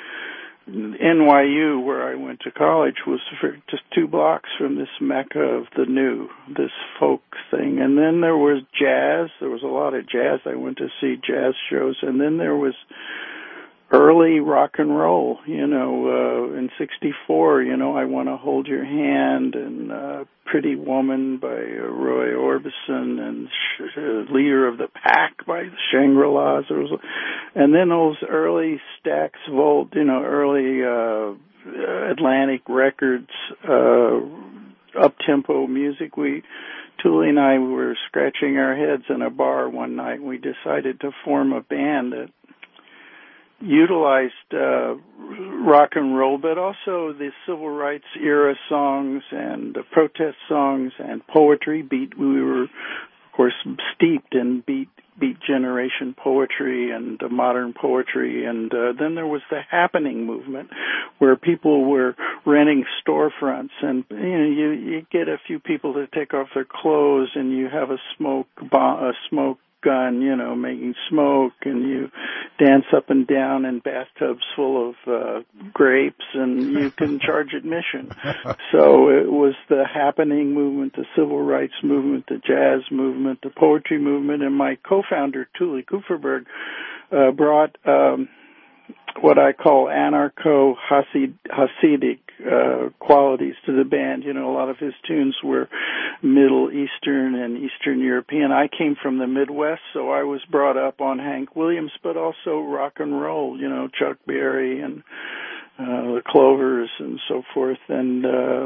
NYU, where I went to college, was just 2 blocks from this mecca of the new, this folk thing. And then there was jazz. There was a lot of jazz. I went to see jazz shows. And then there was early rock and roll, in 64, I Want to Hold Your Hand, and Pretty Woman by Roy Orbison, and Leader of the Pack by the Shangri-Las. And then those early Stax Volt, early Atlantic Records, up-tempo music. Thule and I were scratching our heads in a bar one night, and we decided to form a band that utilized rock and roll, but also the civil rights era songs and protest songs and poetry. We were, of course, steeped in beat generation poetry and modern poetry. And then there was the happening movement, where people were renting storefronts, and you get a few people to take off their clothes, and you have a smoke gun, making smoke, and you dance up and down in bathtubs full of grapes, and you can charge admission. So it was the happening movement, the civil rights movement, the jazz movement, the poetry movement, and my co-founder, Thule Kupferberg, brought what I call anarcho-Hasidic qualities to the band. A lot of his tunes were Middle Eastern and Eastern European. I came from the Midwest, so I was brought up on Hank Williams, but also rock and roll, Chuck Berry and the Clovers and so forth, and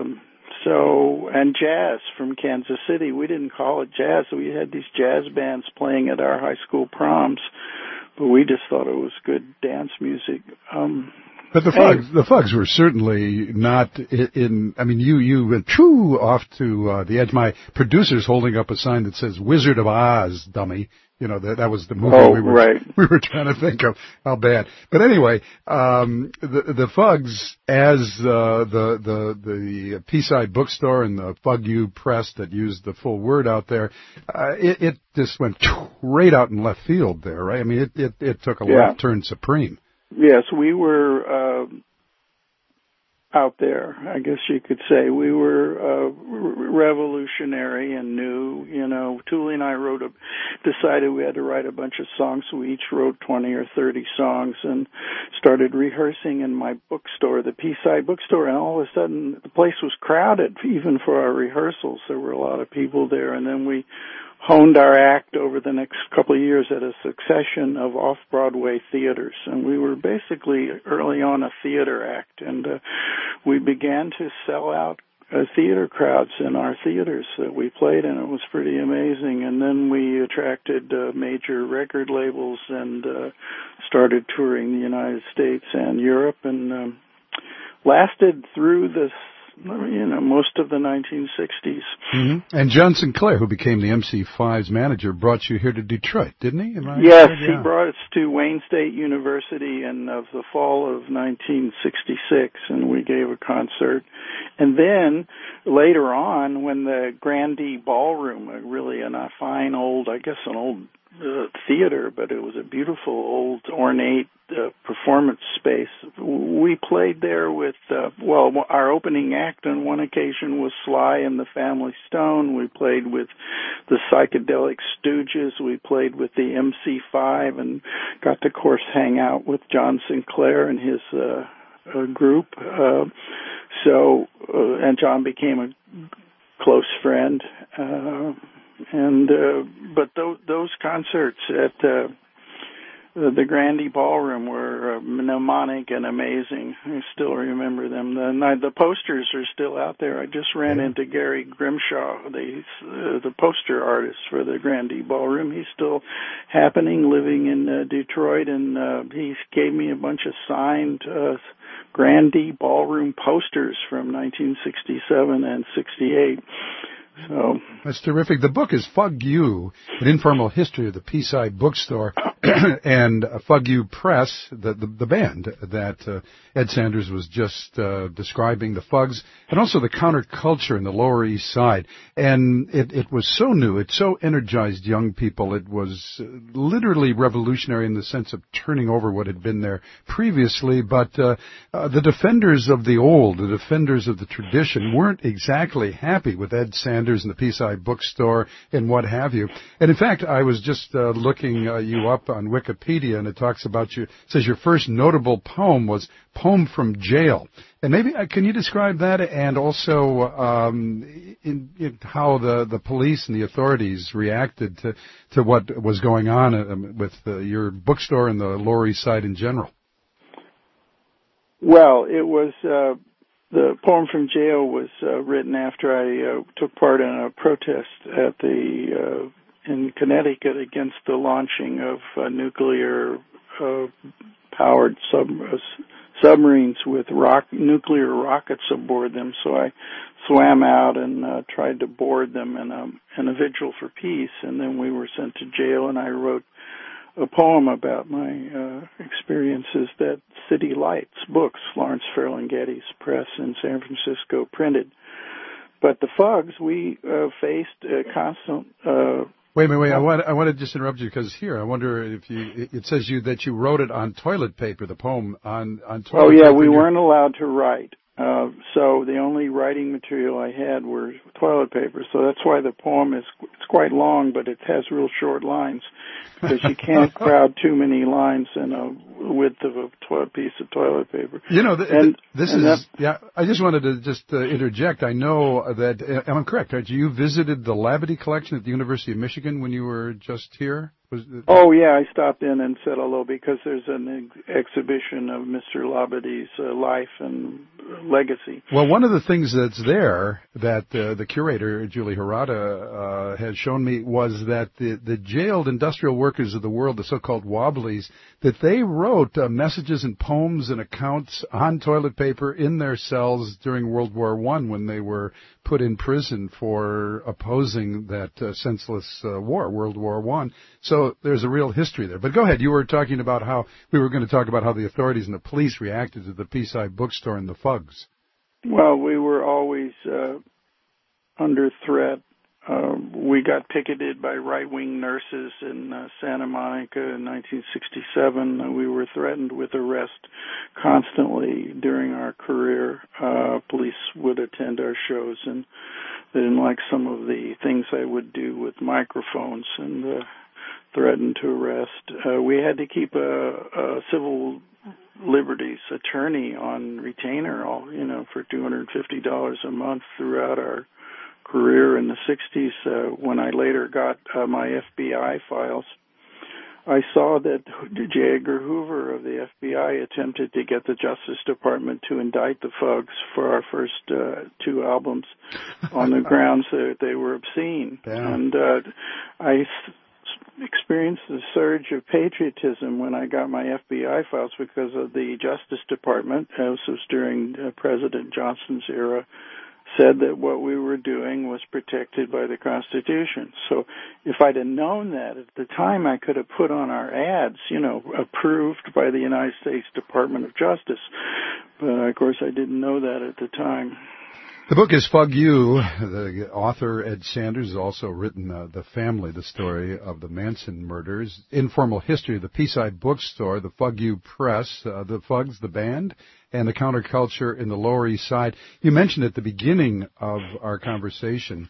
jazz from Kansas City. We didn't call it jazz. We had these jazz bands playing at our high school proms, but we just thought it was good dance music. But the Fugs were certainly not in. I mean, you went off to the edge. My producer's holding up a sign that says "Wizard of Oz," dummy. That was the movie we were trying to think of. How bad. But anyway, the Fugs, as the P-Side bookstore and the Fug U Press that used the full word out there, it just went right out in left field there, right? I mean, it took a left turn supreme. Yes, we were out there, I guess you could say. We were revolutionary and new. Thule and I decided we had to write a bunch of songs, so we each wrote 20 or 30 songs and started rehearsing in my bookstore, the P-Side bookstore, and all of a sudden the place was crowded, even for our rehearsals. There were a lot of people there, and then we honed our act over the next couple of years at a succession of off-Broadway theaters. And we were basically early on a theater act, and we began to sell out theater crowds in our theaters that we played in. It was pretty amazing. And then we attracted major record labels and started touring the United States and Europe, and lasted through this most of the 1960s. Mm-hmm. And John Sinclair, who became the MC5's manager, brought you here to Detroit, didn't he? Yes, he brought us to Wayne State University in the fall of 1966, and we gave a concert. And then later on, when the Grandee Ballroom, really a fine old, an old theater, but it was a beautiful old ornate performance space. We played there with, our opening act on one occasion was Sly and the Family Stone. We played with the Psychedelic Stooges. We played with the MC5 and got to, of course, hang out with John Sinclair and his group. And John became a close friend. And but those concerts at the Grandy Ballroom were mnemonic and amazing. I still remember them. The posters are still out there. I just ran into Gary Grimshaw, the poster artist for the Grandy Ballroom. He's still happening, living in Detroit, and he gave me a bunch of signed Grandy Ballroom posters from 1967 and 68. So that's terrific. The book is Fug You, An Informal History of the Peace-Side Bookstore, and Fug You Press, the band that Ed Sanders was just describing, the Fugs, and also the counterculture in the Lower East Side. And it was so new, it so energized young people. It was literally revolutionary in the sense of turning over what had been there previously. But the defenders of the old, the defenders of the tradition, weren't exactly happy with Ed Sanders and the Peace-Side Bookstore and what have you. And in fact, I was just looking you up on Wikipedia, and it talks about you. It says your first notable poem was Poem from Jail. And maybe can you describe that, and also in how the police and the authorities reacted to what was going on with your bookstore and the Lower East Side in general? Well, it was the Poem from Jail was written after I took part in a protest at in Connecticut against the launching of nuclear powered submarines with nuclear rockets aboard them. So I swam out and tried to board them in a vigil for peace, and then we were sent to jail, and I wrote a poem about my experiences that City Lights Books, Lawrence Ferlinghetti's press in San Francisco, printed. But the Fugs, we faced a constant... Wait. I want to just interrupt you, because here I wonder if it says that you wrote it on toilet paper, the poem on toilet paper. Oh yeah, we weren't allowed to write. So the only writing material I had were toilet paper. So that's why the poem it's quite long, but it has real short lines, because you can't crowd too many lines in a width of a piece of toilet paper. You know, I just wanted to interject. I know that, am I correct? You visited the Labadie collection at the University of Michigan when you were just here? Oh, yeah, I stopped in and said hello, because there's an exhibition of Mr. Labadie's life and legacy. Well, one of the things that's there that the curator, Julie Harada, had shown me was that the jailed industrial workers of the world, the so-called Wobblies, that they wrote messages and poems and accounts on toilet paper in their cells during World War I, when they were put in prison for opposing that senseless war, World War I. So there's a real history there. But go ahead. You were talking about how the authorities and the police reacted to the Peace-Side Bookstore and the Fugs. Well, we were always under threat. We got picketed by right-wing nurses in Santa Monica in 1967. We were threatened with arrest constantly during our career. Police would attend our shows, and they didn't like some of the things I would do with microphones, and threatened to arrest. We had to keep a civil liberties attorney on retainer, for $250 a month throughout our career in the 60s. When I later got my FBI files, I saw that J. Edgar Hoover of the FBI attempted to get the Justice Department to indict the Fugs for our first two albums on the grounds that they were obscene. Yeah. And I experienced a surge of patriotism when I got my FBI files, because of the Justice Department, as was during President Johnson's era, said that what we were doing was protected by the Constitution. So if I'd have known that at the time, I could have put on our ads, approved by the United States Department of Justice. But, of course, I didn't know that at the time. The book is Fug You. The author, Ed Sanders, has also written the story of the Manson murders, Informal History of the Peace-Side Bookstore, the Fug You Press, the Fugs, the band, and the counterculture in the Lower East Side. You mentioned at the beginning of our conversation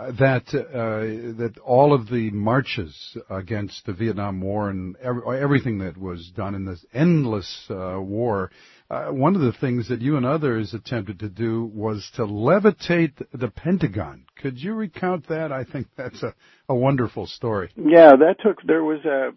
that all of the marches against the Vietnam War and everything that was done in this endless war one of the things that you and others attempted to do was to levitate the Pentagon. Could you recount that? I think that's a wonderful story. Yeah, there was a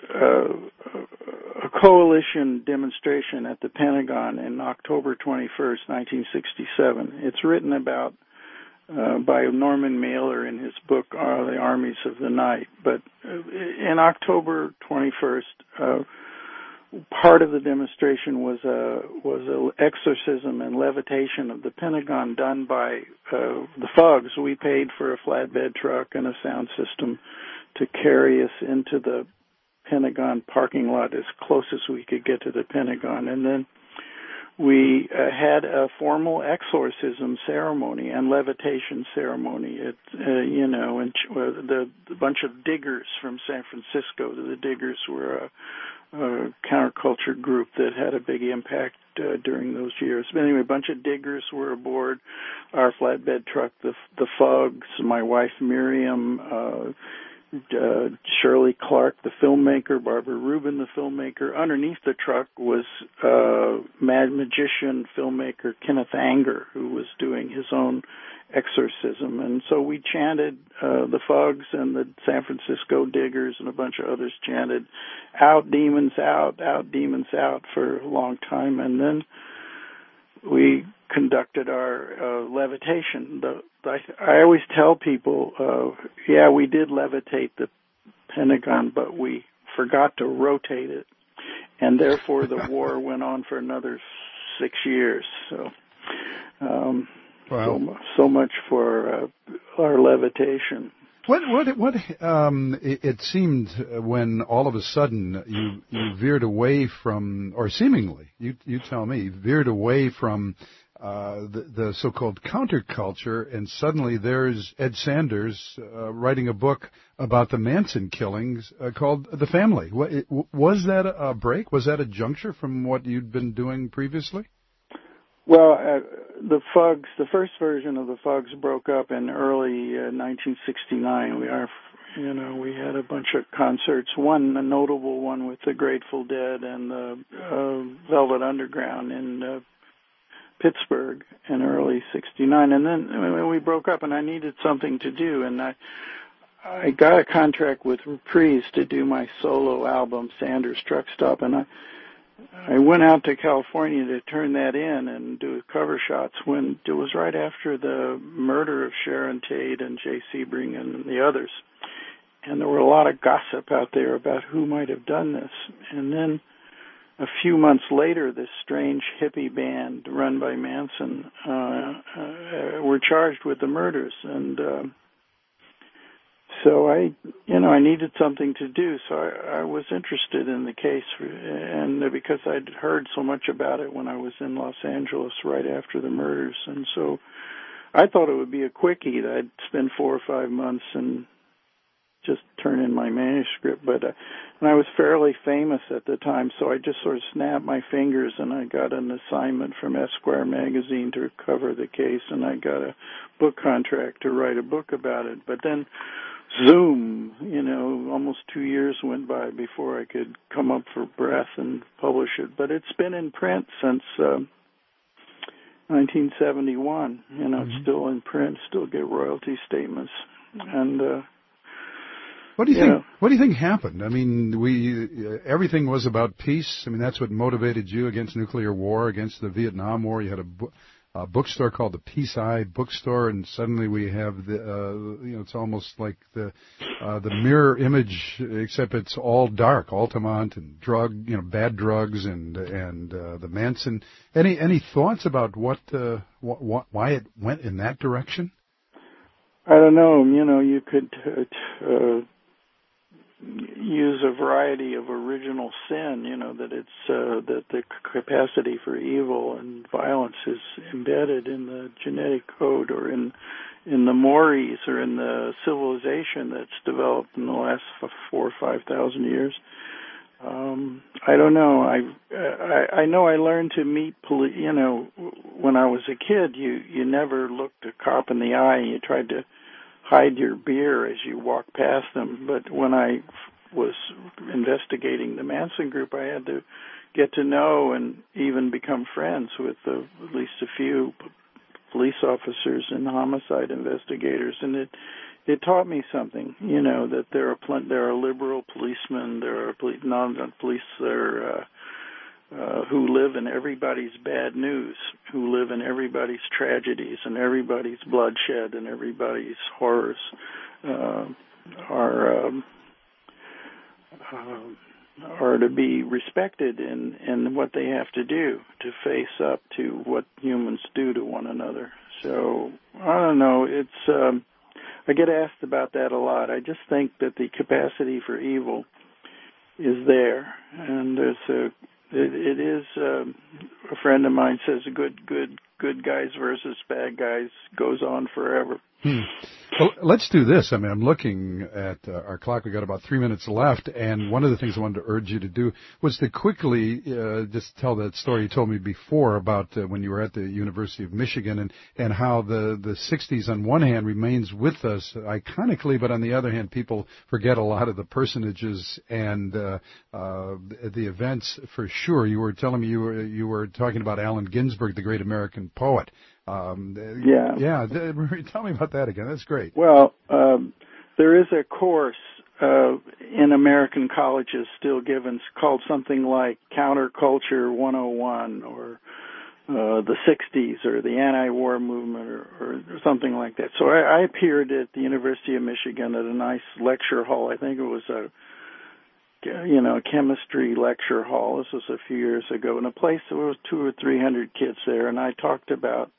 coalition demonstration at the Pentagon in October 21st, 1967. It's written about by Norman Mailer in his book, The Armies of the Night. But in October 21st, part of the demonstration was a exorcism and levitation of the Pentagon done by the thugs. We paid for a flatbed truck and a sound system to carry us into the Pentagon parking lot as close as we could get to the Pentagon, and then we had a formal exorcism ceremony and levitation ceremony. And the bunch of diggers from San Francisco. The diggers were a counterculture group that had a big impact during those years. But anyway, a bunch of diggers were aboard our flatbed truck. The thugs, my wife Miriam, Shirley Clark, the filmmaker, Barbara Rubin, the filmmaker. Underneath the truck was mad magician filmmaker Kenneth Anger, who was doing his own exorcism. And so we chanted, the thugs and the San Francisco diggers and a bunch of others chanted, out demons out for a long time. And then we conducted our levitation. I always tell people, we did levitate the Pentagon, but we forgot to rotate it, and therefore the war went on for another 6 years. So, so much for our levitation. It seemed when all of a sudden you veered away from, or seemingly, you tell me, veered away from the so-called counterculture, and suddenly there's Ed Sanders writing a book about the Manson killings called The Family. Was that a break? Was that a juncture from what you'd been doing previously? Well, the first version of the Fugs broke up in early 1969. We had a bunch of concerts. A notable one with the Grateful Dead and the Velvet Underground in Pittsburgh in early '69, and then we broke up, and I needed something to do, and I got a contract with Reprise to do my solo album, Sanders Truck Stop, and I went out to California to turn that in and do cover shots when it was right after the murder of Sharon Tate and Jay Sebring and the others, and there were a lot of gossip out there about who might have done this, and then a few months later, this strange hippie band run by Manson were charged with the murders, and so I needed something to do. So I was interested in the case, and because I'd heard so much about it when I was in Los Angeles right after the murders, and so I thought it would be a quickie. That I'd spend 4 or 5 months and just turn in my manuscript, but and I was fairly famous at the time, so I just sort of snapped my fingers, and I got an assignment from Esquire magazine to cover the case, and I got a book contract to write a book about it. But then, zoom, almost 2 years went by before I could come up for breath and publish it. But it's been in print since 1971. It's still in print, still get royalty statements, and What do you think? What do you think happened? I mean, everything was about peace. I mean, that's what motivated you against nuclear war, against the Vietnam War. You had a bookstore called the Peace Eye Bookstore, and suddenly we have it's almost like the mirror image, except it's all dark, Altamont and bad drugs and the Manson. Any thoughts about why it went in that direction? I don't know. You could use a variety of original sin, that it's that the capacity for evil and violence is embedded in the genetic code, or in the mores, or in the civilization that's developed in the last 4,000 or 5,000 years. I don't know. I know I learned to meet when I was a kid, you never looked a cop in the eye, and you tried to hide your beer as you walk past them. But when I was investigating the Manson group, I had to get to know and even become friends with at least a few police officers and homicide investigators, and it taught me something, that there are liberal policemen, there are non-police there who live in everybody's bad news, who live in everybody's tragedies and everybody's bloodshed and everybody's horrors, are to be respected in what they have to do to face up to what humans do to one another. So, I don't know, I get asked about that a lot. I just think that the capacity for evil is there, and it is a friend of mine says good guys versus bad guys goes on forever. Well, let's do this. I mean, I'm looking at our clock. We got about 3 minutes left, and one of the things I wanted to urge you to do was to quickly just tell that story you told me before about when you were at the University of Michigan and how the 60s on one hand remains with us iconically, but on the other hand, people forget a lot of the personages and the events for sure. You were telling me you were talking about Allen Ginsberg, the great American poet. Yeah. Tell me about that again. That's great. Well, there is a course in American colleges still given called something like Counterculture 101 or the 60s or the anti-war movement or something like that. So I appeared at the University of Michigan at a nice lecture hall. I think it was a chemistry lecture hall. This was a few years ago, in a place there was 200 or 300 kids there, and I talked about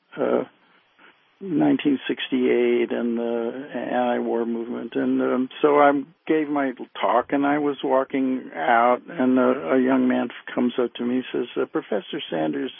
1968 and the anti-war movement. And so I gave my talk, and I was walking out, and a young man comes up to me and says, Professor Sanders,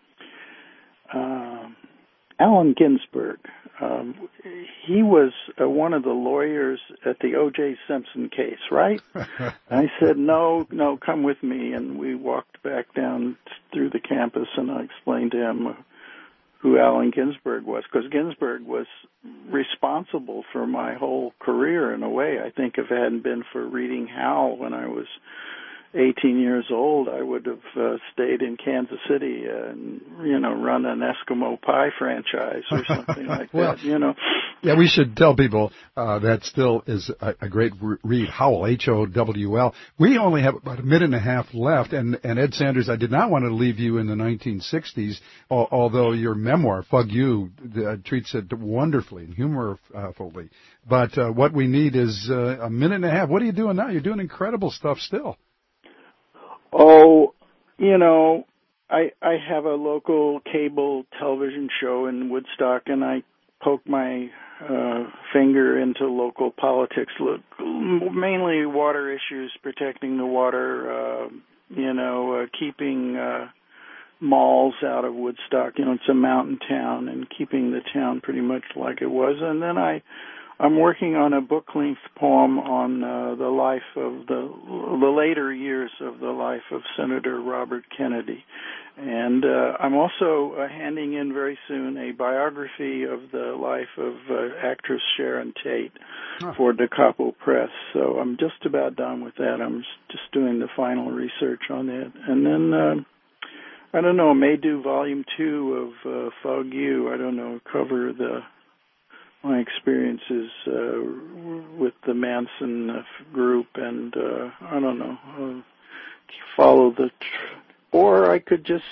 Allen Ginsberg, he was one of the lawyers at the O.J. Simpson case, right? I said, no, come with me. And we walked back down through the campus, and I explained to him who Allen Ginsberg was, because Ginsberg was responsible for my whole career in a way. I think if it hadn't been for reading Hal when I was 18 years old, I would have stayed in Kansas City and, run an Eskimo pie franchise or something like that, Yeah, we should tell people that still is a great read, Howl, H-O-W-L. We only have about a minute and a half left, and Ed Sanders, I did not want to leave you in the 1960s, although your memoir, Fug You, treats it wonderfully and humorfully. But what we need is a minute and a half. What are you doing now? You're doing incredible stuff still. Oh, I have a local cable television show in Woodstock, and I poke my finger into local politics, mainly water issues, protecting the water, keeping malls out of Woodstock. It's a mountain town, and keeping the town pretty much like it was. And then I'm working on a book-length poem on the life of the later years of the life of Senator Robert Kennedy. And I'm also handing in very soon a biography of the life of actress Sharon Tate for Da Capo Press. So I'm just about done with that. I'm just doing the final research on that. And then, I don't know, I may do volume 2 of Fug You. I don't know, cover my experiences with the Manson group, and I don't know, follow or I could just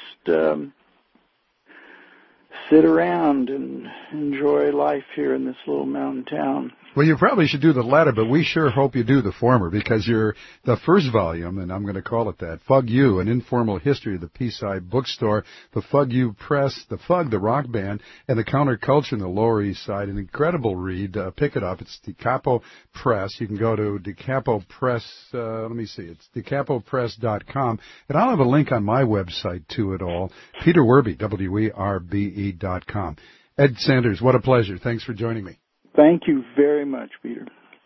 sit around and enjoy life here in this little mountain town. Well, you probably should do the latter, but we sure hope you do the former, because you're the first volume, and I'm going to call it that, Fug You, An Informal History of the Peace-Eye Bookstore, the Fug You Press, the Fug, the rock band, and the Counterculture in the Lower East Side. An incredible read. Pick it up. It's Da Capo Press. You can go to Da Capo Press, it's dacapopress.com, and I'll have a link on my website to it all, Peter Werbe, WERBE.com. Ed Sanders, what a pleasure. Thanks for joining me. Thank you very much, Peter.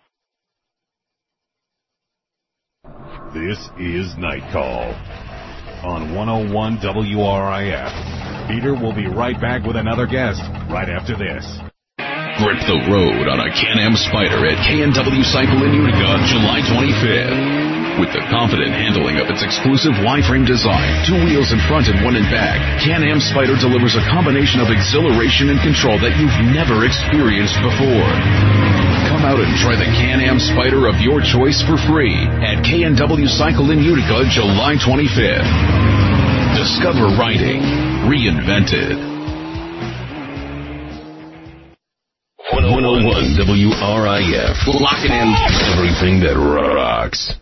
This is Night Call on 101 WRIF. Peter will be right back with another guest right after this. Grip the road on a Can-Am Spyder at KNW Cycle in Utica, July 25th. With the confident handling of its exclusive Y-frame design, 2 wheels in front and 1 in back, Can-Am Spyder delivers a combination of exhilaration and control that you've never experienced before. Come out and try the Can-Am Spyder of your choice for free at K&W Cycle in Utica, July 25th. Discover riding reinvented. 101 WRIF. Locking in everything that rocks.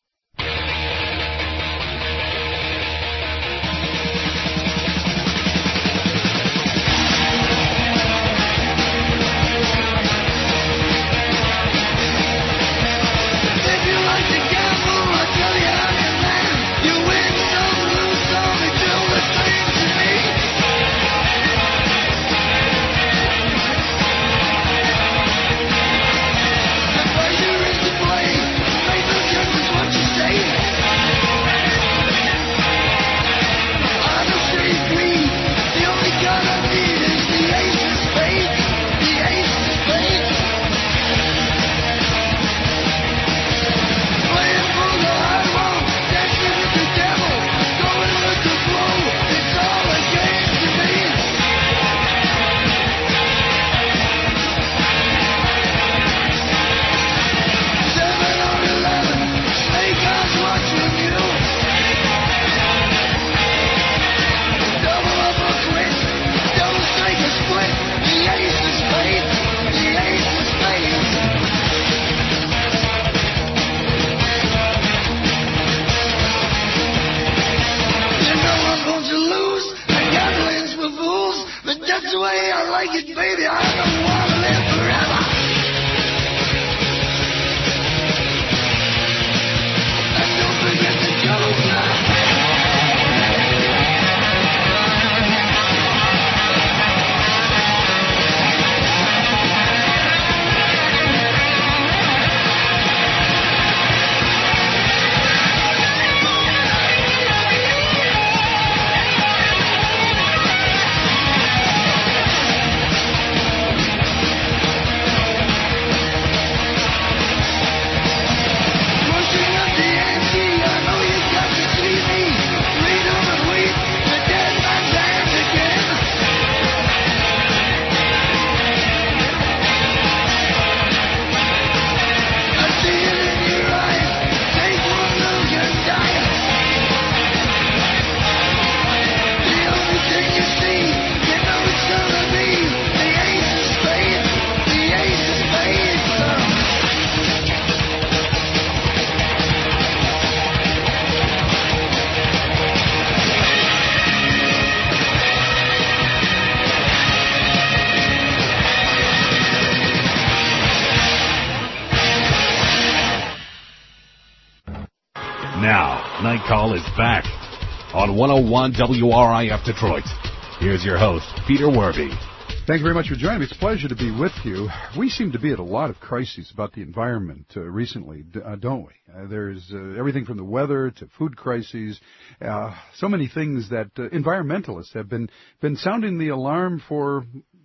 Night Call is back on 101 WRIF Detroit. Here's your host, Peter Werby. Thank you very much for joining me. It's a pleasure to be with you. We seem to be at a lot of crises about the environment recently, don't we? There's everything from the weather to food crises, so many things that environmentalists have been sounding the alarm for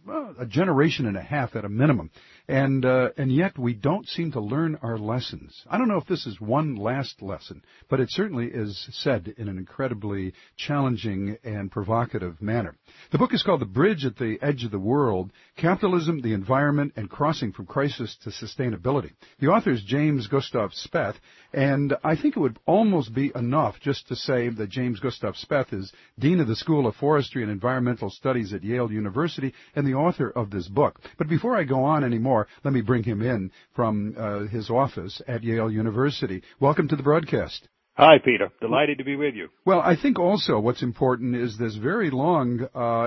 a generation and a half at a minimum. And yet we don't seem to learn our lessons. I don't know if this is one last lesson, but it certainly is said in an incredibly challenging and provocative manner. The book is called The Bridge at the Edge of the World, Capitalism, the Environment, and Crossing from Crisis to Sustainability. The author is James Gustav Speth, and I think it would almost be enough just to say that James Gustav Speth is Dean of the School of Forestry and Environmental Studies at Yale University and the author of this book. But before I go on anymore, let me bring him in from his office at Yale University. Welcome to the broadcast. Hi, Peter. Delighted to be with you. Well, I think also what's important is this very long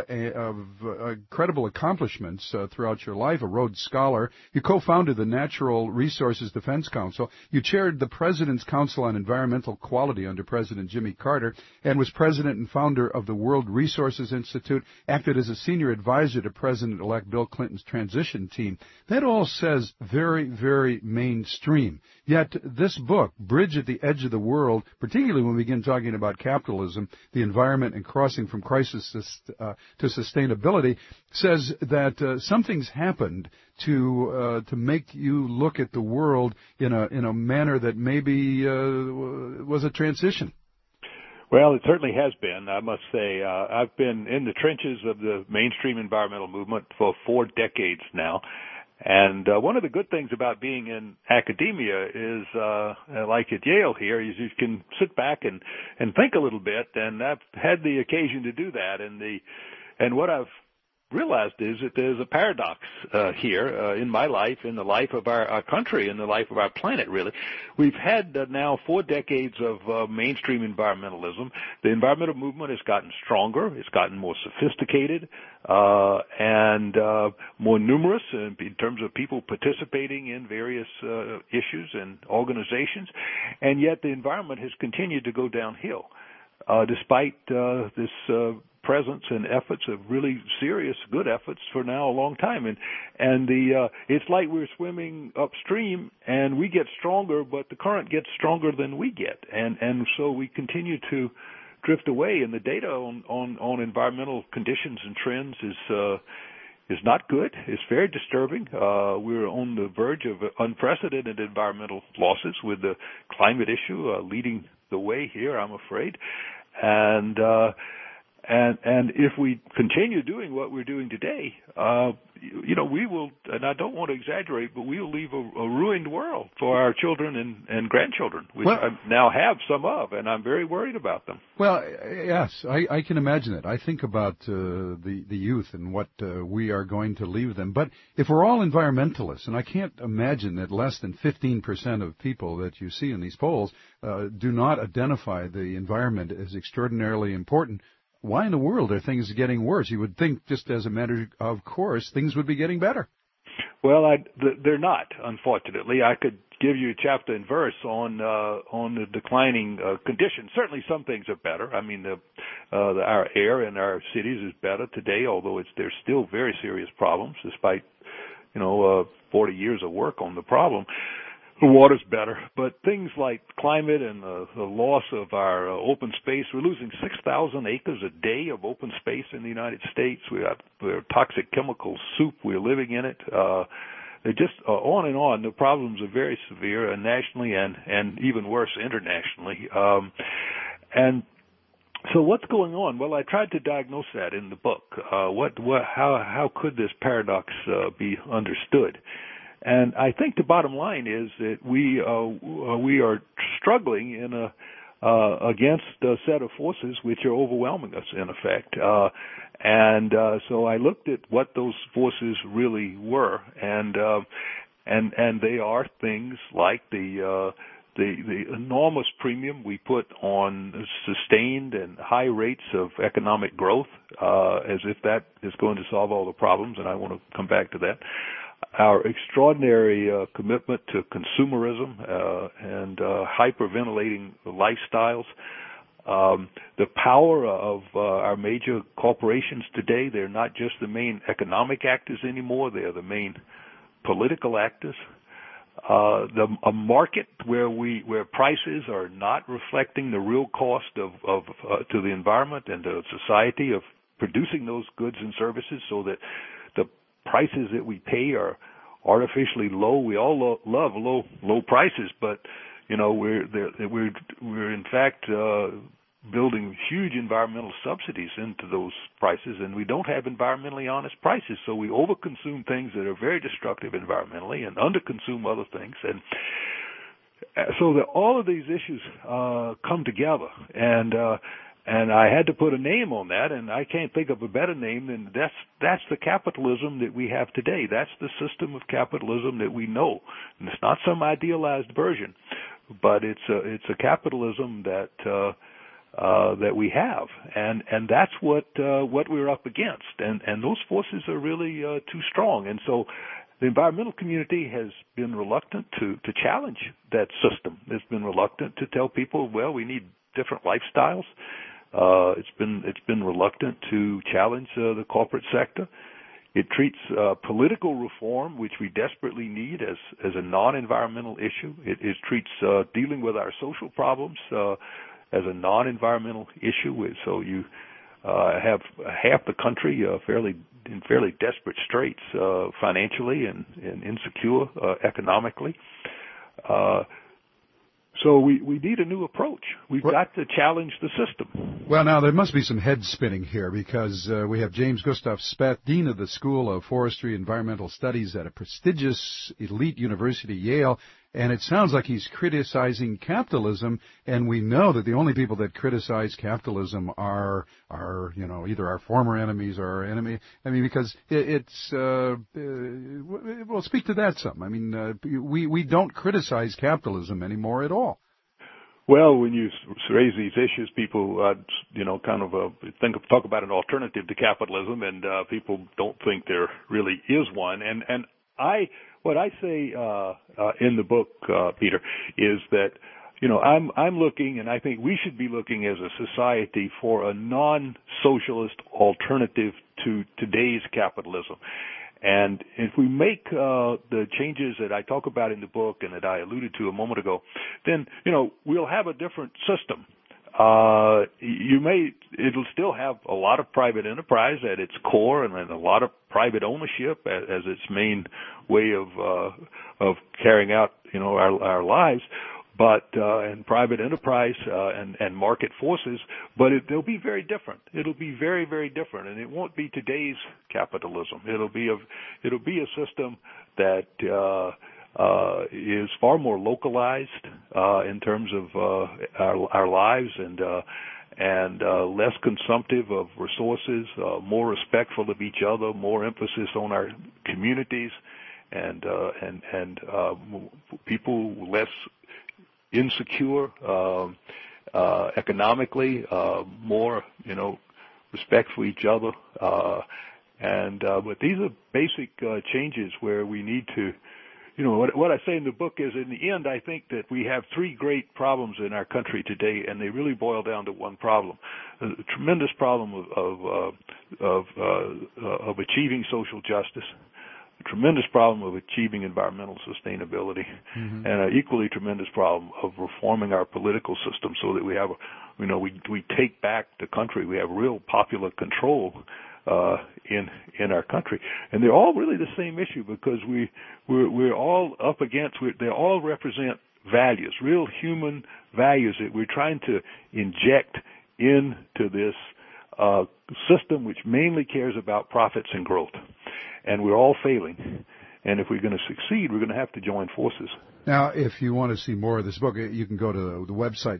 credible accomplishments throughout your life. A Rhodes Scholar. You co-founded the Natural Resources Defense Council. You chaired the President's Council on Environmental Quality under President Jimmy Carter and was president and founder of the World Resources Institute, acted as a senior advisor to President-elect Bill Clinton's transition team. That all says very, very mainstream. Yet this book, Bridge at the Edge of the World, world, particularly when we begin talking about capitalism, the environment, and crossing from crisis to sustainability, says that something's happened to make you look at the world in a manner that maybe was a transition. Well, it certainly has been. I must say, I've been in the trenches of the mainstream environmental movement for 4 decades now. And one of the good things about being in academia is, like at Yale here, is you can sit back and think a little bit. And I've had the occasion to do that. And what I've realized is that there's a paradox here in my life, in the life of our country, in the life of our planet, really. We've had now 4 decades of mainstream environmentalism. The environmental movement has gotten stronger. It's gotten more sophisticated and more numerous in terms of people participating in various issues and organizations. And yet the environment has continued to go downhill despite this presence and efforts of really serious, good efforts for now a long time. And it's like we're swimming upstream and we get stronger, but the current gets stronger than we get. And so we continue to drift away. And the data on environmental conditions and trends is not good. It's very disturbing. We're on the verge of unprecedented environmental losses with the climate issue leading the way here, I'm afraid. And if we continue doing what we're doing today, we will, and I don't want to exaggerate, but we will leave a ruined world for our children and grandchildren, which I now have some of, and I'm very worried about them. Well, yes, I can imagine it. I think about the youth and what we are going to leave them. But if we're all environmentalists, and I can't imagine that less than 15% of people that you see in these polls do not identify the environment as extraordinarily important, why in the world are things getting worse? You would think, just as a matter of course, things would be getting better. Well, they're not, unfortunately. I could give you chapter and verse on the declining conditions. Certainly, some things are better. I mean, our air in our cities is better today, although there's still very serious problems, despite 40 years of work on the problem. The water's better, but things like climate and the loss of our open space, we're losing 6,000 acres a day of open space in the United States. We're toxic chemical soup. We're living in it. They're just on and on. The problems are very severe, and nationally and even worse internationally. And so what's going on? Well, I tried to diagnose that in the book. How could this paradox be understood? And I think the bottom line is that we are struggling against a set of forces which are overwhelming us, in effect. So I looked at what those forces really were, and they are things like the enormous premium we put on sustained and high rates of economic growth, as if that is going to solve all the problems, and I want to come back to that. Our extraordinary commitment to consumerism and hyperventilating lifestyles, the power of our major corporations today. They're not just the main economic actors anymore. They're the main political actors. A market where prices are not reflecting the real cost of to the environment and to society of producing those goods and services, so that the prices that we pay are artificially low. We all love low prices, but we're in fact building huge environmental subsidies into those prices, and we don't have environmentally honest prices. So we overconsume things that are very destructive environmentally and underconsume other things, and so all of these issues come together, and I had to put a name on that, and I can't think of a better name than that's the capitalism that we have today. That's the system of capitalism that we know. And it's not some idealized version, but it's a capitalism that we have. And that's what we're up against. And those forces are really too strong. And so the environmental community has been reluctant to challenge that system. It's been reluctant to tell people, well, we need different lifestyles. It's been reluctant to challenge the corporate sector. It treats political reform, which we desperately need, as a non-environmental issue. It treats dealing with our social problems as a non-environmental issue. So you have half the country in fairly desperate straits financially and insecure economically. So we need a new approach. We've got to challenge the system. Well, now, there must be some head spinning here because we have James Gustav Speth, Dean of the School of Forestry and Environmental Studies at a prestigious elite university, Yale, and it sounds like he's criticizing capitalism, and we know that the only people that criticize capitalism are either our former enemies or our enemy. I mean, because well, speak to that some. I mean, we don't criticize capitalism anymore at all. Well, when you raise these issues, people, talk about an alternative to capitalism, and people don't think there really is one. And what I say in the book, Peter, is that I'm looking, and I think we should be looking as a society for a non-socialist alternative to today's capitalism. And if we make the changes that I talk about in the book and that I alluded to a moment ago, then we'll have a different system. It'll still have a lot of private enterprise at its core, and a lot of private ownership as its main way of carrying out our lives. But and private enterprise and market forces, but they'll be very different. It'll be very, very different, and it won't be today's capitalism. It'll be a system that is far more localized in terms of our lives and less consumptive of resources, more respectful of each other, more emphasis on our communities, and people less insecure economically, more respect for each other, but these are basic changes where we need to. What I say in the book is, in the end, I think that we have three great problems in our country today, and they really boil down to one problem: a tremendous problem of achieving social justice, a tremendous problem of achieving environmental sustainability, and an equally tremendous problem of reforming our political system so that we have, we take back the country. We have real popular control in our country, and they're all really the same issue because we're all up against. They all represent values, real human values that we're trying to inject into this system, which mainly cares about profits and growth. And we're all failing. And if we're going to succeed, we're going to have to join forces. Now, if you want to see more of this book, you can go to the website,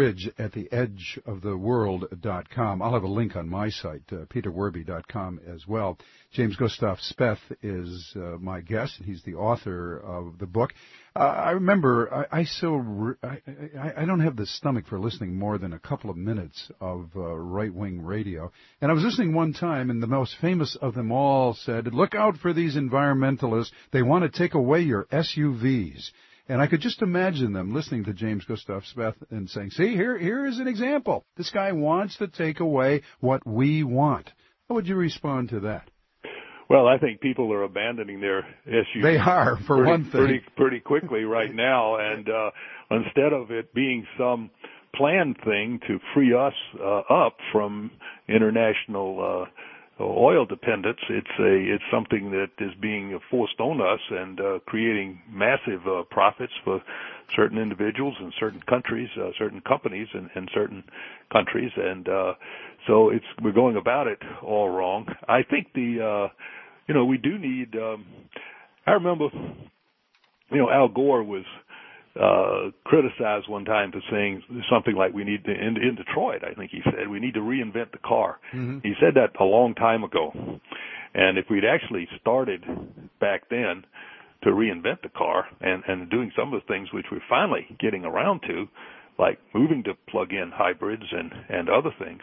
thebridgeattheedgeoftheworld.com. I'll have a link on my site, peterwerby.com as well. James Gustav Speth is my guest, and he's the author of the book. I remember I don't have the stomach for listening more than a couple of minutes of right-wing radio. And I was listening one time, and the most famous of them all said, "Look out for these environmentalists. They want to take away your SUVs." And I could just imagine them listening to James Gustav Speth and saying, "See, here is an example. This guy wants to take away what we want." How would you respond to that? Well, I think people are abandoning their SUVs. They are, for one thing. Pretty quickly right now, and instead of it being some planned thing to free us up from international oil dependence, it's something that is being forced on us and creating massive profits for certain individuals and certain countries, certain companies and certain countries, and so we're going about it all wrong. I think we do need. I remember, Al Gore was criticized one time for saying something like, "We need to in Detroit." I think he said we need to reinvent the car. Mm-hmm. He said that a long time ago, and if we'd actually started back then to reinvent the car and doing some of the things which we're finally getting around to, like moving to plug-in hybrids and other things,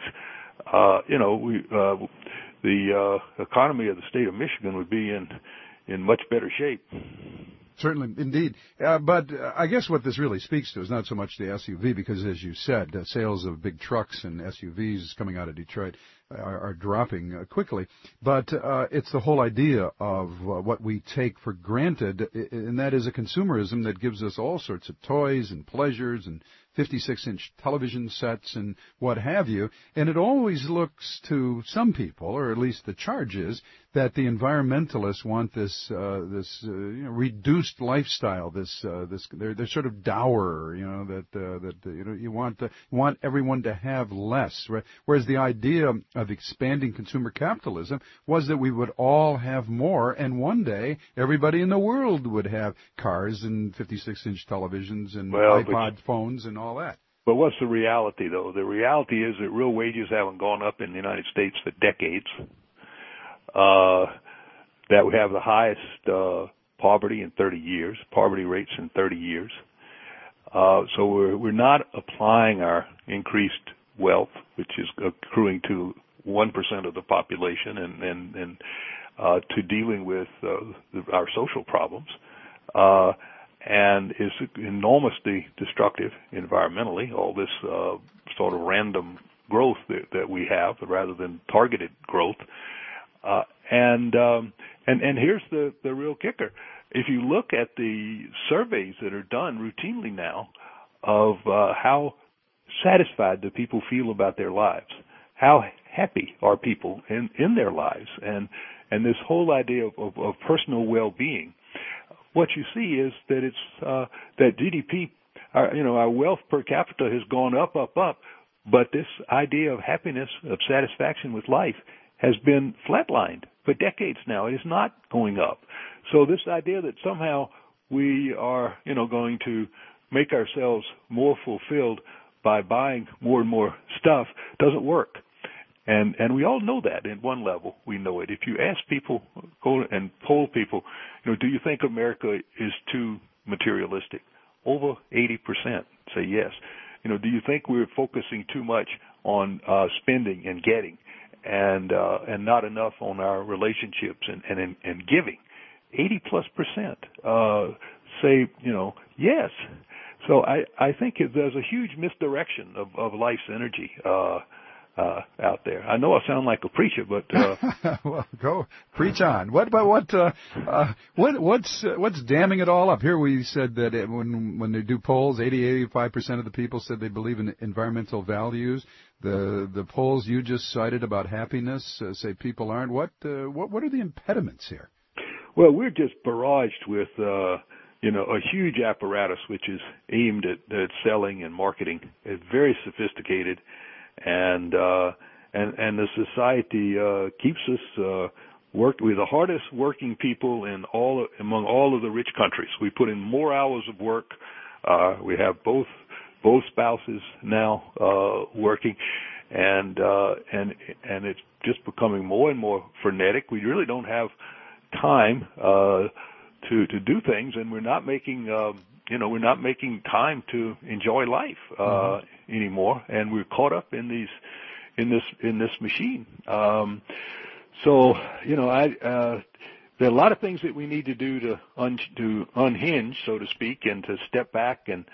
the economy of the state of Michigan would be in much better shape. Certainly, indeed. But I guess what this really speaks to is not so much the SUV, because as you said, sales of big trucks and SUVs coming out of Detroit are dropping quickly. But it's the whole idea of what we take for granted, and that is a consumerism that gives us all sorts of toys and pleasures and 56-inch television sets and what have you. And it always looks to some people, or at least the charge is, that the environmentalists want this reduced lifestyle. They're sort of dour, you want everyone to have less. Whereas the idea of expanding consumer capitalism was that we would all have more, and one day everybody in the world would have cars and 56-inch televisions and iPod phones and all that. But what's the reality, though? The reality is that real wages haven't gone up in the United States for decades. That we have the highest poverty rates in 30 years. So we're not applying our increased wealth, which is accruing to 1% of the population, and to dealing with our social problems, and is enormously destructive environmentally. All this sort of random growth that we have, rather than targeted growth. And here's the real kicker. If you look at the surveys that are done routinely now of how satisfied do people feel about their lives, how happy are people in their lives, and this whole idea of personal well-being, what you see is that it's that GDP, our wealth per capita has gone up, but this idea of happiness, of satisfaction with life, has been flatlined for decades now. It is not going up. So this idea that somehow we are, going to make ourselves more fulfilled by buying more and more stuff doesn't work. And we all know that at one level. We know it. If you ask people, go and poll people, do you think America is too materialistic? Over 80% say yes. Do you think we're focusing too much on spending and getting, and not enough on our relationships and giving? 80+% say, yes. So I think there's a huge misdirection of life's energy out there. I know I sound like a preacher, but well, go preach on. What's damming it all up? Here we said that when they do polls, 85% of the people said they believe in environmental values. The polls you just cited about happiness say people aren't. What are the impediments here? Well, we're just barraged with a huge apparatus which is aimed at selling and marketing. It's very sophisticated. And the society keeps us we're the hardest working people among all of the rich countries. We put in more hours of work. We have both spouses now working, and it's just becoming more and more frenetic. We really don't have time to do things, and we're not making time to enjoy life anymore, and we're caught up in this machine. So there are a lot of things that we need to do to unhinge, so to speak, and to step back and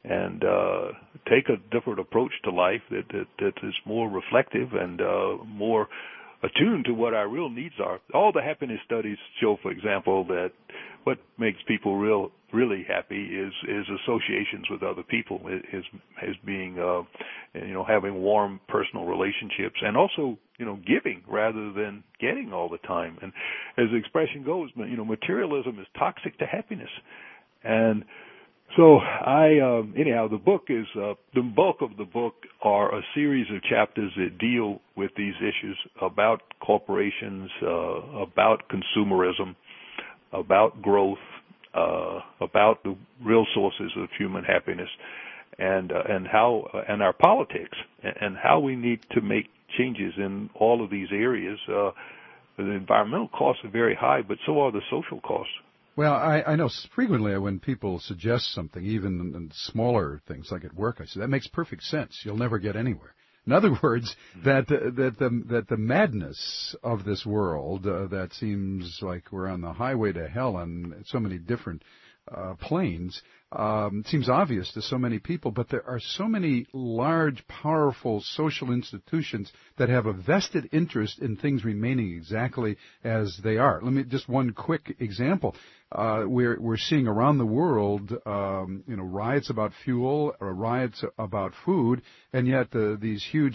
take a different approach to life that is more reflective and more attuned to what our real needs are. All the happiness studies show, for example, that what makes people really happy is associations with other people, is being having warm personal relationships, and also giving rather than getting all the time. And as the expression goes, materialism is toxic to happiness. And so the book is the bulk of the book are a series of chapters that deal with these issues about corporations, about consumerism, about growth, about the real sources of human happiness, and our politics, and how we need to make changes in all of these areas. The environmental costs are very high, but so are the social costs. Well, I know frequently when people suggest something, even in smaller things like at work, I say, that makes perfect sense. You'll never get anywhere. In other words, that the madness of this world that seems like we're on the highway to hell on so many different planes seems obvious to so many people, but there are so many large, powerful social institutions that have a vested interest in things remaining exactly as they are. Let me just one quick example. We're seeing around the world, riots about fuel, riots about food, and yet these huge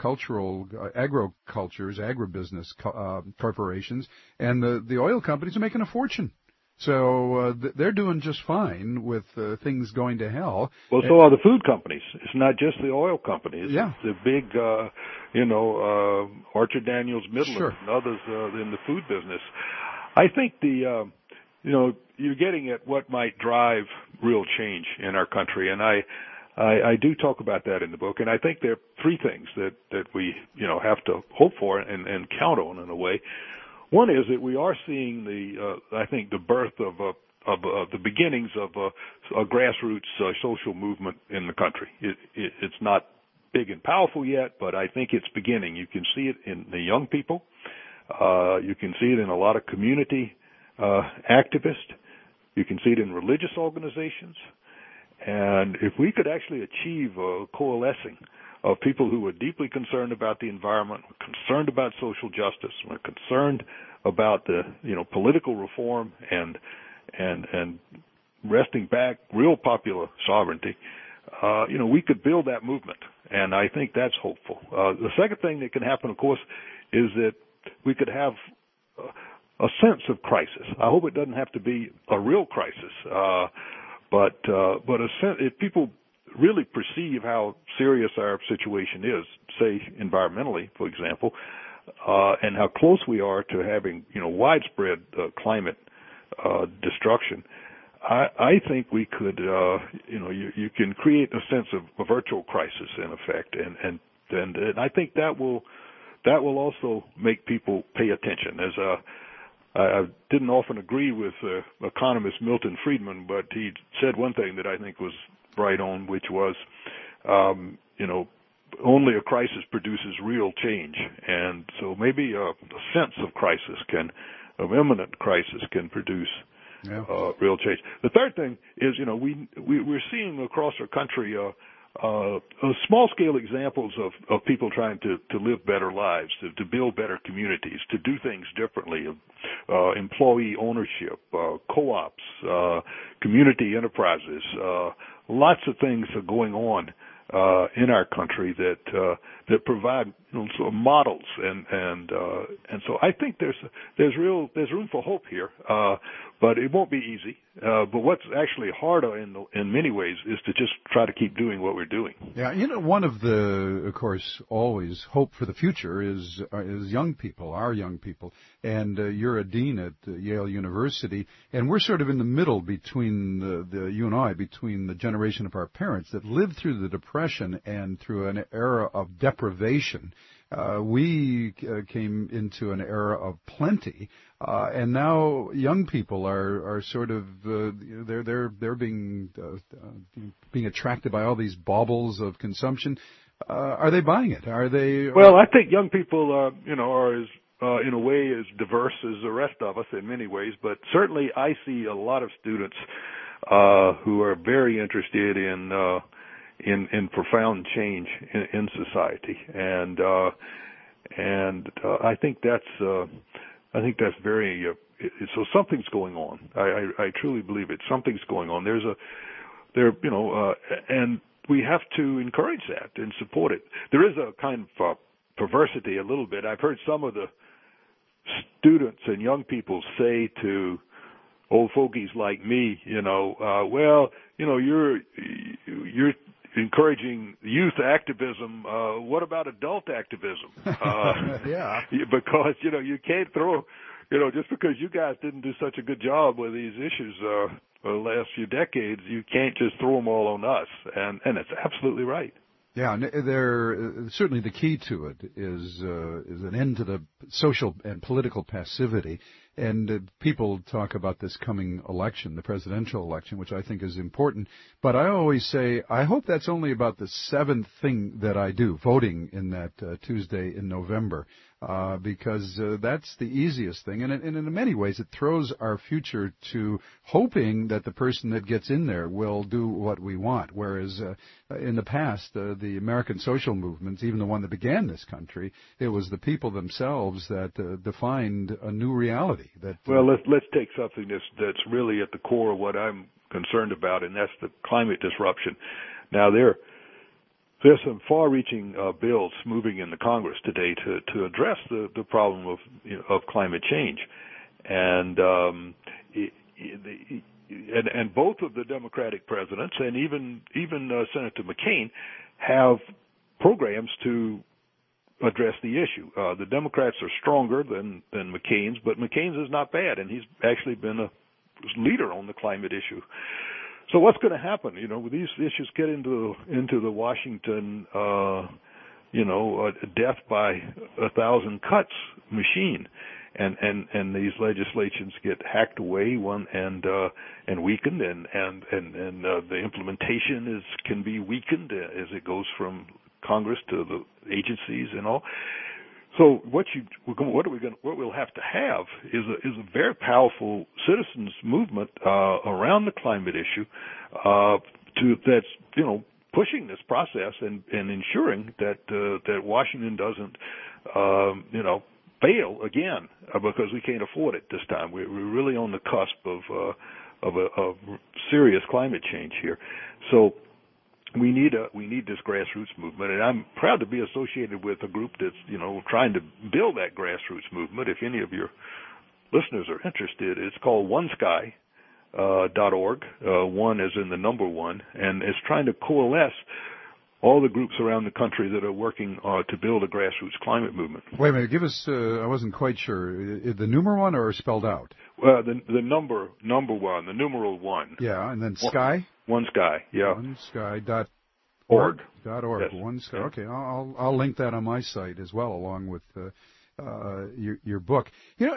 agribusiness corporations, and the oil companies are making a fortune. So they're doing just fine with things going to hell. Well, so are the food companies. It's not just the oil companies. Yeah. It's the big, Archer Daniels Midland and others in the food business. I think you're getting at what might drive real change in our country, and I do talk about that in the book. And I think there are three things that we have to hope for and count on in a way. One is that we are seeing the birth of the beginnings of a grassroots social movement in the country. It's not big and powerful yet, but I think it's beginning. You can see it in the young people. You can see it in a lot of community activists. You can see it in religious organizations. And if we could actually achieve a coalescing of people who are deeply concerned about the environment, concerned about social justice, concerned about the political reform and wresting back real popular sovereignty, we could build that movement, and I think that's hopeful. The second thing that can happen, of course, is that we could have a sense of crisis. I hope it doesn't have to be a real crisis, but a sense, if people really perceive how serious our situation is, say environmentally, for example, and how close we are to having widespread climate destruction, I think we could you can create a sense of a virtual crisis in effect, and I think that will also make people pay attention. I didn't often agree with economist Milton Friedman, but he said one thing that I think was right on, which was, only a crisis produces real change. And so maybe a sense of imminent crisis can produce real change. The third thing is, we're seeing across our country small-scale examples of people trying to live better lives, to build better communities, to do things differently, employee ownership, co-ops, community enterprises. Lots of things are going on in our country that provide sort of models, and so I think there's room for hope here, but it won't be easy. But what's actually harder in many ways is to just try to keep doing what we're doing. Yeah, one of the, of course, always hope for the future is young people, our young people, and you're a dean at Yale University, and we're sort of in the middle between you and I, between the generation of our parents that lived through the Depression and through an era of deprivation. We came into an era of plenty, and now young people are sort of they're being attracted by all these baubles of consumption. Are they buying it? Are they? Well, I think young people are as in a way as diverse as the rest of us in many ways, but certainly I see a lot of students who are very interested in profound change in society, and I think that's very so something's going on. I truly believe it. Something's going on. And we have to encourage that and support it. There is a kind of perversity a little bit. I've heard some of the students and young people say to old fogies like me, you're encouraging youth activism. What about adult activism? Yeah. Because, you can't throw, just because you guys didn't do such a good job with these issues the last few decades, you can't just throw them all on us. And it's absolutely right. Yeah, and certainly the key to it is an end to the social and political passivity. And people talk about this coming election, the presidential election, which I think is important. But I always say, I hope that's only about the seventh thing that I do, voting in that Tuesday in November. because that's the easiest thing. And in many ways, it throws our future to hoping that the person that gets in there will do what we want. Whereas in the past, the American social movements, even the one that began this country, it was the people themselves that defined a new reality. Well, let's take something that's really at the core of what I'm concerned about, and that's the climate disruption. Now, there's some far-reaching bills moving in the Congress today to address the problem of climate change, and both of the Democratic presidents and even Senator McCain have programs to address the issue. The Democrats are stronger than McCain's, but McCain's is not bad, and he's actually been a leader on the climate issue. So what's going to happen? When these issues get into the Washington, death by 1,000 cuts machine, and these legislations get hacked away and weakened, and the implementation can be weakened as it goes from Congress to the agencies and all. So what we'll have to have is a very powerful citizens movement around the climate issue that's pushing this process and ensuring that Washington doesn't fail again because we can't afford it this time. We're really on the cusp of serious climate change here. So we need this grassroots movement, and I'm proud to be associated with a group that's trying to build that grassroots movement. If any of your listeners are interested, it's called onesky.org. One is in the number one, and it's trying to coalesce all the groups around the country that are working to build a grassroots climate movement. Wait a minute, give us. I wasn't quite sure. The numeral one or spelled out? The number one, the numeral one. Yeah, and then Sky. OneSky, yeah. OneSky.org. Yes. OneSky. Okay, I'll link that on my site as well, along with your book.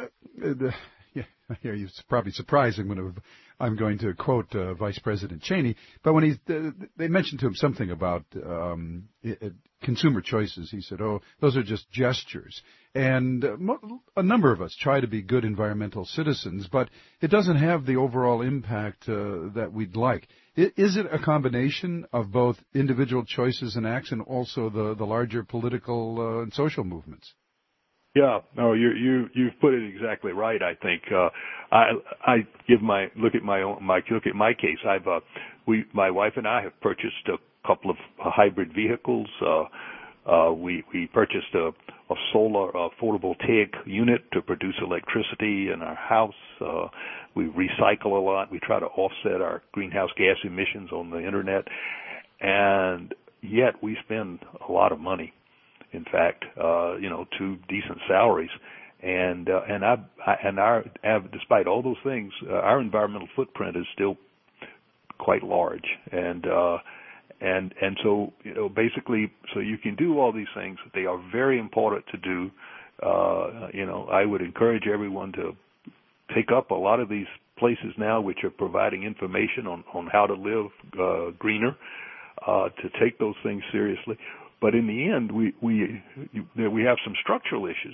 It's probably surprising when I'm going to quote Vice President Cheney, but when they mentioned to him something about consumer choices, he said, "Oh, those are just gestures." And a number of us try to be good environmental citizens, but it doesn't have the overall impact that we'd like. Is it a combination of both individual choices and acts, and also the larger political and social movements? Yeah, no, you've put it exactly right. I think I look at my case. My wife and I have purchased a couple of hybrid vehicles. We purchased a solar photovoltaic unit to produce electricity in our house. We recycle a lot. We try to offset our greenhouse gas emissions on the internet, and yet we spend a lot of money. In fact, 2 decent salaries, and despite all those things, our environmental footprint is still quite large, and so basically, so you can do all these things. They are very important to do. I would encourage everyone to take up a lot of these places now, which are providing information on how to live greener, to take those things seriously. But in the end, we have some structural issues.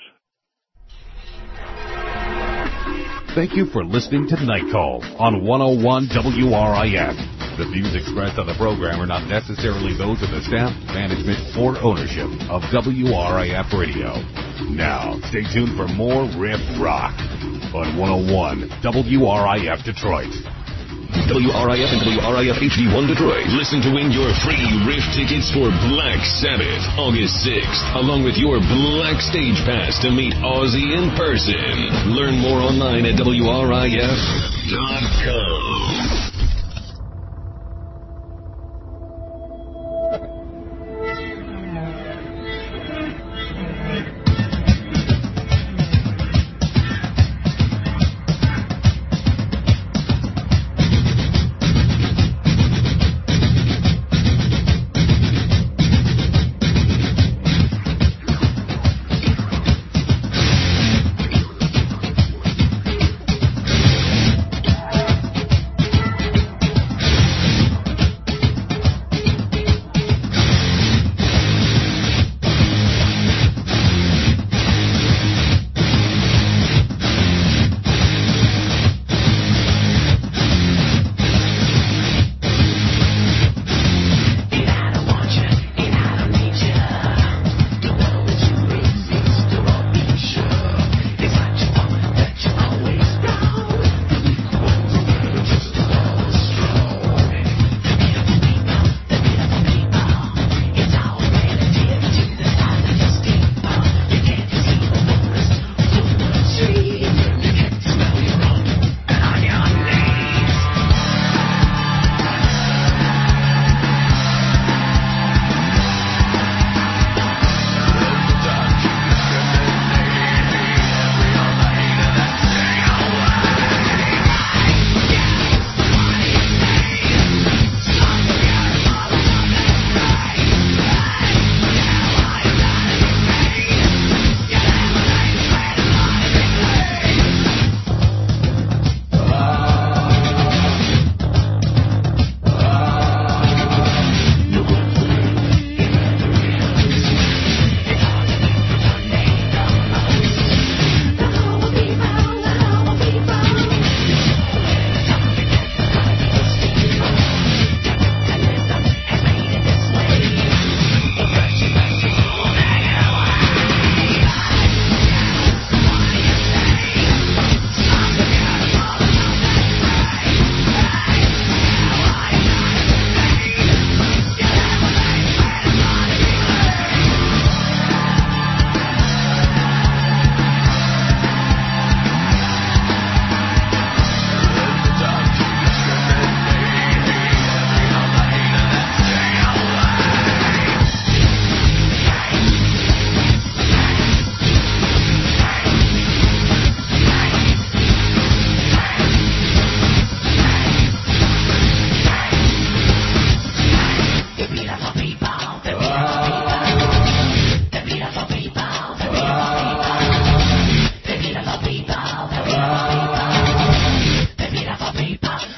Thank you for listening to Night Call on 101 WRIF. The views expressed on the program are not necessarily those of the staff, management, or ownership of WRIF Radio. Now, stay tuned for more Riff Rock on 101 WRIF Detroit. WRIF and WRIF HD1 Detroit. Listen to win your free Riff tickets for Black Sabbath, August 6th, along with your Black Stage Pass to meet Ozzy in person. Learn more online at WRIF.com.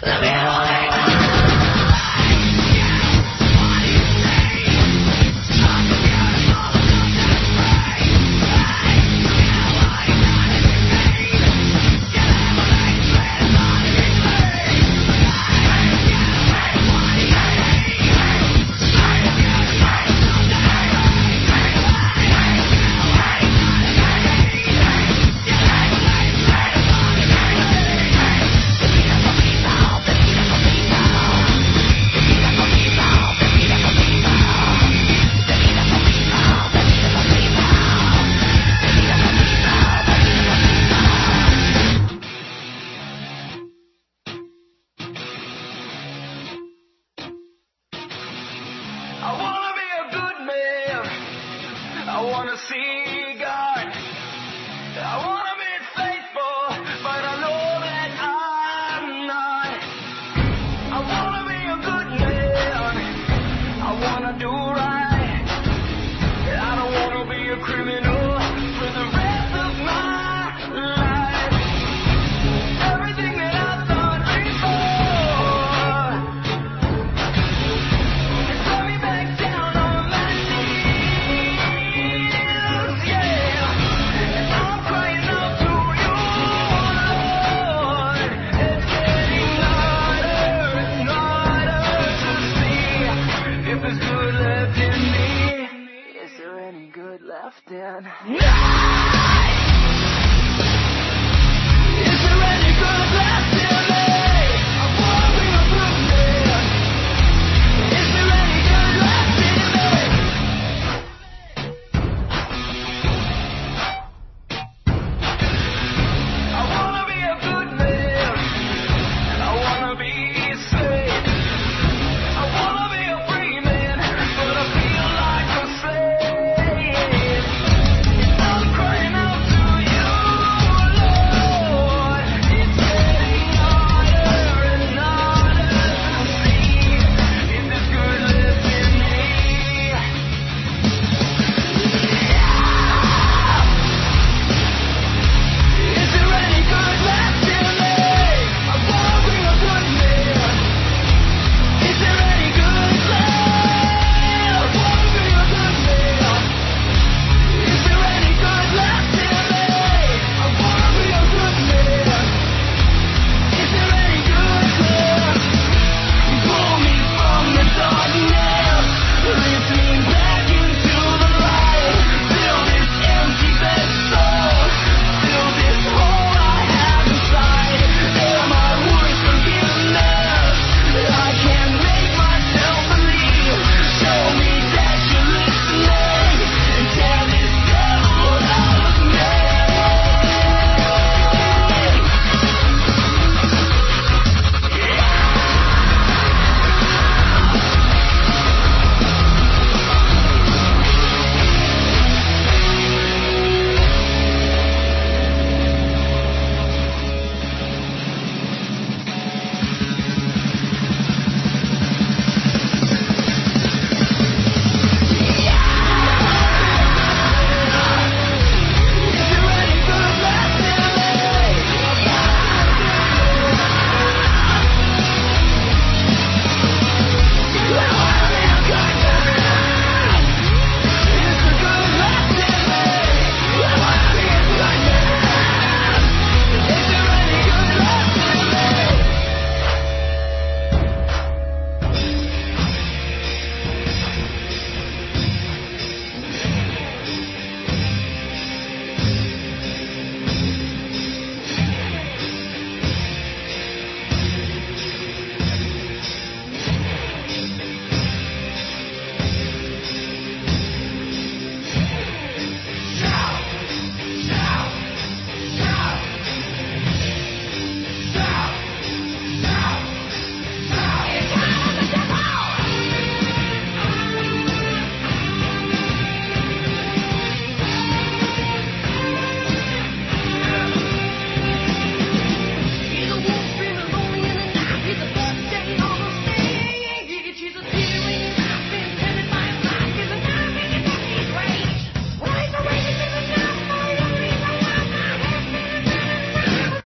left in.